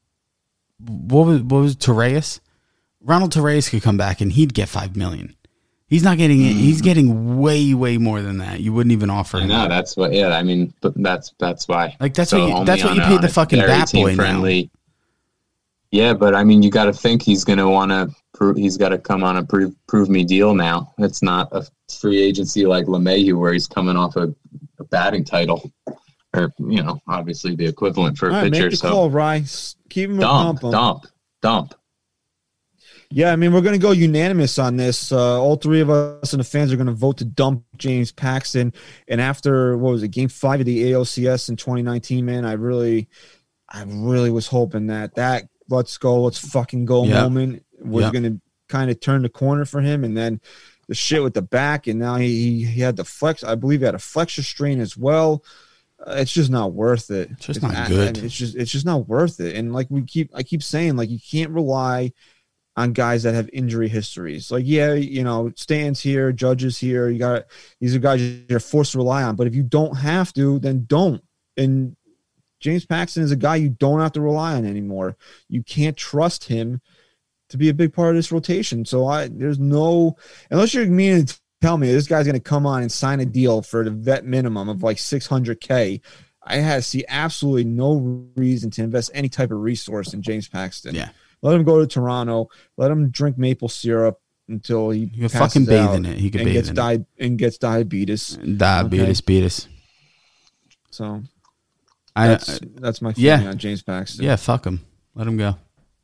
Speaker 5: What was what was Torres? Ronald Torres could come back and he'd get five million. He's not getting it. He's getting way way more than that. You wouldn't even offer
Speaker 8: I
Speaker 5: him.
Speaker 8: know
Speaker 5: that.
Speaker 8: that's what. Yeah, I mean, but that's that's why.
Speaker 5: Like that's
Speaker 8: So
Speaker 5: what you,
Speaker 8: only
Speaker 5: that's what
Speaker 8: on
Speaker 5: you
Speaker 8: a-
Speaker 5: paid
Speaker 8: on
Speaker 5: the
Speaker 8: a
Speaker 5: fucking
Speaker 8: very
Speaker 5: bat boy now.
Speaker 8: team-friendly- Yeah, but I mean, you got to think he's going to want to prove. He's got to come on a prove prove me deal now. It's not a free agency like LeMahieu where he's coming off a, a batting title, or you know, obviously the equivalent for a
Speaker 7: All right,
Speaker 8: pitcher.
Speaker 7: make the
Speaker 8: So
Speaker 7: call, Rice. Keep him a
Speaker 8: dump,
Speaker 7: dump. 'em.
Speaker 8: dump, dump.
Speaker 7: Yeah, I mean, we're going to go unanimous on this. Uh, all three of us and the fans are going to vote to dump James Paxton. And after, what was it, game five of the A L C S in twenty nineteen, man, I really, I really was hoping that that let's go, let's fucking go
Speaker 5: Yep.
Speaker 7: moment was
Speaker 5: Yep.
Speaker 7: going to kind of turn the corner for him. And then the shit with the back, and now he, he had the flex. I believe he had a flexor strain as well. Uh, it's just not worth it.
Speaker 5: It's just
Speaker 7: It's
Speaker 5: not good.
Speaker 7: It's just, it's just not worth it. And like we keep, I keep saying, like you can't rely on guys that have injury histories. Like, yeah, you know, Stan's here, Judges here. You got these are guys you're forced to rely on. But if you don't have to, then don't. And James Paxton is a guy you don't have to rely on anymore. You can't trust him to be a big part of this rotation. So I there's no unless you're meaning to tell me this guy's going to come on and sign a deal for the vet minimum of like six hundred K. I had see absolutely no reason to invest any type of resource in James Paxton.
Speaker 5: Yeah.
Speaker 7: Let him go to Toronto. Let him drink maple syrup until he
Speaker 5: He could
Speaker 7: passes
Speaker 5: fucking bathe
Speaker 7: out
Speaker 5: in it. He could
Speaker 7: and
Speaker 5: bathe
Speaker 7: gets
Speaker 5: in
Speaker 7: di- and gets diabetes.
Speaker 5: it. Diabetes, beatus.
Speaker 7: So
Speaker 5: I,
Speaker 7: that's that's my feeling
Speaker 5: yeah.
Speaker 7: on James Paxton.
Speaker 5: yeah, fuck him. Let him go.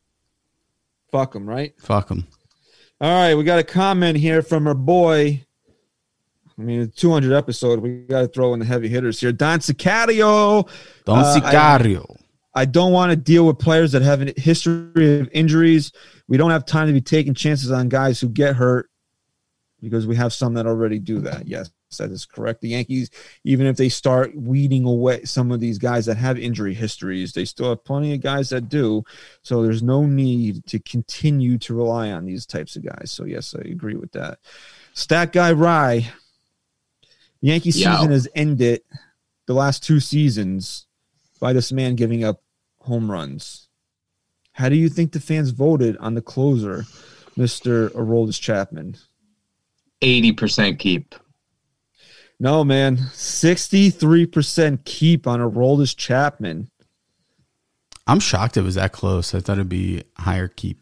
Speaker 7: Fuck him, right?
Speaker 5: Fuck him.
Speaker 7: All right, we got a comment here from our boy. I mean, the two hundred episode. We got to throw in the heavy hitters here. Don Sicario.
Speaker 5: Don
Speaker 7: Uh, I-
Speaker 5: Sicario.
Speaker 7: I don't want to deal with players that have a history of injuries. We don't have time to be taking chances on guys who get hurt because we have some that already do that. Yes, that is correct. The Yankees, even if they start weeding away some of these guys that have injury histories, they still have plenty of guys that do. So there's no need to continue to rely on these types of guys. So, yes, I agree with that. Stat Guy Rye. The Yankee
Speaker 8: Yo.
Speaker 7: season has ended the last two seasons by this man giving up home runs. How do you think the fans voted on the closer, Mister Aroldis Chapman?
Speaker 8: eighty percent keep.
Speaker 7: No, man. sixty-three percent keep on Aroldis Chapman.
Speaker 5: I'm shocked it was that close. I thought it'd be higher keep.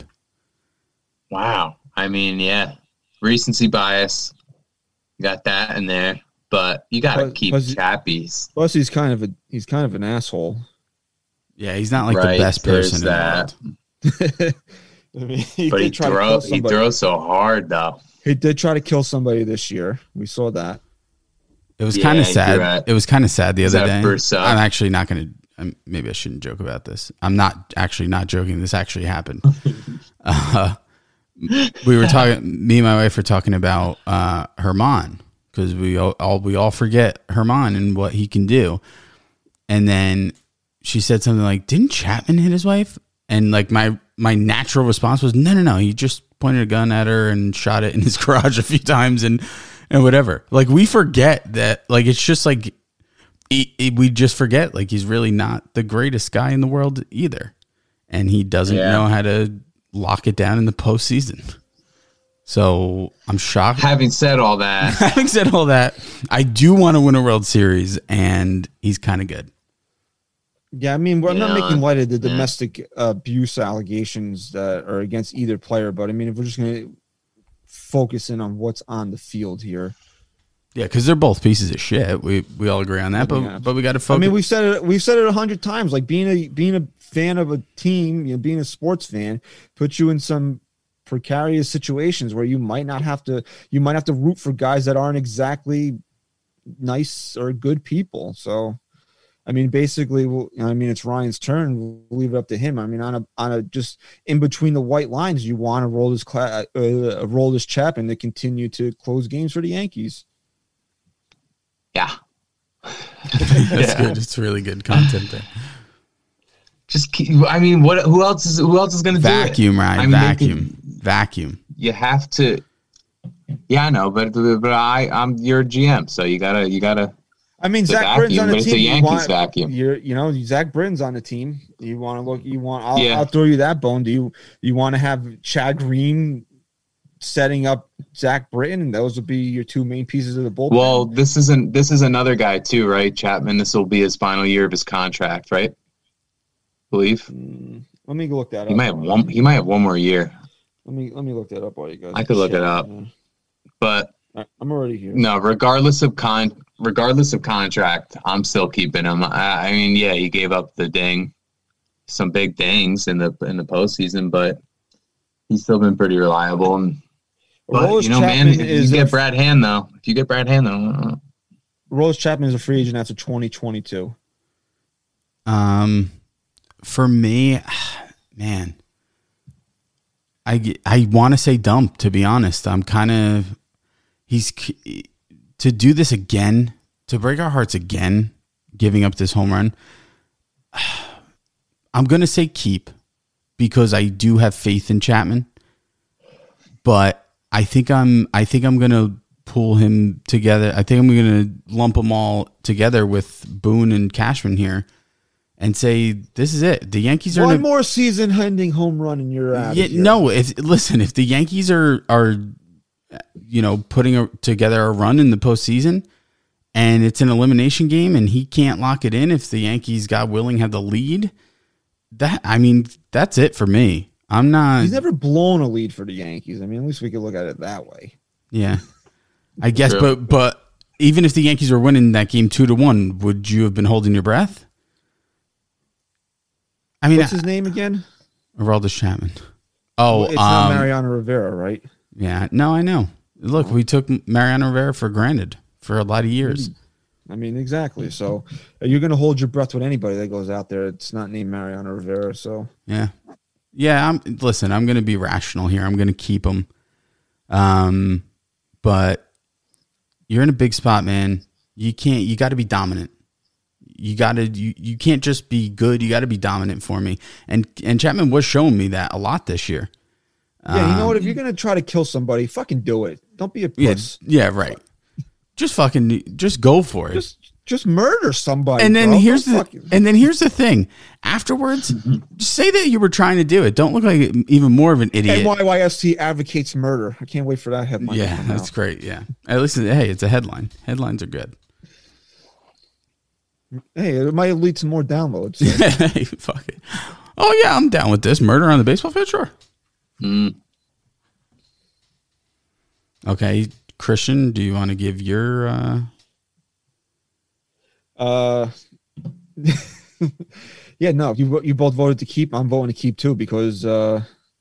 Speaker 8: Wow. I mean, yeah, recency bias. Got that in there, but you got to
Speaker 7: Plus-
Speaker 8: keep
Speaker 7: plus-
Speaker 8: Chappies.
Speaker 7: Plus, he's kind of a he's kind of an asshole.
Speaker 5: Yeah, he's not like
Speaker 8: Right,
Speaker 5: the best
Speaker 8: there's
Speaker 5: person in
Speaker 8: that.
Speaker 5: the world.
Speaker 7: I mean, he
Speaker 8: But he
Speaker 7: did try to
Speaker 8: throw
Speaker 7: kill
Speaker 8: he
Speaker 7: somebody.
Speaker 8: throws so hard though.
Speaker 7: He did try to kill somebody this year. We saw that.
Speaker 5: It was
Speaker 8: Yeah,
Speaker 5: kind of
Speaker 8: you're
Speaker 5: sad.
Speaker 8: right.
Speaker 5: It was kind of sad the
Speaker 8: Is
Speaker 5: other
Speaker 8: that
Speaker 5: day.
Speaker 8: first up?
Speaker 5: I'm actually not going to. Maybe I shouldn't joke about this. I'm not actually not joking. This actually happened. uh, we were talking. Me and my wife were talking about uh, Herman because we all, all we all forget Herman and what he can do. And then she said something like, "Didn't Chapman hit his wife?" And like my my natural response was, "No, no, no. He just pointed a gun at her and shot it in his garage a few times and and whatever." Like we forget that. Like it's just like he, he- we just forget. Like he's really not the greatest guy in the world either, and he doesn't
Speaker 8: Yeah.
Speaker 5: know how to lock it down in the postseason. So I'm shocked.
Speaker 8: Having said all that,
Speaker 5: Having said all that, I do want to win a World Series, and he's kind of good.
Speaker 7: Yeah, I mean, we're not
Speaker 8: Yeah,
Speaker 7: making light of the
Speaker 8: yeah.
Speaker 7: domestic abuse allegations that are against either player, but I mean, if we're just going to focus in on what's on the field here.
Speaker 5: Yeah, because they're both pieces of shit. We we all agree on that, but
Speaker 7: Yeah.
Speaker 5: but we got to focus.
Speaker 7: I mean, we've said it. We've said it a hundred times. Like being a being a fan of a team, you know, being a sports fan, puts you in some precarious situations where you might not have to. You might have to root for guys that aren't exactly nice or good people. So, I mean, basically, we'll, I mean, it's Ryan's turn. We'll leave it up to him. I mean, on a on a just in between the white lines, you want to roll this cla- uh, roll this Chapman to continue to close games for the Yankees.
Speaker 8: Yeah,
Speaker 5: That's
Speaker 8: yeah.
Speaker 5: good. It's really good content there.
Speaker 8: Just keep, I mean, what? Who else is who else is going to do it?
Speaker 5: Vacuum, right?
Speaker 8: I mean,
Speaker 5: Vacuum,
Speaker 8: can,
Speaker 5: vacuum.
Speaker 8: You have to. Yeah, I know, but but I I'm your G M, so you gotta you gotta.
Speaker 7: I mean,
Speaker 8: It's a
Speaker 7: Zach Britton's
Speaker 8: vacuum,
Speaker 7: on the
Speaker 8: but it's a
Speaker 7: team. You
Speaker 8: Yankees
Speaker 7: want,
Speaker 8: vacuum.
Speaker 7: You're, you know, Zach Britton's on the team. You want to look. You want. I'll,
Speaker 8: Yeah.
Speaker 7: I'll throw you that bone. Do you? You want to have Chad Green setting up Zach Britton, and those would be your two main pieces of the bullpen.
Speaker 8: Well, this isn't this is another guy too, right? Chapman. This will be his final year of his contract, right? I believe
Speaker 7: let me look that up.
Speaker 8: he might have one. He might have one more year.
Speaker 7: Let me let me look that up while you guys.
Speaker 8: I could look
Speaker 7: chat.
Speaker 8: it up, but
Speaker 7: I'm already here.
Speaker 8: no. Regardless of con, regardless of contract, I'm still keeping him. I, I mean, yeah, he gave up the ding, some big dings in the in the postseason, but he's still been pretty reliable. And but
Speaker 7: Rose
Speaker 8: you know,
Speaker 7: Chapman
Speaker 8: man, if
Speaker 7: is
Speaker 8: you
Speaker 7: a-
Speaker 8: get Brad Hand though, if you get Brad Hand though,
Speaker 7: Rose Chapman is a free agent after twenty twenty-two.
Speaker 5: Um, for me, man, I I want to say dump. To be honest, I'm kind of he's to do this again, to break our hearts again, giving up this home run. I'm gonna say keep because I do have faith in Chapman, but I think I'm I think I'm gonna pull him together. I think I'm gonna lump them all together with Boone and Cashman here. And say this is it. The Yankees are
Speaker 7: One
Speaker 5: in a,
Speaker 7: more season-ending home run, and you're out.
Speaker 5: yeah, no. If listen, if the Yankees are are you know putting a, together a run in the postseason, and it's an elimination game, and he can't lock it in, if the Yankees, God willing, have the lead, that I mean, that's it for me. I'm not.
Speaker 7: He's never blown a lead for the Yankees. I mean, at least we could look at it that way.
Speaker 5: Yeah, I guess.
Speaker 8: True.
Speaker 5: But but even if the Yankees were winning that game two to one, would you have been holding your breath? I mean,
Speaker 7: What's his name again?
Speaker 5: Aroldis Chapman. Oh,
Speaker 7: Well, it's not
Speaker 5: um,
Speaker 7: Mariano Rivera, right?
Speaker 5: Yeah, no, I know. Look, we took Mariano Rivera for granted for a lot of years.
Speaker 7: I mean, exactly. So you're going to hold your breath with anybody that goes out there. It's not named Mariano Rivera. So
Speaker 5: Yeah, yeah. I'm listen. I'm going to be rational here. I'm going to keep him. Um, but you're in a big spot, man. You can't. You got to be dominant. You got to. You, you can't just be good. You got to be dominant for me. And and Chapman was showing me that a lot this year.
Speaker 7: yeah, you know
Speaker 5: Um,
Speaker 7: what? If you're going to try to kill somebody, fucking do it. Don't be a
Speaker 5: Yeah,
Speaker 7: puss.
Speaker 5: yeah, right. Just fucking, just go for it.
Speaker 7: Just just murder somebody.
Speaker 5: and then
Speaker 7: bro.
Speaker 5: here's
Speaker 7: Don't
Speaker 5: the
Speaker 7: fucking-
Speaker 5: and then here's the thing. Afterwards, just say that you were trying to do it. Don't look like even more of an idiot.
Speaker 7: N Y Y S T advocates murder. I can't wait for that headline. to
Speaker 5: Yeah,
Speaker 7: come
Speaker 5: that's
Speaker 7: out.
Speaker 5: great. Yeah, at least hey, it's a headline. Headlines are good.
Speaker 7: Hey, it might lead to more downloads.
Speaker 5: Hey, fuck it. Oh yeah, I'm down with this. Murder on the baseball field, sure.
Speaker 8: Mm.
Speaker 5: Okay, Christian, do you want to give your? Uh...
Speaker 7: Uh, yeah, no, you you both voted to keep. I'm voting to keep too because uh,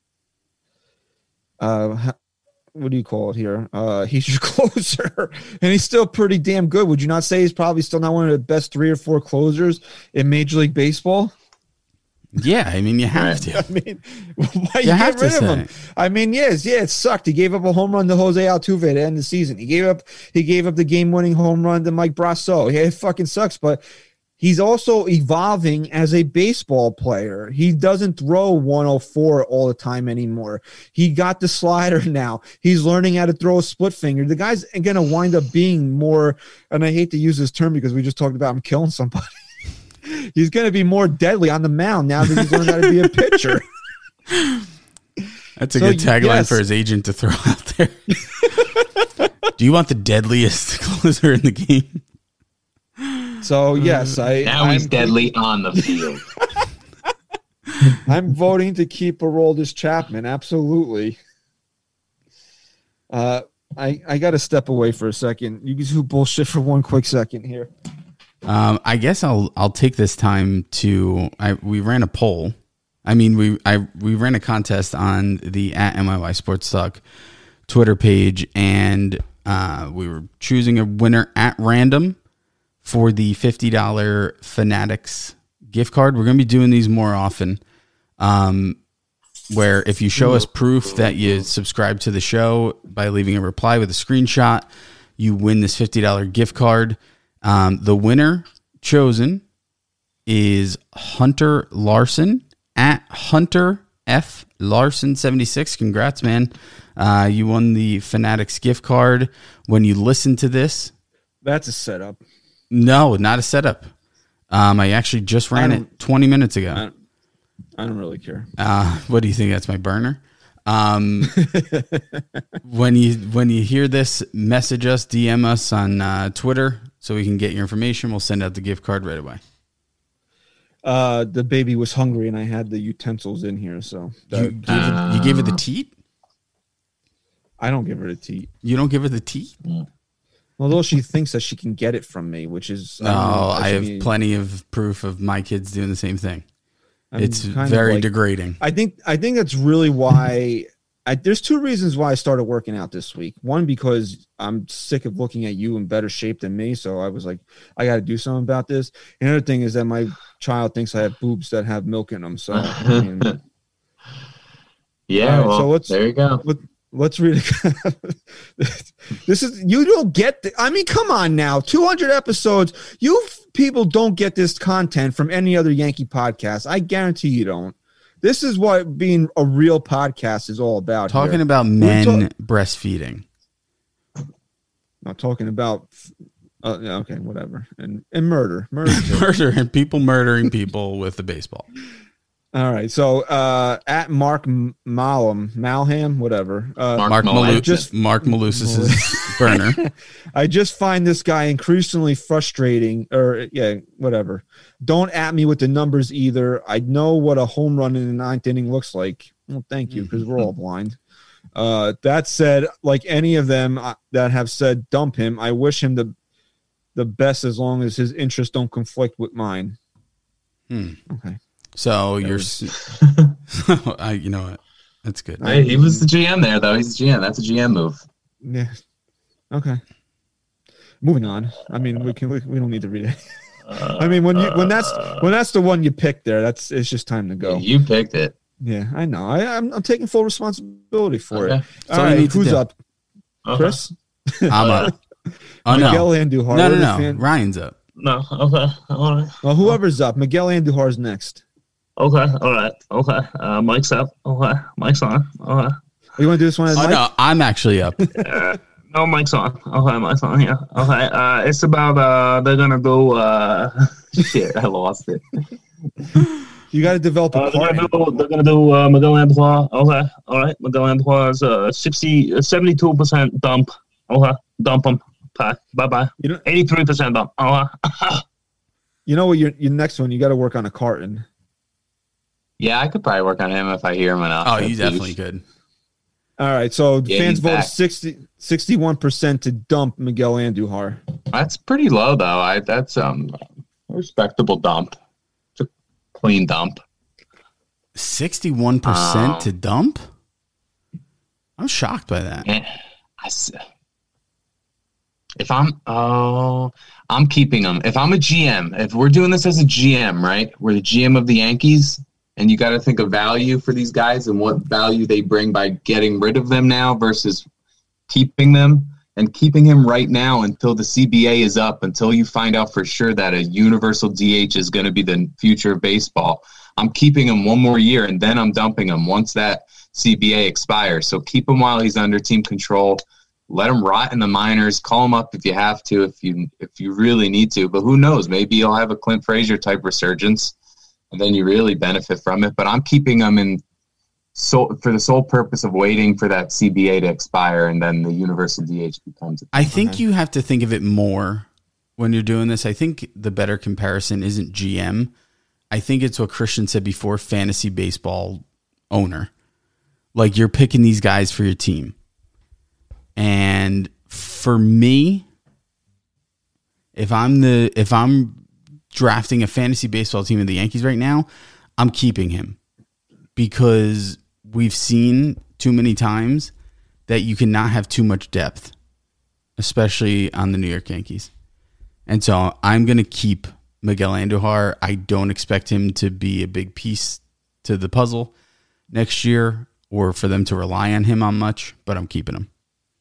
Speaker 7: uh, ha- what do you call it here? Uh, he's your closer, and he's still pretty damn good. Would you not say he's probably still not one of the best three or four closers in Major League Baseball?
Speaker 5: Yeah, I mean you have to.
Speaker 7: I mean, why you,
Speaker 5: You have
Speaker 7: get
Speaker 5: to
Speaker 7: rid of
Speaker 5: say
Speaker 7: him?
Speaker 5: it.
Speaker 7: I mean, yes, yeah, it sucked. He gave up a home run to Jose Altuve at the end of the season. He gave up, he gave up the game-winning home run to Mike Brasso. Yeah, it fucking sucks, but he's also evolving as a baseball player. He doesn't throw one oh four all the time anymore. He got the slider now. He's learning how to throw a split finger. The guy's going to wind up being more, and I hate to use this term because we just talked about him killing somebody. He's going to be more deadly on the mound now that he's learned how to be a pitcher.
Speaker 5: That's a
Speaker 7: So,
Speaker 5: good tagline
Speaker 7: yes.
Speaker 5: for his agent to throw out there. Do you want the deadliest closer in the game?
Speaker 7: So, yes, I,
Speaker 8: Now he's
Speaker 7: I'm,
Speaker 8: deadly on the field.
Speaker 7: I'm voting to keep Aroldis Chapman. Absolutely. Uh, I, I got to step away for a second. You can do bullshit for one quick second here.
Speaker 5: Um, I guess I'll I'll take this time to I we ran a poll. I mean we I we ran a contest on the at M I Y Sports Talk Twitter page, and uh, we were choosing a winner at random for the fifty dollars Fanatics gift card. We're going to be doing these more often. Um, where if you show us proof that you subscribe to the show by leaving a reply with a screenshot, you win this fifty dollars gift card. Um, the winner chosen is Hunter Larson at Hunter F Larson seventy-six. Congrats, man. Uh, you won the Fanatics gift card. When you listen to this,
Speaker 7: that's a setup.
Speaker 5: No, not a setup. Um, I actually just ran it twenty minutes ago.
Speaker 7: I don't, I don't really care.
Speaker 5: Uh, what do you think? That's my burner. Um, when you when you hear this, message us, D M us on uh, Twitter so we can get your information. We'll send out the gift card right away.
Speaker 7: Uh, the baby was hungry, and I had the utensils in here, so
Speaker 5: you gave, it, you gave her the teat.
Speaker 7: I don't give her the teat.
Speaker 5: You don't give her the teat?
Speaker 7: Although she thinks that she can get it from me, which is
Speaker 5: no. I, I have mean, plenty of proof of my kids doing the same thing. I'm it's very like, degrading.
Speaker 7: I think. I think that's really why. I, there's two reasons why I started working out this week. One, because I'm sick of looking at you in better shape than me, so I was like, I got to do something about this. And the other thing is that my child thinks I have boobs that have milk in them. So, I mean,
Speaker 8: yeah. Right, well, so let's there you go.
Speaker 7: Let, Let's read it. This is, you don't get, the, I mean, come on now, two hundred episodes. You people don't get this content from any other Yankee podcast. I guarantee you don't. This is what being a real podcast is all about.
Speaker 5: Talking
Speaker 7: here.
Speaker 5: about men ta- breastfeeding.
Speaker 7: Not talking about, uh, yeah, okay, whatever. And and murder. Murder.
Speaker 5: Murder and people murdering people with a baseball.
Speaker 7: All right, so uh, at Mark Malham, Malham, whatever. Uh,
Speaker 5: Mark Malus, just Mark Malusis's burner.
Speaker 7: I just find this guy increasingly frustrating, or yeah, whatever. Don't at me with the numbers either. I know what a home run in the ninth inning looks like. Well, thank you, because we're all blind. Uh, that said, like any of them that have said dump him, I wish him the the best as long as his interests don't conflict with mine.
Speaker 5: Hmm.
Speaker 7: Okay.
Speaker 5: So that you're, was... I, you know what? That's good.
Speaker 8: Hey, he was the G M there, though. He's the G M. That's a G M move.
Speaker 7: Yeah. Okay. Moving on. I mean, we can. We, we don't need to read it. Uh, I mean, when you when that's when that's the one you picked there, that's it's just time to go.
Speaker 8: You picked it.
Speaker 7: Yeah, I know. I, I'm I'm taking full responsibility for
Speaker 8: okay.
Speaker 7: it. All so right, who's up?
Speaker 8: Uh-huh.
Speaker 7: Chris.
Speaker 5: I'm up. Oh no.
Speaker 7: Miguel Andujar.
Speaker 5: No, no, no. Fan. Ryan's up.
Speaker 10: No. Okay. All right.
Speaker 7: Well, whoever's up, Miguel Andujar's next.
Speaker 10: Okay, all right, okay. Uh, Mike's up. Okay, Mike's on. Okay.
Speaker 7: You want to do this one? As
Speaker 5: oh
Speaker 7: Mike?
Speaker 5: no, I'm actually up.
Speaker 10: uh, no, Mike's on. Okay, Mike's on here. Okay, uh, it's about uh, they're gonna go. Uh, shit, I lost it.
Speaker 7: You got to develop a
Speaker 10: uh,
Speaker 7: plan.
Speaker 10: They're gonna do, they're gonna do uh, Miguel Andujar. Okay, all right. Miguel Andujar's uh, sixty, seventy-two percent dump. Okay, dump him. Bye, bye, bye. eighty-three percent dump. Okay.
Speaker 7: You know what? Your your next one, you got to work on a carton.
Speaker 8: Yeah, I could probably work on him if I hear him enough.
Speaker 5: Oh, you definitely could.
Speaker 7: All right, so
Speaker 8: yeah,
Speaker 7: fans voted sixty, sixty-one percent to dump Miguel Andujar.
Speaker 8: That's pretty low, though. I That's um, a respectable dump. It's a clean dump.
Speaker 5: sixty-one percent um, to dump? I'm shocked by that.
Speaker 8: I, if I'm, oh, I'm keeping him. If I'm a G M, if we're doing this as a G M, right? We're the G M of the Yankees. And you got to think of value for these guys and what value they bring by getting rid of them now versus keeping them. And keeping him right now until the C B A is up, until you find out for sure that a universal D H is going to be the future of baseball. I'm keeping him one more year, and then I'm dumping him once that C B A expires. So keep him while he's under team control. Let him rot in the minors. Call him up if you have to, if you if you really need to. But who knows? Maybe you'll have a Clint Frazier type resurgence. And then you really benefit from it. But I'm keeping them in so for the sole purpose of waiting for that C B A to expire, and then the universal D H becomes.
Speaker 5: I think okay. you have to think of it more when you're doing this. I think the better comparison isn't G M. I think it's what Christian said before: fantasy baseball owner. Like you're picking these guys for your team, and for me, if I'm the if I'm drafting a fantasy baseball team in the Yankees right now, I'm keeping him because we've seen too many times that you cannot have too much depth, especially on the New York Yankees. And so I'm going to keep Miguel Andujar. I don't expect him to be a big piece to the puzzle next year or for them to rely on him on much, but I'm keeping him.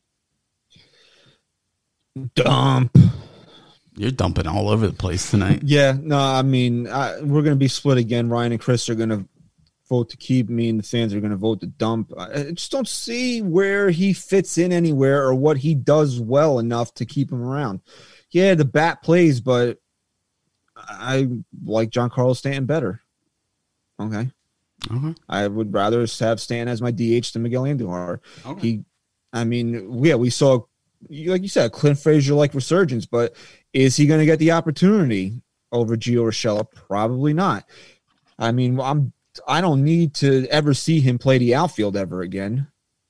Speaker 7: Dump.
Speaker 5: You're dumping all over the place tonight.
Speaker 7: Yeah, no, I mean, I, we're going to be split again. Ryan and Chris are going to vote to keep. Me and the fans are going to vote to dump. I just don't see where he fits in anywhere or what he does well enough to keep him around. Yeah, the bat plays, but I like Giancarlo Stanton better. Okay.
Speaker 5: Okay.
Speaker 7: I would rather have Stanton as my D H than Miguel Andujar.
Speaker 5: Okay.
Speaker 7: He, I mean, yeah, we saw, like you said, Clint Frazier-like resurgence, but is he going to get the opportunity over Gio Urshela? Probably not. I mean, I'm, I don't need to ever see him play the outfield ever again.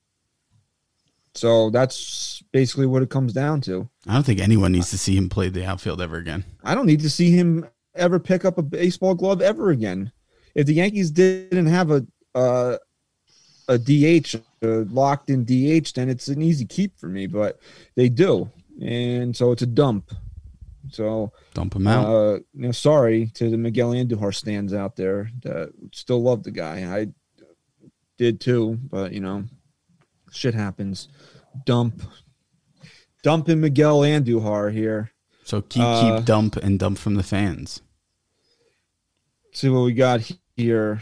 Speaker 7: So that's basically what it comes down to.
Speaker 5: I don't think anyone needs to see him play the outfield ever again.
Speaker 7: I don't need to see him ever pick up a baseball glove ever again. If the Yankees didn't have a uh, a D H, a locked in D H, then it's an easy keep for me. But they do, and so it's a dump. So
Speaker 5: dump him out.
Speaker 7: Uh, you know, sorry to the Miguel Andujar stands out there that still love the guy. I did too, but you know, shit happens. Dump, dumping Miguel Andujar here.
Speaker 5: So keep
Speaker 7: uh,
Speaker 5: keep dump and dump from the fans.
Speaker 7: See what we got here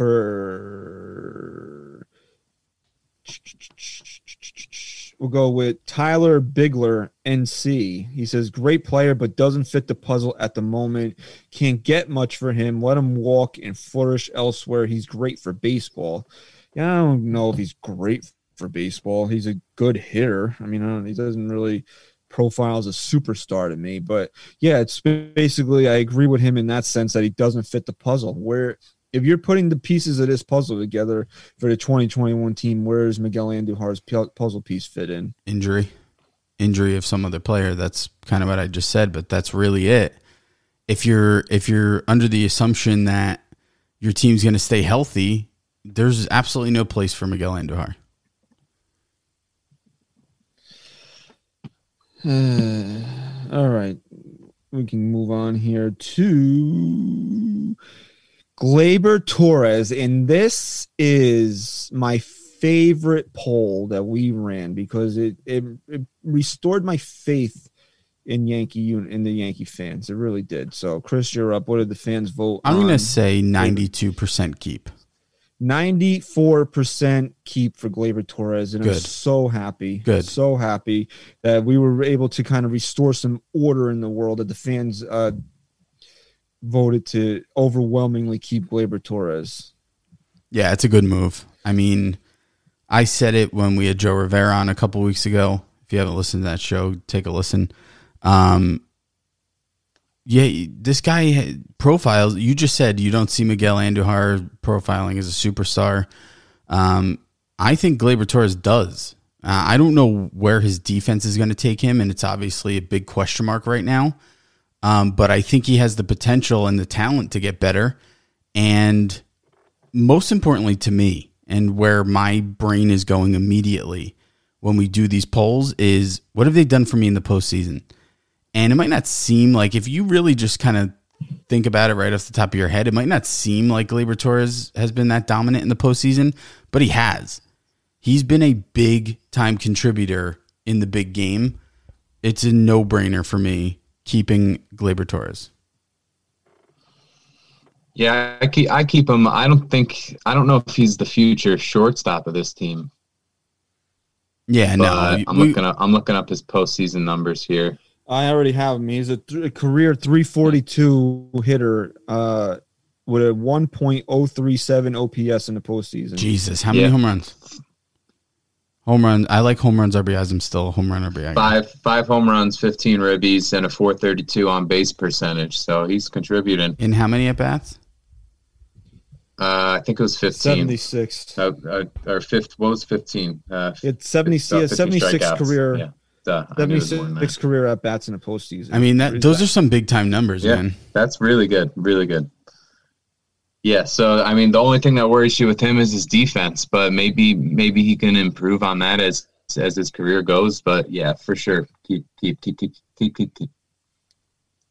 Speaker 7: for. We'll go with Tyler Bigler, N C. He says, great player, but doesn't fit the puzzle at the moment. Can't get much for him. Let him walk and flourish elsewhere. He's great for baseball. Yeah, I don't know if he's great for baseball. He's a good hitter. I mean, I don't, he doesn't really profile as a superstar to me. But, yeah, it's basically I agree with him in that sense that he doesn't fit the puzzle. Where if you're putting the pieces of this puzzle together for the twenty twenty-one team, where does Miguel Andujar's puzzle piece fit in?
Speaker 5: Injury. Injury of some other player. That's kind of what I just said, but that's really it. If you're if you're under the assumption that your team's going to stay healthy, there's absolutely no place for Miguel Andujar.
Speaker 7: Uh, all right. We can move on here to Gleyber Torres, and this is my favorite poll that we ran because it it, it restored my faith in Yankee in the Yankee fans. It really did. So, Chris, you're up. What did the fans vote?
Speaker 5: I'm going to say ninety-two percent keep.
Speaker 7: ninety-four percent keep for Gleyber Torres, and
Speaker 5: Good.
Speaker 7: I'm so happy.
Speaker 5: Good.
Speaker 7: So happy that we were able to kind of restore some order in the world, that the fans uh, voted to overwhelmingly keep Gleyber Torres.
Speaker 5: Yeah, it's a good move. I mean, I said it when we had Joe Rivera on a couple weeks ago. If you haven't listened to that show, take a listen. Um, yeah, this guy profiles. You just said you don't see Miguel Andujar profiling as a superstar. Um, I think Gleyber Torres does. Uh, I don't know where his defense is going to take him, and it's obviously a big question mark right now. Um, but I think he has the potential and the talent to get better. And most importantly to me, and where my brain is going immediately when we do these polls, is what have they done for me in the postseason? And it might not seem like, if you really just kind of think about it right off the top of your head, it might not seem like Gleyber Torres has been that dominant in the postseason, but he has. He's been a big time contributor in the big game. It's a no-brainer for me keeping Gleyber Torres.
Speaker 8: Yeah, I keep, I keep him. I don't think, I don't know if he's the future shortstop of this team.
Speaker 5: Yeah,
Speaker 8: but
Speaker 5: no.
Speaker 8: I'm
Speaker 5: we,
Speaker 8: looking up, I'm looking up his postseason numbers here.
Speaker 7: I already have him. He's a, th- a career three forty-two hitter uh, with a one point oh three seven O P S in the postseason.
Speaker 5: Jesus, how many
Speaker 8: Yeah.
Speaker 5: home runs? Home run. I like home runs, R B Is. I'm still a home run R B I.
Speaker 8: Five five home runs, fifteen ribbies, and a four thirty-two on base percentage. So he's contributing.
Speaker 5: In how many at bats?
Speaker 8: Uh, I think it was fifteen.
Speaker 7: seventy-six.
Speaker 8: Uh, uh, or fifth. What was fifteen? Uh,
Speaker 7: It's seventy,
Speaker 8: fifty,
Speaker 7: yeah, seventy-six
Speaker 8: strikeouts.
Speaker 7: career.
Speaker 8: Yeah. Duh, I knew it was more than
Speaker 7: seventy-six
Speaker 8: that.
Speaker 7: career at bats in the postseason.
Speaker 5: I mean, that
Speaker 7: Pretty
Speaker 5: those
Speaker 7: bad.
Speaker 5: are some big time numbers,
Speaker 8: Yeah,
Speaker 5: man.
Speaker 8: that's really good. Really good. Yeah. So I mean, the only thing that worries you with him is his defense, but maybe maybe he can improve on that as as his career goes. But yeah, for sure, keep keep keep keep keep keep keep.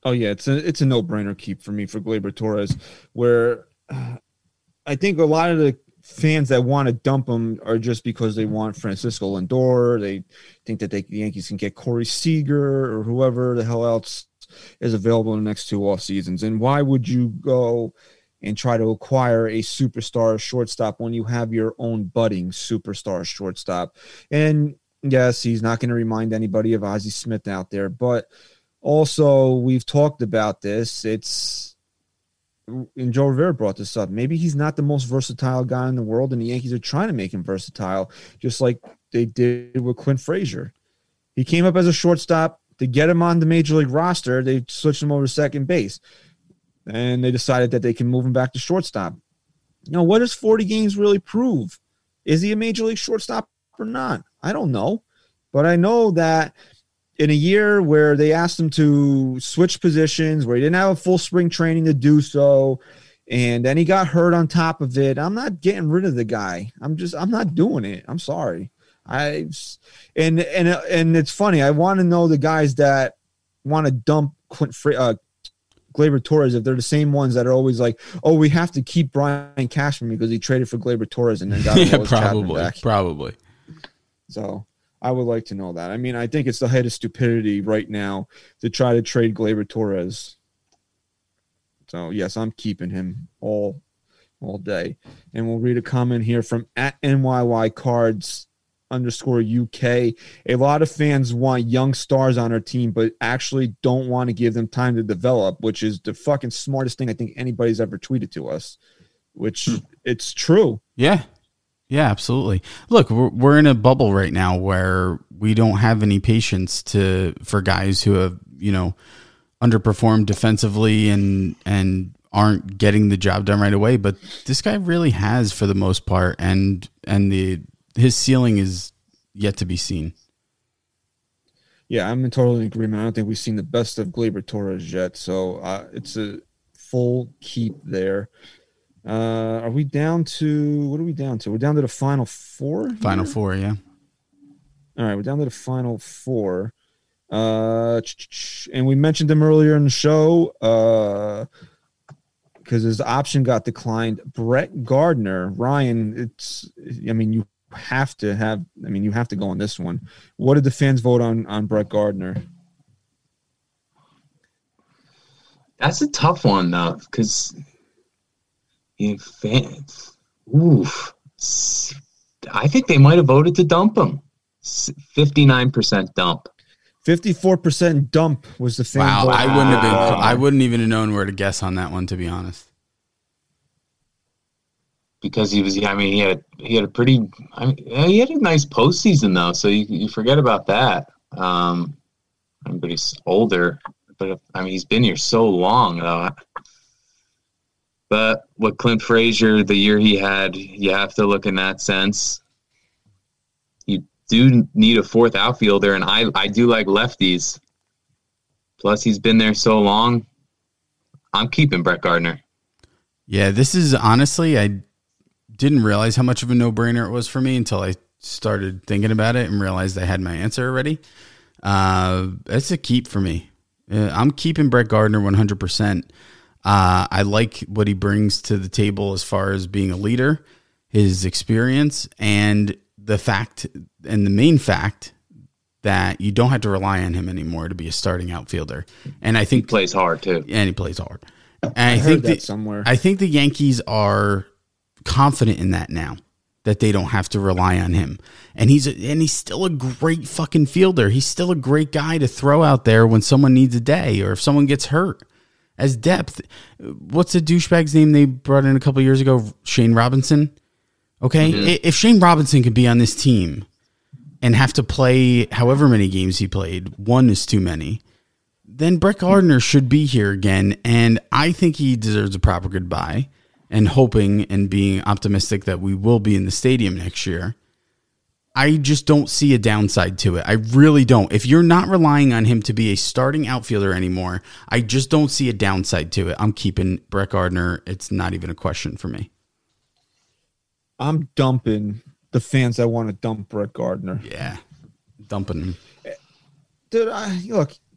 Speaker 7: Oh yeah, it's a it's a no brainer keep for me for Gleyber Torres. Where uh, I think a lot of the fans that want to dump him are just because they want Francisco Lindor. They think that they, the Yankees can get Corey Seager or whoever the hell else is available in the next two off seasons. And why would you go and try to acquire a superstar shortstop when you have your own budding superstar shortstop? And yes, he's not going to remind anybody of Ozzie Smith out there, but also we've talked about this. It's and Joe Rivera brought this up. Maybe he's not the most versatile guy in the world, and the Yankees are trying to make him versatile, just like they did with Clint Frazier. He came up as a shortstop. To get him on the major league roster, they switched him over to second base, and they decided that they can move him back to shortstop. You know, what does forty games really prove? Is he a major league shortstop or not? I don't know, but I know that in a year where they asked him to switch positions, where he didn't have a full spring training to do so, and then he got hurt on top of it, I'm not getting rid of the guy. I'm just, I'm not doing it. I'm sorry. I and and and it's funny. I want to know the guys that want to dump Clint Fra- uh, Gleyber Torres if they're the same ones that are always like, "Oh, we have to keep Brian Cashman because he traded for Gleyber Torres and then got
Speaker 5: yeah,
Speaker 7: Lois
Speaker 5: probably,
Speaker 7: Chapman back."
Speaker 5: Probably.
Speaker 7: So I would like to know that. I mean, I think it's the head of stupidity right now to try to trade Gleyber Torres. So yes, I'm keeping him all all day. And we'll read a comment here from at N Y Y Cards underscore U K. A lot of fans want young stars on our team, but actually don't want to give them time to develop, which is the fucking smartest thing I think anybody's ever tweeted to us, which hmm. it's true.
Speaker 5: Yeah. Yeah, absolutely. Look, we're, we're in a bubble right now where we don't have any patience to, for guys who have, you know, underperformed defensively and, and aren't getting the job done right away. But this guy really has for the most part. And, and the, his ceiling is yet to be seen.
Speaker 7: Yeah, I'm in total agreement. I don't think we've seen the best of Gleyber Torres yet. So uh, it's a full keep there. Uh, are we down to, what are we down to? We're down to the final four? Here?
Speaker 5: Final four, yeah.
Speaker 7: All right, we're down to the final four. Uh, and we mentioned him earlier in the show uh, because his option got declined. Brett Gardner. Ryan, it's, I mean, you have to have, I mean, you have to go on this one. What did the fans vote on, on Brett Gardner?
Speaker 8: That's a tough one, though, because you fans, oof. I think they might have voted to dump him. fifty-nine percent dump.
Speaker 7: fifty-four percent dump was the fan
Speaker 5: wow,
Speaker 7: vote.
Speaker 5: I wouldn't have been. I wouldn't even have known where to guess on that one, to be honest.
Speaker 8: Because he was, I mean, he had he had a pretty, I mean, he had a nice postseason though, so you you forget about that. Um, but he's older, but I mean, he's been here so long though. But with Clint Frazier, the year he had, you have to look in that sense. You do need a fourth outfielder, and I, I do like lefties. Plus, he's been there so long. I'm keeping Brett Gardner.
Speaker 5: Yeah, this is honestly, I didn't realize how much of a no-brainer it was for me until I started thinking about it and realized I had my answer already. Uh, it's a keep for me. Uh, I'm keeping Brett Gardner one hundred percent. Uh, I like what he brings to the table as far as being a leader, his experience, and the fact, and the main fact that you don't have to rely on him anymore to be a starting outfielder. And I think
Speaker 8: he plays hard too.
Speaker 5: And he plays hard. And
Speaker 7: I,
Speaker 5: I
Speaker 7: heard
Speaker 5: think
Speaker 7: that
Speaker 5: the,
Speaker 7: somewhere.
Speaker 5: I think the Yankees are confident in that now, that they don't have to rely on him. And he's a, and he's still a great fucking fielder. He's still a great guy to throw out there when someone needs a day or if someone gets hurt. As depth, what's the douchebag's name they brought in a couple years ago? Shane Robinson. Okay, mm-hmm. If Shane Robinson could be on this team and have to play however many games he played, one is too many, then Brett Gardner should be here again. And I think he deserves a proper goodbye, and hoping and being optimistic that we will be in the stadium next year. I just don't see a downside to it. I really don't. If you're not relying on him to be a starting outfielder anymore, I just don't see a downside to it. I'm keeping Brett Gardner. It's not even a question for me.
Speaker 7: I'm dumping the fans that want to dump Brett Gardner.
Speaker 5: Yeah, dumping him.
Speaker 7: Dude, I, look,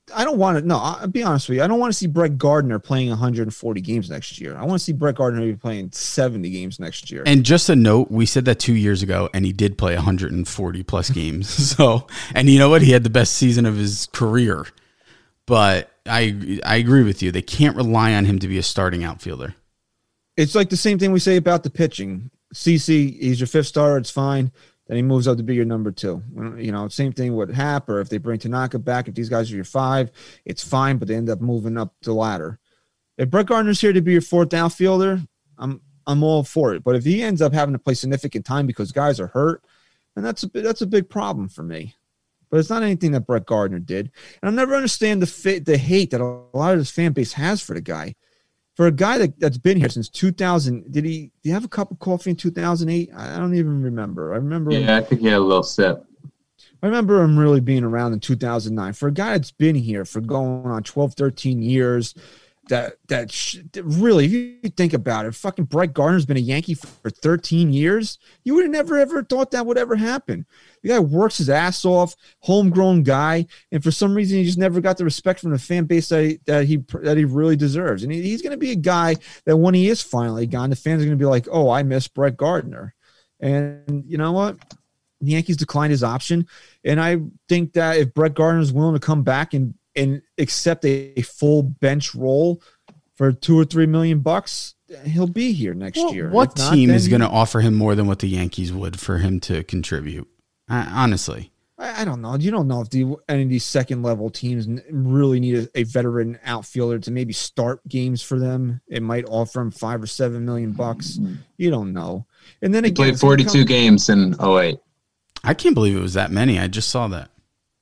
Speaker 7: I don't want to. No, I'll be honest with you. I don't want to see Brett Gardner playing one hundred forty games next year. I want to see Brett Gardner be playing seventy games next year.
Speaker 5: And just a note, we said that two years ago, and he did play one hundred forty plus games. So, and you know what? He had the best season of his career. But I I agree with you. They can't rely on him to be a starting outfielder.
Speaker 7: It's like the same thing we say about the pitching. C C, he's your fifth starter. It's fine. Then he moves up to be your number two. You know, same thing with Happ, or if they bring Tanaka back, if these guys are your five, it's fine, but they end up moving up the ladder. If Brett Gardner's here to be your fourth outfielder, I'm I'm all for it. But if he ends up having to play significant time because guys are hurt, then that's a that's a big problem for me. But it's not anything that Brett Gardner did. And I'll never understand the fa- the hate that a lot of this fan base has for the guy. For a guy that, that's been here since two thousand, did he, did he have a cup of coffee in two thousand eight? I don't even remember. I remember.
Speaker 8: Yeah,
Speaker 7: him,
Speaker 8: I think he had a little sip.
Speaker 7: I remember him really being around in two thousand nine. For a guy that's been here for going on twelve, thirteen years, that that, sh- that really, if you think about it, fucking Brett Gardner's been a Yankee for, for thirteen years. You would have never, ever thought that would ever happen. The guy works his ass off, homegrown guy, and for some reason he just never got the respect from the fan base that he that he, that he really deserves. And he, he's going to be a guy that when he is finally gone, the fans are going to be like, "Oh, I miss Brett Gardner." And you know what? The Yankees declined his option, and I think that if Brett Gardner is willing to come back and and accept a, a full bench role for two or three million bucks, he'll be here next
Speaker 5: well,
Speaker 7: year.
Speaker 5: What
Speaker 7: not,
Speaker 5: team is going to
Speaker 7: he,
Speaker 5: offer him more than what the Yankees would for him to contribute? I, honestly,
Speaker 7: I, I don't know. You don't know if the, any of these second level teams really need a, a veteran outfielder to maybe start games for them. It might offer him five or seven million bucks. You don't know. And then
Speaker 8: he
Speaker 7: again,
Speaker 8: played forty-two games in oh eight.
Speaker 5: I can't believe it was that many. I just saw that.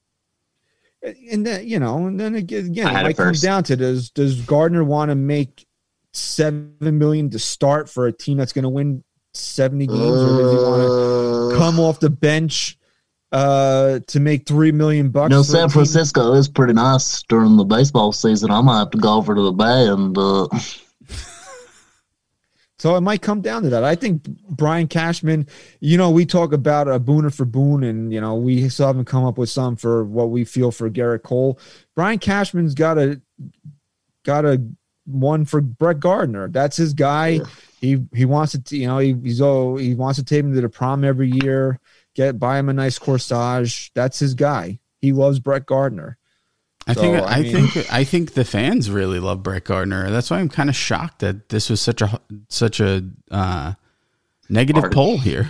Speaker 7: And then, you know, and then again, again it
Speaker 8: it
Speaker 7: might come
Speaker 8: first.
Speaker 7: down to does does Gardner want to make seven million to start for a team that's going to win seventy games, or does he want to come off the bench uh, to make three million bucks?
Speaker 11: You know,
Speaker 7: for a
Speaker 11: San
Speaker 7: team?
Speaker 11: Francisco is pretty nice during the baseball season. I might have to go over to the Bay and. Uh...
Speaker 7: So it might come down to that. I think Brian Cashman, you know, we talk about a booner for Boone, and, you know, we still haven't come up with some for what we feel for Garrett Cole. Brian Cashman's got a, got a one for Brett Gardner. That's his guy. Yeah. He, he wants to, you know, he, he's, oh, he wants to take him to the prom every year, get, buy him a nice corsage. That's his guy. He loves Brett Gardner.
Speaker 5: I
Speaker 7: so,
Speaker 5: think
Speaker 7: I,
Speaker 5: I
Speaker 7: mean,
Speaker 5: think I think the fans really love Brett Gardner. That's why I'm kind of shocked that this was such a such a uh, negative
Speaker 8: Hard.
Speaker 5: poll here.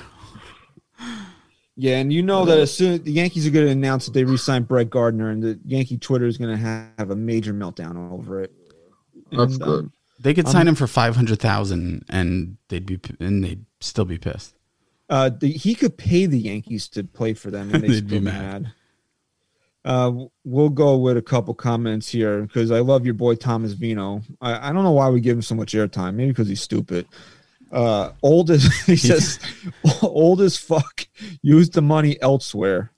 Speaker 7: Yeah, and you know that as soon the Yankees are going to announce that they re-signed Brett Gardner, and the Yankee Twitter is going to have a major meltdown over it.
Speaker 11: That's
Speaker 7: and,
Speaker 11: good.
Speaker 7: Um,
Speaker 5: They could sign
Speaker 7: um,
Speaker 5: him for five hundred thousand, and they'd be and they'd still be pissed.
Speaker 7: Uh, the, he could pay the Yankees to play for them, and they'd,
Speaker 5: They'd
Speaker 7: still
Speaker 5: be
Speaker 7: be
Speaker 5: mad.
Speaker 7: mad. Uh, we'll go with a couple comments here because I love your boy Thomas Vino. I, I don't know why we give him so much airtime. Maybe because he's stupid. Uh, old as he says, old as fuck. Use the money elsewhere.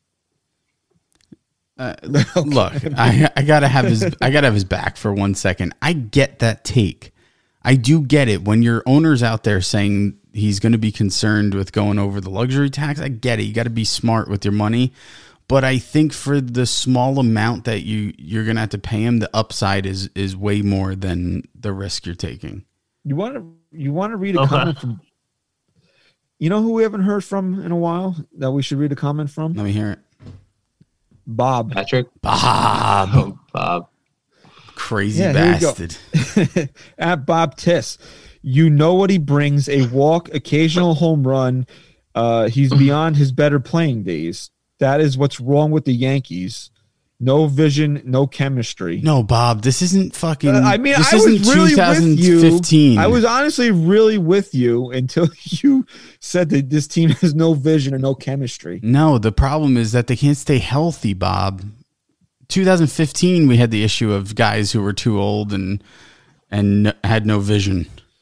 Speaker 5: Uh, look, I, I gotta have his I gotta have his back for one second. I get that take. I do get it. When your owner's out there saying he's going to be concerned with going over the luxury tax, I get it. You got to be smart with your money. But I think for the small amount that you, you're going to have to pay him, the upside is is way more than the risk you're taking.
Speaker 7: You want to you want to read a
Speaker 10: Okay.
Speaker 7: comment from? You know who we haven't heard from in a while that we should read a comment from?
Speaker 5: Let me hear it.
Speaker 7: Bob.
Speaker 8: Patrick?
Speaker 5: Bob.
Speaker 8: Oh, Bob.
Speaker 5: Crazy
Speaker 7: Yeah, here you go.
Speaker 5: bastard.
Speaker 7: At Bob Tiss. You know what he brings, a walk, occasional home run. Uh, he's beyond his better playing days. That is what's wrong with the Yankees. No vision, no chemistry.
Speaker 5: No, Bob, this isn't fucking.
Speaker 7: Uh, I mean,
Speaker 5: this
Speaker 7: I was
Speaker 5: isn't
Speaker 7: really with you.
Speaker 5: twenty fifteen.
Speaker 7: I was honestly really with you until you said that this team has no vision and no chemistry.
Speaker 5: No, the problem is that they can't stay healthy, Bob. twenty fifteen, we had the issue of guys who were too old and and had no vision.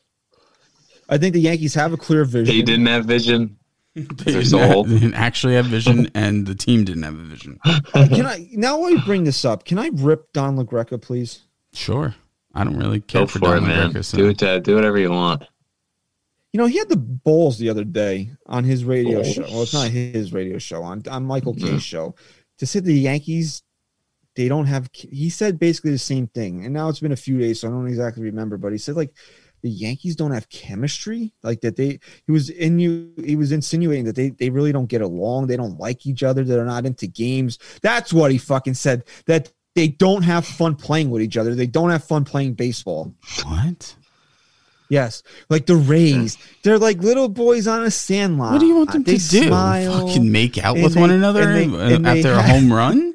Speaker 7: I think the Yankees have a clear vision.
Speaker 8: They didn't have vision.
Speaker 5: They
Speaker 8: They're
Speaker 5: didn't,
Speaker 8: so
Speaker 5: have-
Speaker 8: old.
Speaker 5: they didn't actually have vision, and the team didn't have a vision.
Speaker 7: Can I now? While you bring this up, can I rip Don LaGreca, please?
Speaker 5: Sure, I don't really care
Speaker 8: Go
Speaker 5: for,
Speaker 8: for it,
Speaker 5: Don
Speaker 8: man.
Speaker 5: LaGreca, so-
Speaker 8: Do it. Uh, do whatever you want.
Speaker 7: You know, he had the balls the other day on his radio
Speaker 8: Balls.
Speaker 7: show. Well, it's not his radio show, on, on Michael K's
Speaker 8: Mhm.
Speaker 7: show. To say the Yankees they don't have. He said basically the same thing, and now it's been a few days, so I don't exactly remember. But he said like the Yankees don't have chemistry, like that they. He was in you. He was insinuating that they they really don't get along. They don't like each other. They're not into games. That's what he fucking said. That they don't have fun playing with each other. They don't have fun playing baseball.
Speaker 5: What?
Speaker 7: Yes, like the Rays. They're like little boys on a sandlot.
Speaker 5: What do you want them
Speaker 7: they
Speaker 5: to do?
Speaker 7: Smile,
Speaker 5: Fucking make out
Speaker 7: and
Speaker 5: with
Speaker 7: they-
Speaker 5: one another
Speaker 7: and they- and they
Speaker 5: after a
Speaker 7: have-
Speaker 5: home run?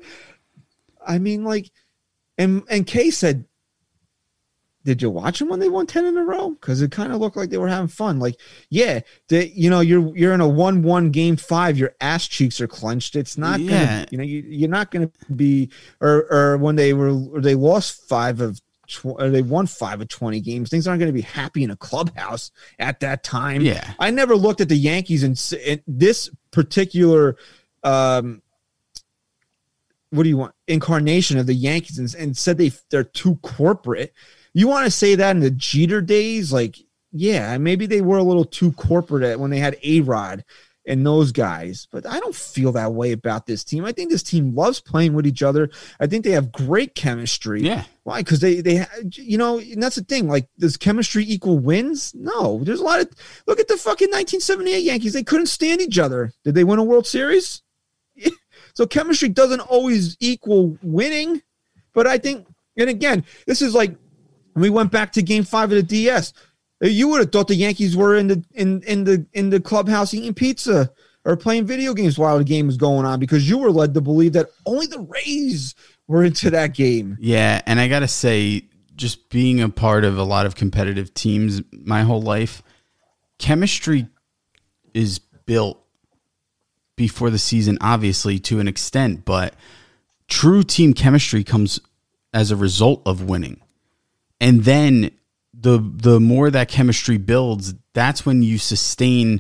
Speaker 7: I mean, like, and and Kay said, "Did you watch them when they won ten in a row? Because it kind of looked like they were having fun. Like, yeah, they, you know, you're you're in a one-one game five. Your ass cheeks are clenched. It's not
Speaker 5: Yeah.
Speaker 7: gonna, you know, you, you're not gonna be, or or when they were, or they lost five of. Tw- or they won five of twenty games. Things aren't going to be happy in a clubhouse at that time.
Speaker 5: Yeah.
Speaker 7: I never looked at the Yankees and, s- and this particular, um, what do you want? Incarnation of the Yankees and, and said they they're too corporate. You want to say that in the Jeter days? Like, yeah, maybe they were a little too corporate at, when they had A-Rod and those guys, but I don't feel that way about this team. I think this team loves playing with each other. I think they have great chemistry.
Speaker 5: Yeah.
Speaker 7: Why? Because they, they, you know, and that's the thing. Like, does chemistry equal wins? No. There's a lot of, look at the fucking nineteen seventy-eight Yankees. They couldn't stand each other. Did they win a World Series? So chemistry doesn't always equal winning. But I think, and again, this is like, when we went back to game five of the D S, you would have thought the Yankees were in the in in the in the clubhouse eating pizza or playing video games while the game was going on, because you were led to believe that only the Rays were into that game.
Speaker 5: Yeah, and I got to say, just being a part of a lot of competitive teams my whole life, chemistry is built before the season, obviously, to an extent, but true team chemistry comes as a result of winning. And then the the more that chemistry builds, that's when you sustain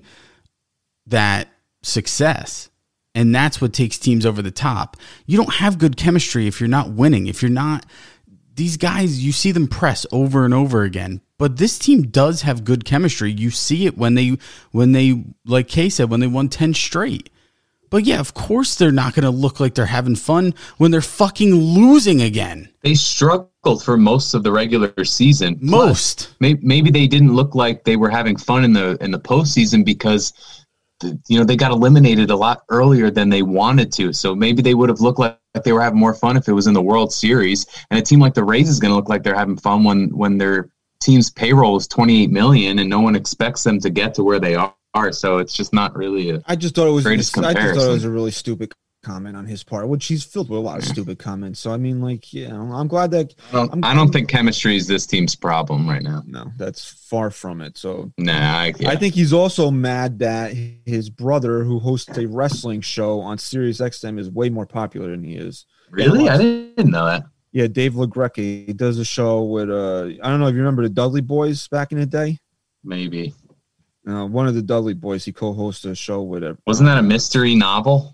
Speaker 5: that success. And that's what takes teams over the top. You don't have good chemistry if you're not winning. If you're not, these guys, you see them press over and over again. But this team does have good chemistry. You see it when they, when they, like Kay said, when they won ten straight. But yeah, of course they're not going to look like they're having fun when they're fucking losing again.
Speaker 8: They struggled for most of the regular season.
Speaker 5: Most.
Speaker 8: Plus, maybe, maybe they didn't look like they were having fun in the in the postseason because, the, you know, they got eliminated a lot earlier than they wanted to. So maybe they would have looked like they were having more fun if it was in the World Series. And a team like the Rays is going to look like they're having fun when when their team's payroll is twenty-eight million dollars and no one expects them to get to where they are. Are so it's just not really a
Speaker 7: I just thought it was
Speaker 8: greatest
Speaker 7: I just
Speaker 8: comparison.
Speaker 7: thought it was a really stupid comment on his part, which he's filled with a lot of stupid comments. So I mean, like, you know, I'm glad that
Speaker 8: I don't,
Speaker 7: I'm,
Speaker 8: I don't think chemistry is this team's problem right now.
Speaker 7: No, that's far from it. So
Speaker 8: Nah, I, yeah.
Speaker 7: I think he's also mad that his brother, who hosts a wrestling show on Sirius X M, is way more popular than he is.
Speaker 8: Really? I didn't know that.
Speaker 7: Yeah, Dave LaGreca. He does a show with uh I don't know if you remember the Dudley Boys back in the day.
Speaker 8: Maybe.
Speaker 7: Uh, one of the Dudley Boys, he co-hosts a show with it.
Speaker 8: Wasn't that a mystery novel?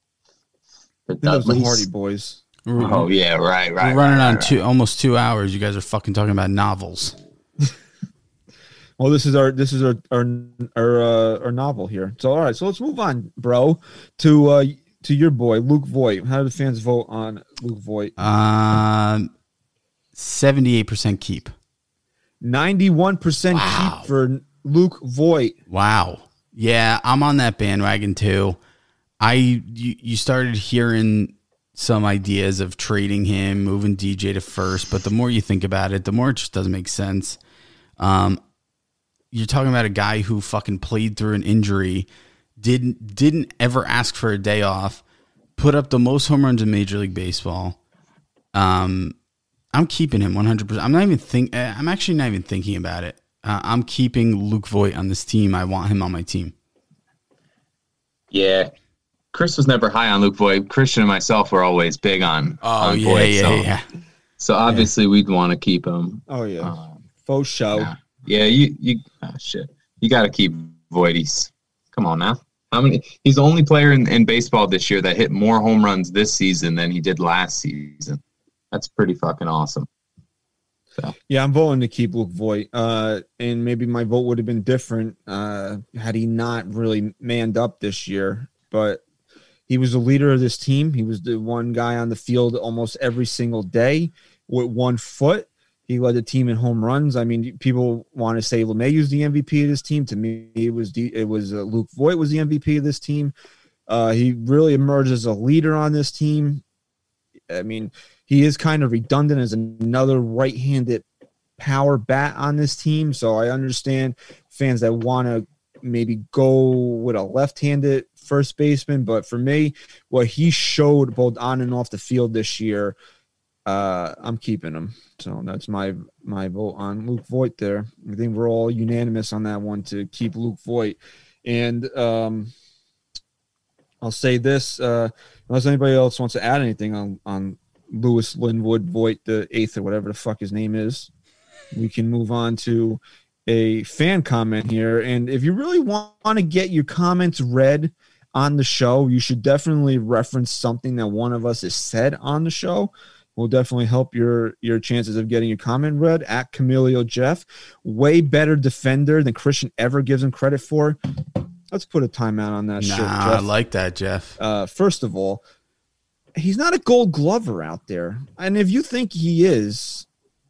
Speaker 8: The
Speaker 7: I think that was the
Speaker 8: Dudleys?
Speaker 7: Hardy Boys.
Speaker 8: Oh yeah, right, right.
Speaker 5: We're running
Speaker 8: right,
Speaker 5: on
Speaker 8: right,
Speaker 5: two almost two hours. You guys are fucking talking about novels.
Speaker 7: Well, this is our this is our our our, uh, our novel here. So all right, so let's move on, bro, to uh, to your boy Luke Voigt. How did the fans vote on Luke Voigt?
Speaker 5: Um, seventy-eight percent keep.
Speaker 7: Ninety-one percent
Speaker 5: Wow.
Speaker 7: keep for Luke Voigt.
Speaker 5: Wow. Yeah, I'm on that bandwagon too. I you, you started hearing some ideas of trading him, moving D J to first, but the more you think about it, the more it just doesn't make sense. Um, you're talking about a guy who fucking played through an injury, didn't didn't ever ask for a day off, put up the most home runs in Major League Baseball. Um, I'm keeping him one hundred percent. I'm not even think. I'm actually not even thinking about it. Uh, I'm keeping Luke Voigt on this team. I want him on my team.
Speaker 8: Yeah. Chris was never high on Luke Voigt. Christian and myself were always big on,
Speaker 5: Oh,
Speaker 8: on
Speaker 5: yeah,
Speaker 8: Voigt.
Speaker 5: yeah,
Speaker 8: so,
Speaker 5: yeah.
Speaker 8: so obviously we'd want to keep him.
Speaker 7: Oh yeah,
Speaker 8: Um,
Speaker 7: faux show.
Speaker 8: yeah, yeah, you you oh, shit. You got to keep Voigt. He's come on now. How many? He's the only player in, in baseball this year that hit more home runs this season than he did last season. That's pretty fucking awesome. So.
Speaker 7: Yeah, I'm voting to keep Luke Voigt. Uh, and maybe my vote would have been different uh, had he not really manned up this year. But He was the leader of this team. He was the one guy on the field almost every single day with one foot. He led the team in home runs. I mean, people want to say LeMahieu's the M V P of this team. To me, it was the, it was uh, Luke Voit was the M V P of this team. Uh, he really emerged as a leader on this team. I mean, he is kind of redundant as another right-handed power bat on this team. So I understand fans that want to maybe go with a left-handed first baseman. But for me, what he showed both on and off the field this year, uh, I'm keeping him. So that's my my vote on Luke Voit there. I think we're all unanimous on that one to keep Luke Voit. And um, I'll say this, uh, unless anybody else wants to add anything on, on Lewis Linwood Voit the eighth or whatever the fuck his name is, we can move on to a fan comment here. And if you really want to get your comments read on the show, you should definitely reference something that one of us has said on the show. Will definitely help your your chances of getting your comment read. At Camilio Jeff, way better defender than Christian ever gives him credit for. Let's put a timeout on that
Speaker 5: nah,
Speaker 7: shit, Jeff.
Speaker 5: I like that, Jeff.
Speaker 7: Uh, first of all, he's not a gold glover out there. And if you think he is,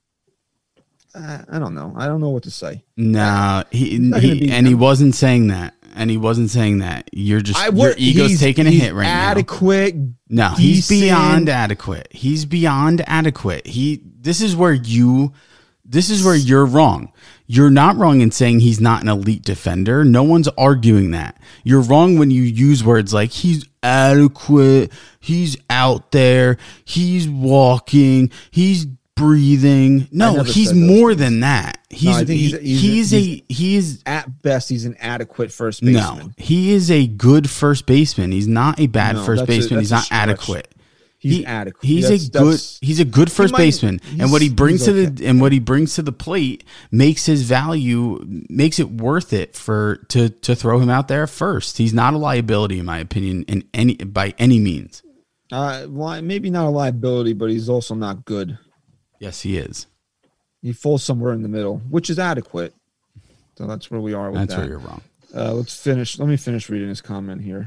Speaker 7: uh, I don't know. I don't know what to say.
Speaker 5: Nah, he, he and he wasn't saying that. And he wasn't saying that. You're just, I, your ego's taking a hit right
Speaker 7: adequate,
Speaker 5: now. No, he's beyond adequate. He's beyond adequate. He, this is where you, this is where you're wrong. You're not wrong in saying he's not an elite defender. No one's arguing that. You're wrong when you use words like he's adequate, he's out there, he's walking, he's breathing. No, he's more things. than that. He's, no, I think he's, he's, he's, he's a he is
Speaker 7: at best he's an adequate first baseman.
Speaker 5: No, he is a good first baseman. He's not a bad no, first baseman. A, he's not adequate.
Speaker 7: He's
Speaker 5: he,
Speaker 7: adequate.
Speaker 5: He's
Speaker 7: that's,
Speaker 5: a good he's a good first might, baseman. And what he brings to okay. the and what he brings to the plate makes his value makes it worth it for to to throw him out there first. He's not a liability in my opinion in any by any means.
Speaker 7: Uh well, maybe not a liability, but he's also not good.
Speaker 5: Yes, he is.
Speaker 7: He falls somewhere in the middle, which is adequate. So that's where we are with
Speaker 5: that's
Speaker 7: that.
Speaker 5: That's where you're wrong.
Speaker 7: Uh, let's finish. Let me finish reading his comment here.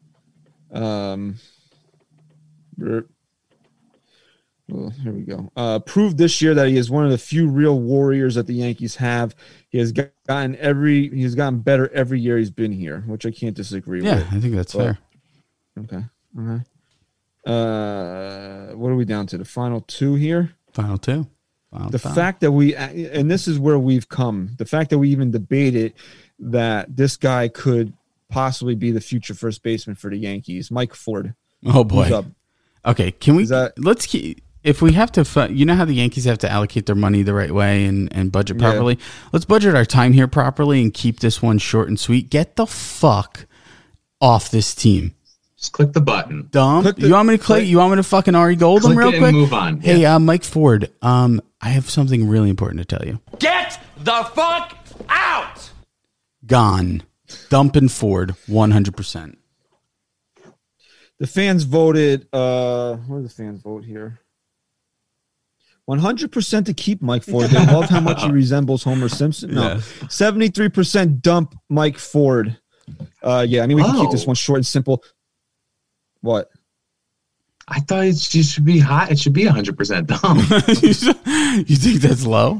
Speaker 7: Um, well, here we go. Uh, proved this year that he is one of the few real warriors that the Yankees have. He has gotten every. He's gotten better every year he's been here, which I can't disagree
Speaker 5: yeah,
Speaker 7: with.
Speaker 5: Yeah, I think that's but, fair.
Speaker 7: Okay. Okay. Uh, what are we down to? The final two here.
Speaker 5: Final two. Final
Speaker 7: the
Speaker 5: time.
Speaker 7: fact that we, and this is where we've come, the fact that we even debated that this guy could possibly be the future first baseman for the Yankees, Mike Ford.
Speaker 5: Oh boy. Okay, can we? That, let's keep. If we have to, you know how the Yankees have to allocate their money the right way and, and budget properly. Yeah. Let's budget our time here properly and keep this one short and sweet. Get the fuck off this team.
Speaker 8: Just click the button.
Speaker 5: Dumb.
Speaker 8: The,
Speaker 5: you want me to click? click? You want me to fucking Ari Goldham real
Speaker 8: it
Speaker 5: quick?
Speaker 8: And move on.
Speaker 5: Hey,
Speaker 8: yeah.
Speaker 5: uh, Mike Ford. Um, I have something really important to tell you.
Speaker 9: Get the fuck out.
Speaker 5: Gone. Dumping Ford, one hundred percent.
Speaker 7: The fans voted. Uh, where do the fans vote here? one hundred percent to keep Mike Ford. They love how much he resembles Homer Simpson. No, yeah. seventy-three percent dump Mike Ford. Uh, yeah, I mean, we can oh. keep this one short and simple. What?
Speaker 8: I thought it should be high. It should be one hundred percent dumb.
Speaker 5: You think that's low?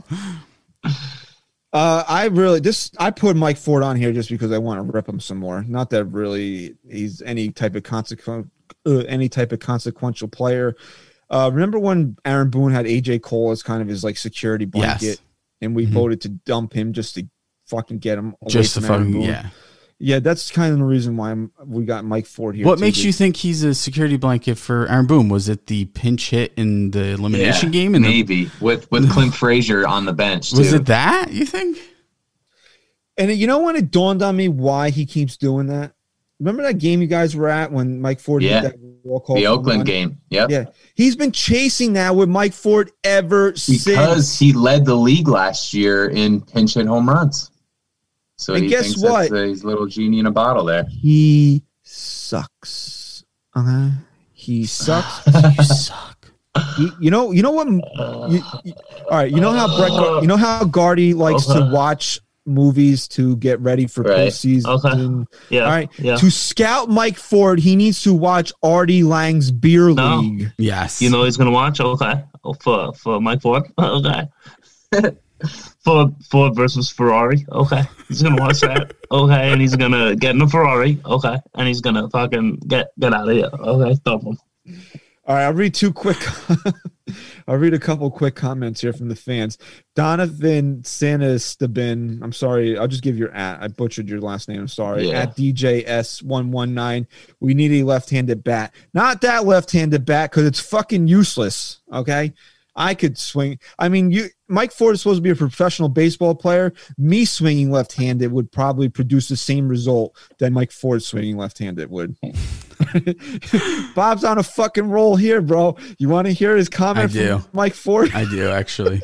Speaker 7: Uh, I really this I put Mike Ford on here just because I want to rip him some more. Not that really he's any type of consequent uh, any type of consequential player. Uh, remember when Aaron Boone had A J Cole as kind of his like security blanket, yes. and we mm-hmm. voted to dump him just to fucking get him away
Speaker 5: just
Speaker 7: from
Speaker 5: the
Speaker 7: Aaron
Speaker 5: fucking
Speaker 7: Boone.
Speaker 5: yeah.
Speaker 7: Yeah, that's kind of the reason why I'm, we got Mike Ford here.
Speaker 5: What makes you think he's a security blanket for Aaron Boone? Was it the pinch hit in the elimination
Speaker 8: yeah,
Speaker 5: game? And
Speaker 8: maybe
Speaker 5: the,
Speaker 8: with with Clint Frazier on the bench.
Speaker 5: Was
Speaker 8: too.
Speaker 5: it that you think?
Speaker 7: And you know when it dawned on me why he keeps doing that? Remember that game you guys were at when Mike Ford
Speaker 8: yeah.
Speaker 7: did that walk off?
Speaker 8: The Oakland one? game. Yep.
Speaker 7: Yeah. He's been chasing that with Mike Ford ever
Speaker 8: because
Speaker 7: since.
Speaker 8: Because he led the league last year in pinch hit home runs. So
Speaker 7: and
Speaker 8: he
Speaker 7: guess
Speaker 8: thinks
Speaker 7: what?
Speaker 8: That's his little genie in a bottle there.
Speaker 7: He sucks. Uh-huh. He sucks.
Speaker 5: You suck.
Speaker 7: He, you know, you know what? You, you, all right. You know how Brett, you know how Gardy likes okay. to watch movies to get ready for
Speaker 10: Right.
Speaker 7: postseason.
Speaker 10: Okay. Yeah,
Speaker 7: All right.
Speaker 10: yeah.
Speaker 7: To scout Mike Ford, he needs to watch Artie Lang's Beer
Speaker 10: No.
Speaker 7: League.
Speaker 5: Yes.
Speaker 10: You know he's gonna watch. Okay, oh, for for Mike Ford. Okay. For Ford versus Ferrari. Okay, he's gonna watch that. Okay, and he's gonna get in a Ferrari. Okay, and he's gonna fucking get get out of here. Okay, stop him.
Speaker 7: All right, I'll read two quick. I'll read a couple quick comments here from the fans. Donovan Sanastabin. I'm sorry. I'll just give your at. I butchered your last name. I'm sorry.
Speaker 8: Yeah.
Speaker 7: At D J S one one nine. We need a left-handed bat. Not that left-handed bat because it's fucking useless. Okay. I could swing. I mean, you. Mike Ford is supposed to be a professional baseball player. Me swinging left-handed would probably produce the same result that Mike Ford swinging left-handed would. Bob's on a fucking roll here, bro. You want to hear his comment
Speaker 5: I do.
Speaker 7: from Mike Ford?
Speaker 5: I do, actually.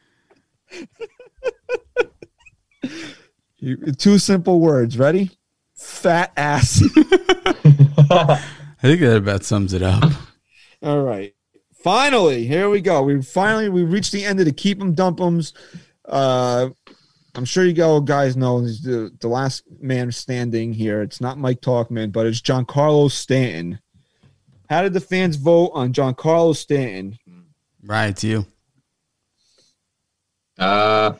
Speaker 7: You- Two simple words. Ready? Fat ass.
Speaker 5: I think that about sums it up.
Speaker 7: All right. Finally, here we go. We finally we reached the end of the keep 'em dump 'ems. Uh, I'm sure you go guys know he's the, the last man standing here. It's not Mike Talkman, but it's Giancarlo Stanton. How did the fans vote on Giancarlo Stanton?
Speaker 5: Right, it's you.
Speaker 8: Uh,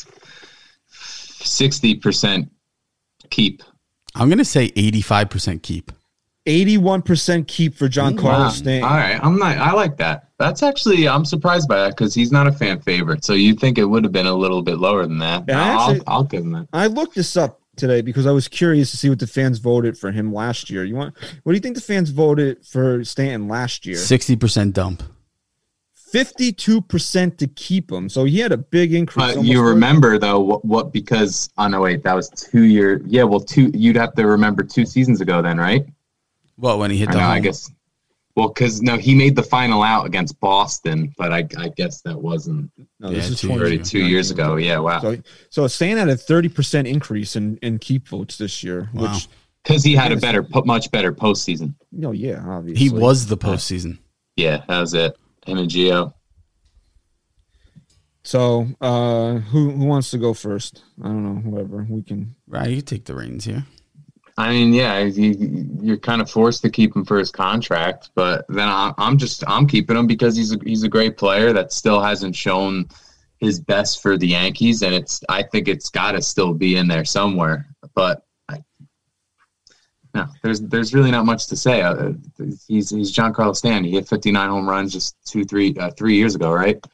Speaker 8: sixty percent keep.
Speaker 5: I'm going to say eighty-five percent keep.
Speaker 7: eighty-one percent keep for Giancarlo
Speaker 8: Wow.
Speaker 7: Stanton.
Speaker 8: All right, I'm not. I like that. That's actually I'm surprised by that because he's not a fan favorite. So you'd think it would have been a little bit lower than that.
Speaker 7: And I
Speaker 8: I'll,
Speaker 7: actually-
Speaker 8: I'll give him that.
Speaker 7: I looked this up today because I was curious to see what the fans voted for him last year. You want? What do you think the fans voted for Stanton last year?
Speaker 5: sixty percent dump.
Speaker 7: fifty-two percent to keep him. So he had a big increase.
Speaker 8: But
Speaker 7: almost
Speaker 8: you
Speaker 7: thirty.
Speaker 8: remember though what, what? Because oh no, wait, that was two year. Yeah, well, two. You'd have to remember two seasons ago then, right?
Speaker 5: What, when he hit
Speaker 8: I
Speaker 5: the
Speaker 8: know.
Speaker 5: home?
Speaker 8: I guess. Well, because no, he made the final out against Boston, but I, I guess that wasn't
Speaker 7: No,
Speaker 5: Yeah,
Speaker 7: this is
Speaker 5: two
Speaker 7: twenty
Speaker 8: already two years ago. Yeah, wow.
Speaker 7: So, so Stanton had a thirty percent increase in, in keep votes this year,
Speaker 5: Wow.
Speaker 7: which,
Speaker 8: Because he had a better, po- much better postseason.
Speaker 7: no, yeah, obviously.
Speaker 5: He was the postseason.
Speaker 8: Yeah, that was it. Him and Gio.
Speaker 7: So, uh, who who wants to go first? I don't know. Whoever we can.
Speaker 5: Right, you take the reins here.
Speaker 8: I mean, yeah, you, you're kind of forced to keep him for his contract, but then I, I'm just I'm keeping him because he's a, he's a great player that still hasn't shown his best for the Yankees, and it's I think it's got to still be in there somewhere. But I, no, there's there's really not much to say. Uh, he's he's Giancarlo Stanton. He hit fifty-nine home runs just two three uh, three years ago, right?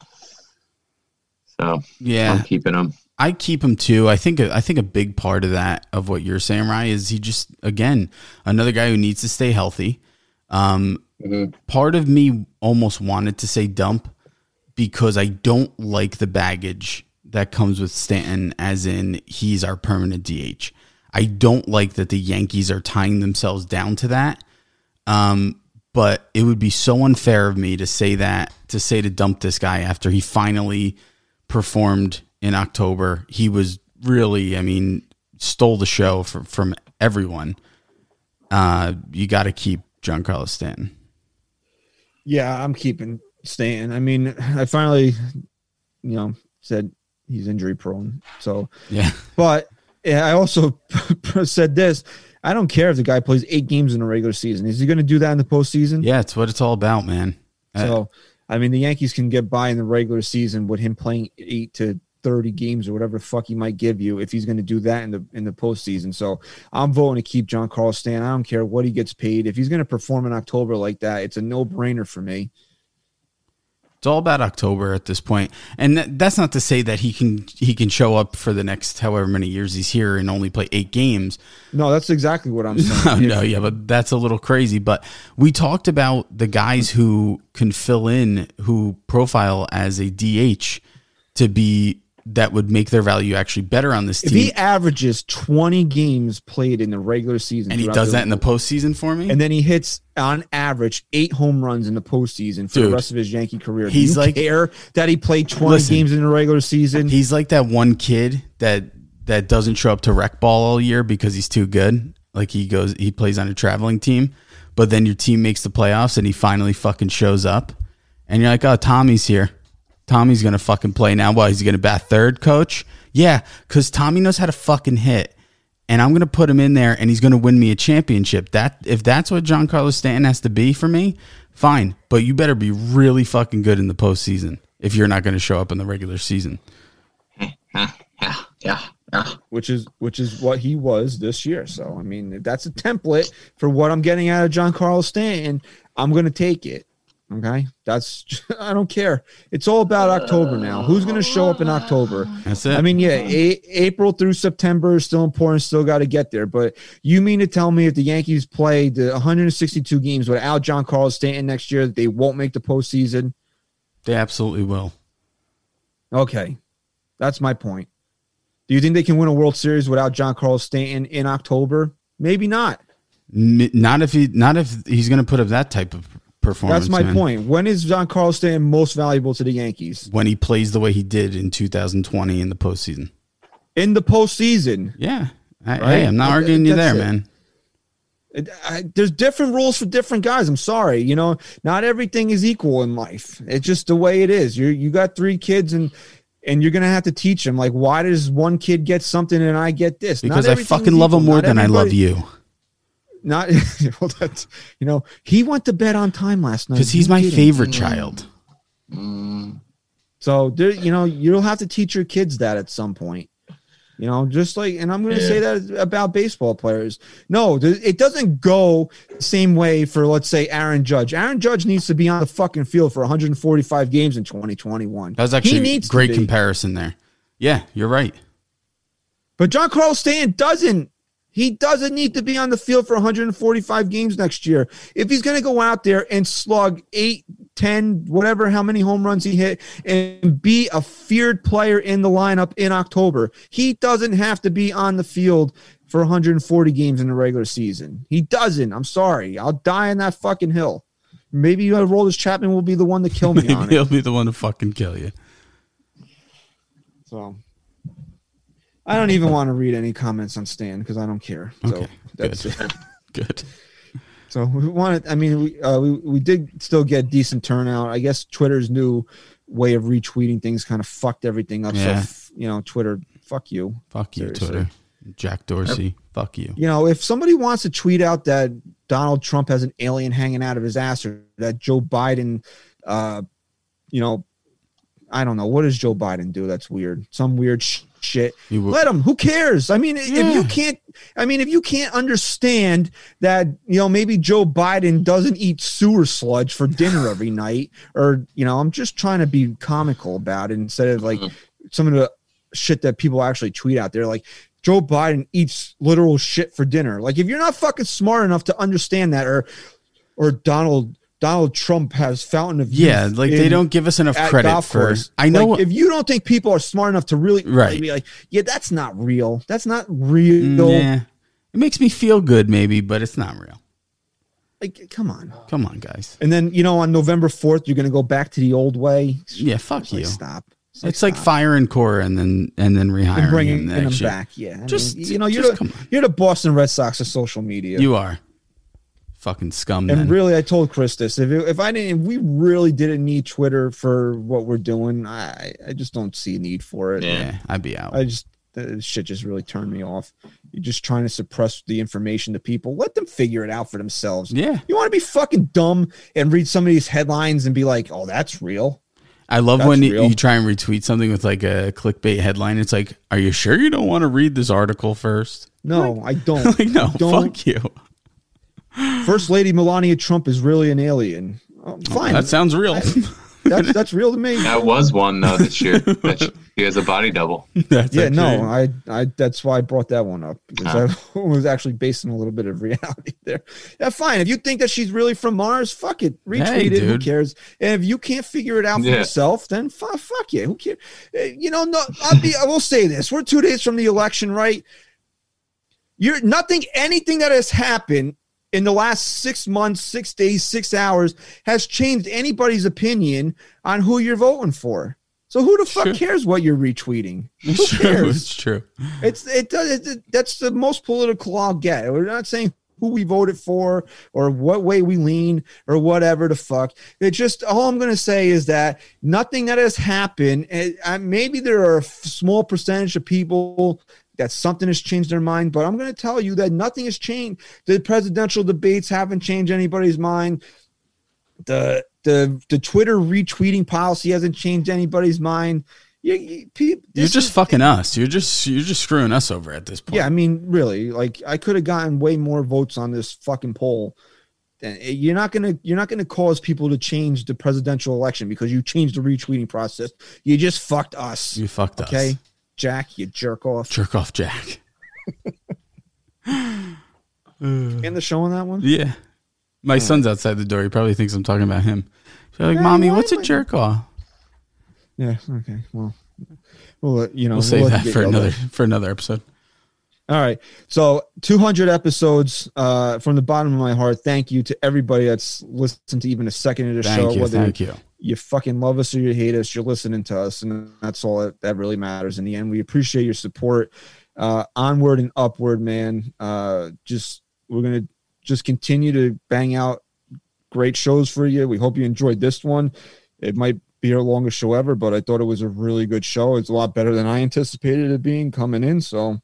Speaker 8: So
Speaker 5: Yeah.
Speaker 8: I'm keeping him.
Speaker 5: I keep him too. I think I think a big part of that of what you're saying, Ryan, is he just again another guy who needs to stay healthy. Um,
Speaker 8: Mhm.
Speaker 5: Part of me almost wanted to say dump because I don't like the baggage that comes with Stanton, as in he's our permanent D H. I don't like that the Yankees are tying themselves down to that. Um, but it would be so unfair of me to say that to say to dump this guy after he finally performed in October. He was really, I mean, stole the show from, from everyone. Uh, you got to keep Giancarlo Stanton.
Speaker 7: Yeah, I'm keeping Stanton. I mean, I finally, you know, said he's injury prone. So,
Speaker 5: Yeah.
Speaker 7: but yeah, I also said this. I don't care if the guy plays eight games in a regular season. Is he going to do that in the postseason?
Speaker 5: Yeah, it's what it's all about, man. Uh,
Speaker 7: So, I mean, the Yankees can get by in the regular season with him playing eight to thirty games or whatever the fuck he might give you if he's going to do that in the in the postseason. So I'm voting to keep Giancarlo Stanton. I don't care what he gets paid. If he's going to perform in October like that, it's a no-brainer for me.
Speaker 5: It's all about October at this point. And th- that's not to say that he can he can show up for the next however many years he's here and only play eight games.
Speaker 7: No, that's exactly what I'm
Speaker 5: No,
Speaker 7: saying.
Speaker 5: no, yeah, but that's a little crazy. But we talked about the guys who can fill in, who profile as a D H to be that would make their value actually better on this
Speaker 7: If
Speaker 5: team.
Speaker 7: he averages twenty games played in the regular season,
Speaker 5: And he
Speaker 7: throughout
Speaker 5: does that in the postseason for me?
Speaker 7: and then he hits on average eight home runs in the postseason for
Speaker 5: Dude,
Speaker 7: the rest of his Yankee career. Do
Speaker 5: he's
Speaker 7: you
Speaker 5: like-
Speaker 7: care that he played twenty
Speaker 5: Listen,
Speaker 7: games in the regular season?
Speaker 5: He's like that one kid that that doesn't show up to rec ball all year because he's too good. Like he goes, he plays on a traveling team, but then your team makes the playoffs and he finally fucking shows up, and you're like, oh, Tommy's here. Tommy's gonna fucking play now. Why is he gonna bat third, coach? Yeah, because Tommy knows how to fucking hit, and I'm going to put him in there, and he's going to win me a championship. That If that's what Giancarlo Stanton has to be for me, fine. But you better be really fucking good in the postseason if you're not going to show up in the regular season.
Speaker 8: Yeah, yeah, yeah.
Speaker 7: Which is which is what he was this year. So, I mean, if that's a template for what I'm getting out of Giancarlo Stanton, I'm going to take it. Okay? That's I don't care. It's all about October now. Who's going to show up in October?
Speaker 5: That's it.
Speaker 7: I mean, yeah, a- April through September is still important. Still got to get there. But you mean to tell me if the Yankees play the one hundred sixty-two games without Giancarlo Stanton next year, they won't make the postseason?
Speaker 5: They absolutely will.
Speaker 7: Okay. That's my point. Do you think they can win a World Series without Giancarlo Stanton in October? Maybe not.
Speaker 5: M- Not if he, not if he's going to put up that type of performance.
Speaker 7: That's my
Speaker 5: man.
Speaker 7: point. When is Giancarlo Stanton most valuable to the Yankees?
Speaker 5: When he plays the way he did in two thousand twenty in the postseason.
Speaker 7: In the postseason.
Speaker 5: Yeah. I,
Speaker 7: Right?
Speaker 5: Hey, I'm not arguing you
Speaker 7: That's
Speaker 5: there,
Speaker 7: it.
Speaker 5: man.
Speaker 7: It, I, there's different rules for different guys. I'm sorry. You know, not everything is equal in life. It's just the way it is. You you got three kids and and you're going to have to teach them, like, why does one kid get something and I get this?
Speaker 5: Because
Speaker 7: Not
Speaker 5: I
Speaker 7: everything
Speaker 5: fucking
Speaker 7: is
Speaker 5: love him
Speaker 7: equal.
Speaker 5: more
Speaker 7: Not
Speaker 5: than I love
Speaker 7: everybody-
Speaker 5: you.
Speaker 7: Not, well, that's, you know, he went to bed on time last night.
Speaker 5: Because he's
Speaker 7: You
Speaker 5: my
Speaker 7: kidding?
Speaker 5: favorite child.
Speaker 7: So there, you know, you'll have to teach your kids that at some point. You know, just like, and I'm going to say that about baseball players. No, th- it doesn't go the same way for, let's say, Aaron Judge. Aaron Judge needs to be on the fucking field for one hundred forty-five games in twenty twenty-one.
Speaker 5: That was
Speaker 7: He
Speaker 5: actually a
Speaker 7: needs to
Speaker 5: great
Speaker 7: be.
Speaker 5: comparison there. Yeah, you're right.
Speaker 7: But Giancarlo Stanton doesn't. He doesn't need to be on the field for one hundred forty-five games next year. If he's going to go out there and slug eight, ten, whatever, how many home runs he hit, and be a feared player in the lineup in October, he doesn't have to be on the field for one hundred forty games in the regular season. He doesn't. I'm sorry. I'll die on that fucking hill. Maybe uh, Roldis Chapman will be the one to kill me
Speaker 5: Maybe
Speaker 7: on
Speaker 5: he'll
Speaker 7: it.
Speaker 5: be the one to fucking kill you.
Speaker 7: So I don't even want to read any comments on Stan because I don't care. So
Speaker 5: Okay,
Speaker 7: that's
Speaker 5: good.
Speaker 7: it.
Speaker 5: Good.
Speaker 7: So we wanted. I mean, we, uh, we we did still get decent turnout. I guess Twitter's new way of retweeting things kind of fucked everything up.
Speaker 5: Yeah.
Speaker 7: So f- you know, Twitter, fuck you.
Speaker 5: Fuck you,
Speaker 7: Seriously.
Speaker 5: Twitter. Jack Dorsey. Fuck you.
Speaker 7: You know, if somebody wants to tweet out that Donald Trump has an alien hanging out of his ass, or that Joe Biden, uh, you know, I don't know, what does Joe Biden do? That's weird. Some weird sh- shit.
Speaker 5: He will-
Speaker 7: Let him. Who cares? I mean, if
Speaker 5: Yeah.
Speaker 7: you can't, I mean, if you can't understand that, you know, maybe Joe Biden doesn't eat sewer sludge for dinner every night, or, you know, I'm just trying to be comical about it instead of like some of the shit that people actually tweet out there, like Joe Biden eats literal shit for dinner. Like, if you're not fucking smart enough to understand that, or, or Donald. Donald Trump has Fountain of Youth.
Speaker 5: Yeah, like they
Speaker 7: in-
Speaker 5: don't give us enough
Speaker 7: at
Speaker 5: credit
Speaker 7: golf
Speaker 5: for.
Speaker 7: course.
Speaker 5: I know.
Speaker 7: Like, if you don't think people are smart enough to really,
Speaker 5: Right.
Speaker 7: be like, yeah, that's not real. That's not real.
Speaker 5: Yeah. It makes me feel good, maybe, but it's not real.
Speaker 7: Like, come on.
Speaker 5: Come on, guys.
Speaker 7: And then, you know, on November fourth, you're going to go back to the old way.
Speaker 5: Yeah, fuck
Speaker 7: It's like,
Speaker 5: you.
Speaker 7: stop.
Speaker 5: It's like firing Cora and then and then rehiring
Speaker 7: And bringing
Speaker 5: him
Speaker 7: him
Speaker 5: next year.
Speaker 7: back. Yeah. I
Speaker 5: Just
Speaker 7: mean, you know, you're
Speaker 5: just
Speaker 7: the,
Speaker 5: come on.
Speaker 7: you're the Boston Red Sox of social media.
Speaker 5: You are fucking scum.
Speaker 7: And
Speaker 5: then.
Speaker 7: really, I told Chris this. If, it, if I didn't, if we really didn't need Twitter for what we're doing, I, I just don't see a need for it.
Speaker 5: yeah, I'd be out.
Speaker 7: I just, this shit just really turned me off. You're just trying to suppress the information to people. Let them figure it out for themselves.
Speaker 5: Yeah.
Speaker 7: You want to be fucking dumb and read some of these headlines and be like, oh, that's real.
Speaker 5: I love
Speaker 7: That's
Speaker 5: when you,
Speaker 7: real.
Speaker 5: you try and retweet something with like a clickbait headline. It's like, are you sure you don't want to read this article first?
Speaker 7: No, I don't.
Speaker 5: Like, no,
Speaker 7: don't.
Speaker 5: fuck you.
Speaker 7: First Lady Melania Trump is really an alien. Oh, fine.
Speaker 5: That sounds real.
Speaker 7: I- that's, that's real to me.
Speaker 8: That was one though this year. That she, she has a body double.
Speaker 5: That's
Speaker 7: Yeah,
Speaker 5: actually-
Speaker 7: no, I, I, that's why I brought that one up because I was actually based on a little bit of reality there. Yeah, fine. If you think that she's really from Mars, fuck it, retweet
Speaker 5: Hey,
Speaker 7: it. Who
Speaker 5: dude.
Speaker 7: cares? And if you can't figure it out for
Speaker 8: Yeah.
Speaker 7: yourself, then fu- fuck you. Who cares? Eh, You know, no. I'll be. I will say this: we're two days from the election, right? You're nothing. Anything that has happened in the last six months, six days, six hours has changed anybody's opinion on who you're voting for. So who the fuck
Speaker 5: Sure.
Speaker 7: cares what you're retweeting? Who
Speaker 5: It's true.
Speaker 7: cares?
Speaker 5: It's true.
Speaker 7: It's it does it, that's the most political I'll get. We're not saying who we voted for or what way we lean or whatever the fuck. It just, all I'm going to say is that nothing that has happened, and uh, maybe there are a f- small percentage of people that something has changed their mind, but I'm going to tell you that nothing has changed. The presidential debates haven't changed anybody's mind. The the the Twitter retweeting policy hasn't changed anybody's mind. You, you, people,
Speaker 5: You're just
Speaker 7: is,
Speaker 5: fucking us. You're just you're just screwing us over at this point.
Speaker 7: Yeah, I mean, really, like I could have gotten way more votes on this fucking poll. And you're not gonna you're not gonna cause people to change the presidential election because you changed the retweeting process. You just fucked us.
Speaker 5: You fucked us.
Speaker 7: Okay, Jack, you jerk off.
Speaker 5: Jerk off, Jack.
Speaker 7: In the show on that one?
Speaker 5: Yeah. My
Speaker 7: oh.
Speaker 5: son's outside the door. He probably thinks I'm talking about him. She's like,
Speaker 7: Yeah,
Speaker 5: Mommy,
Speaker 7: why
Speaker 5: what's a
Speaker 7: would-
Speaker 5: jerk off?
Speaker 7: Yeah. Okay. Well, we'll uh, you know
Speaker 5: We'll save
Speaker 7: let
Speaker 5: that
Speaker 7: you
Speaker 5: for
Speaker 7: get
Speaker 5: another
Speaker 7: going.
Speaker 5: for another episode.
Speaker 7: All right. So two hundred episodes uh, from the bottom of my heart. Thank you to everybody that's listened to even a second of the
Speaker 5: Thank
Speaker 7: show.
Speaker 5: you,
Speaker 7: Whether
Speaker 5: thank you.
Speaker 7: you fucking love us or you hate us, you're listening to us. And that's all that, that really matters in the end. We appreciate your support. Uh, onward and upward, man. Uh, just we're going to just continue to bang out great shows for you. We hope you enjoyed this one. It might be our longest show ever, but I thought it was a really good show. It's a lot better than I anticipated it being coming in. So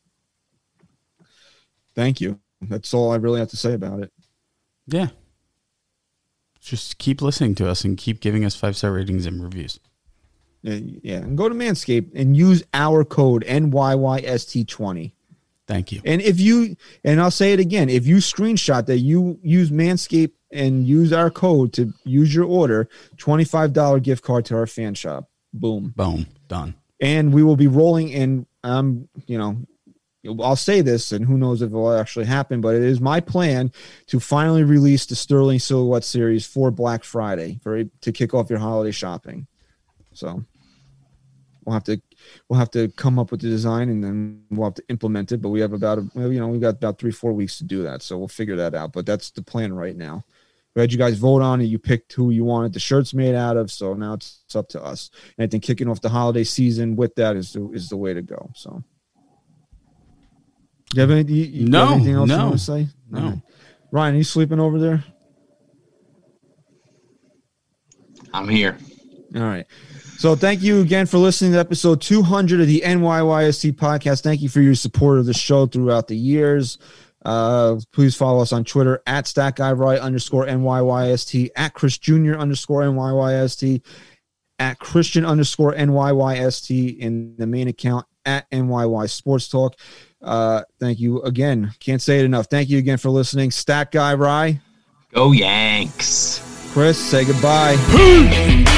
Speaker 7: thank you. That's all I really have to say about it.
Speaker 5: Yeah. Just keep listening to us and keep giving us five-star ratings and reviews.
Speaker 7: Yeah, yeah. And go to Manscaped and use our code N Y Y S T twenty.
Speaker 5: Thank you.
Speaker 7: And if you, and I'll say it again, if you screenshot that you use Manscaped and use our code to use your order, twenty-five dollars gift card to our fan shop. Boom.
Speaker 5: Boom. Done.
Speaker 7: And we will be rolling in, um, you know, I'll say this, and who knows if it will actually happen, but it is my plan to finally release the Sterling Silhouette series for Black Friday for to kick off your holiday shopping. So we'll have to we'll have to come up with the design and then we'll have to implement it. But we have about a, you know we've got about three four weeks to do that, so we'll figure that out. But that's the plan right now. We had you guys vote on it. You picked who you wanted the shirts made out of, so now it's, it's up to us. And I think kicking off the holiday season with that is the, is the way to go. So. Do you have, any, you, you
Speaker 5: No,
Speaker 7: have anything else
Speaker 5: no,
Speaker 7: you want to say?
Speaker 5: no.
Speaker 7: All right. Ryan, are you sleeping over there?
Speaker 8: I'm here.
Speaker 7: All right. So thank you again for listening to episode two hundred of the N Y Y S T podcast. Thank you for your support of the show throughout the years. Uh, please follow us on Twitter at StatGuyRye underscore N Y Y S T, at Chris Junior underscore N Y Y S T, at Christian underscore N Y Y S T, in the main account at N Y Y Sports Talk. Uh, thank you again. Can't say it enough. Thank you again for listening. Stat Guy Rye.
Speaker 8: Go Yanks.
Speaker 7: Chris, say goodbye.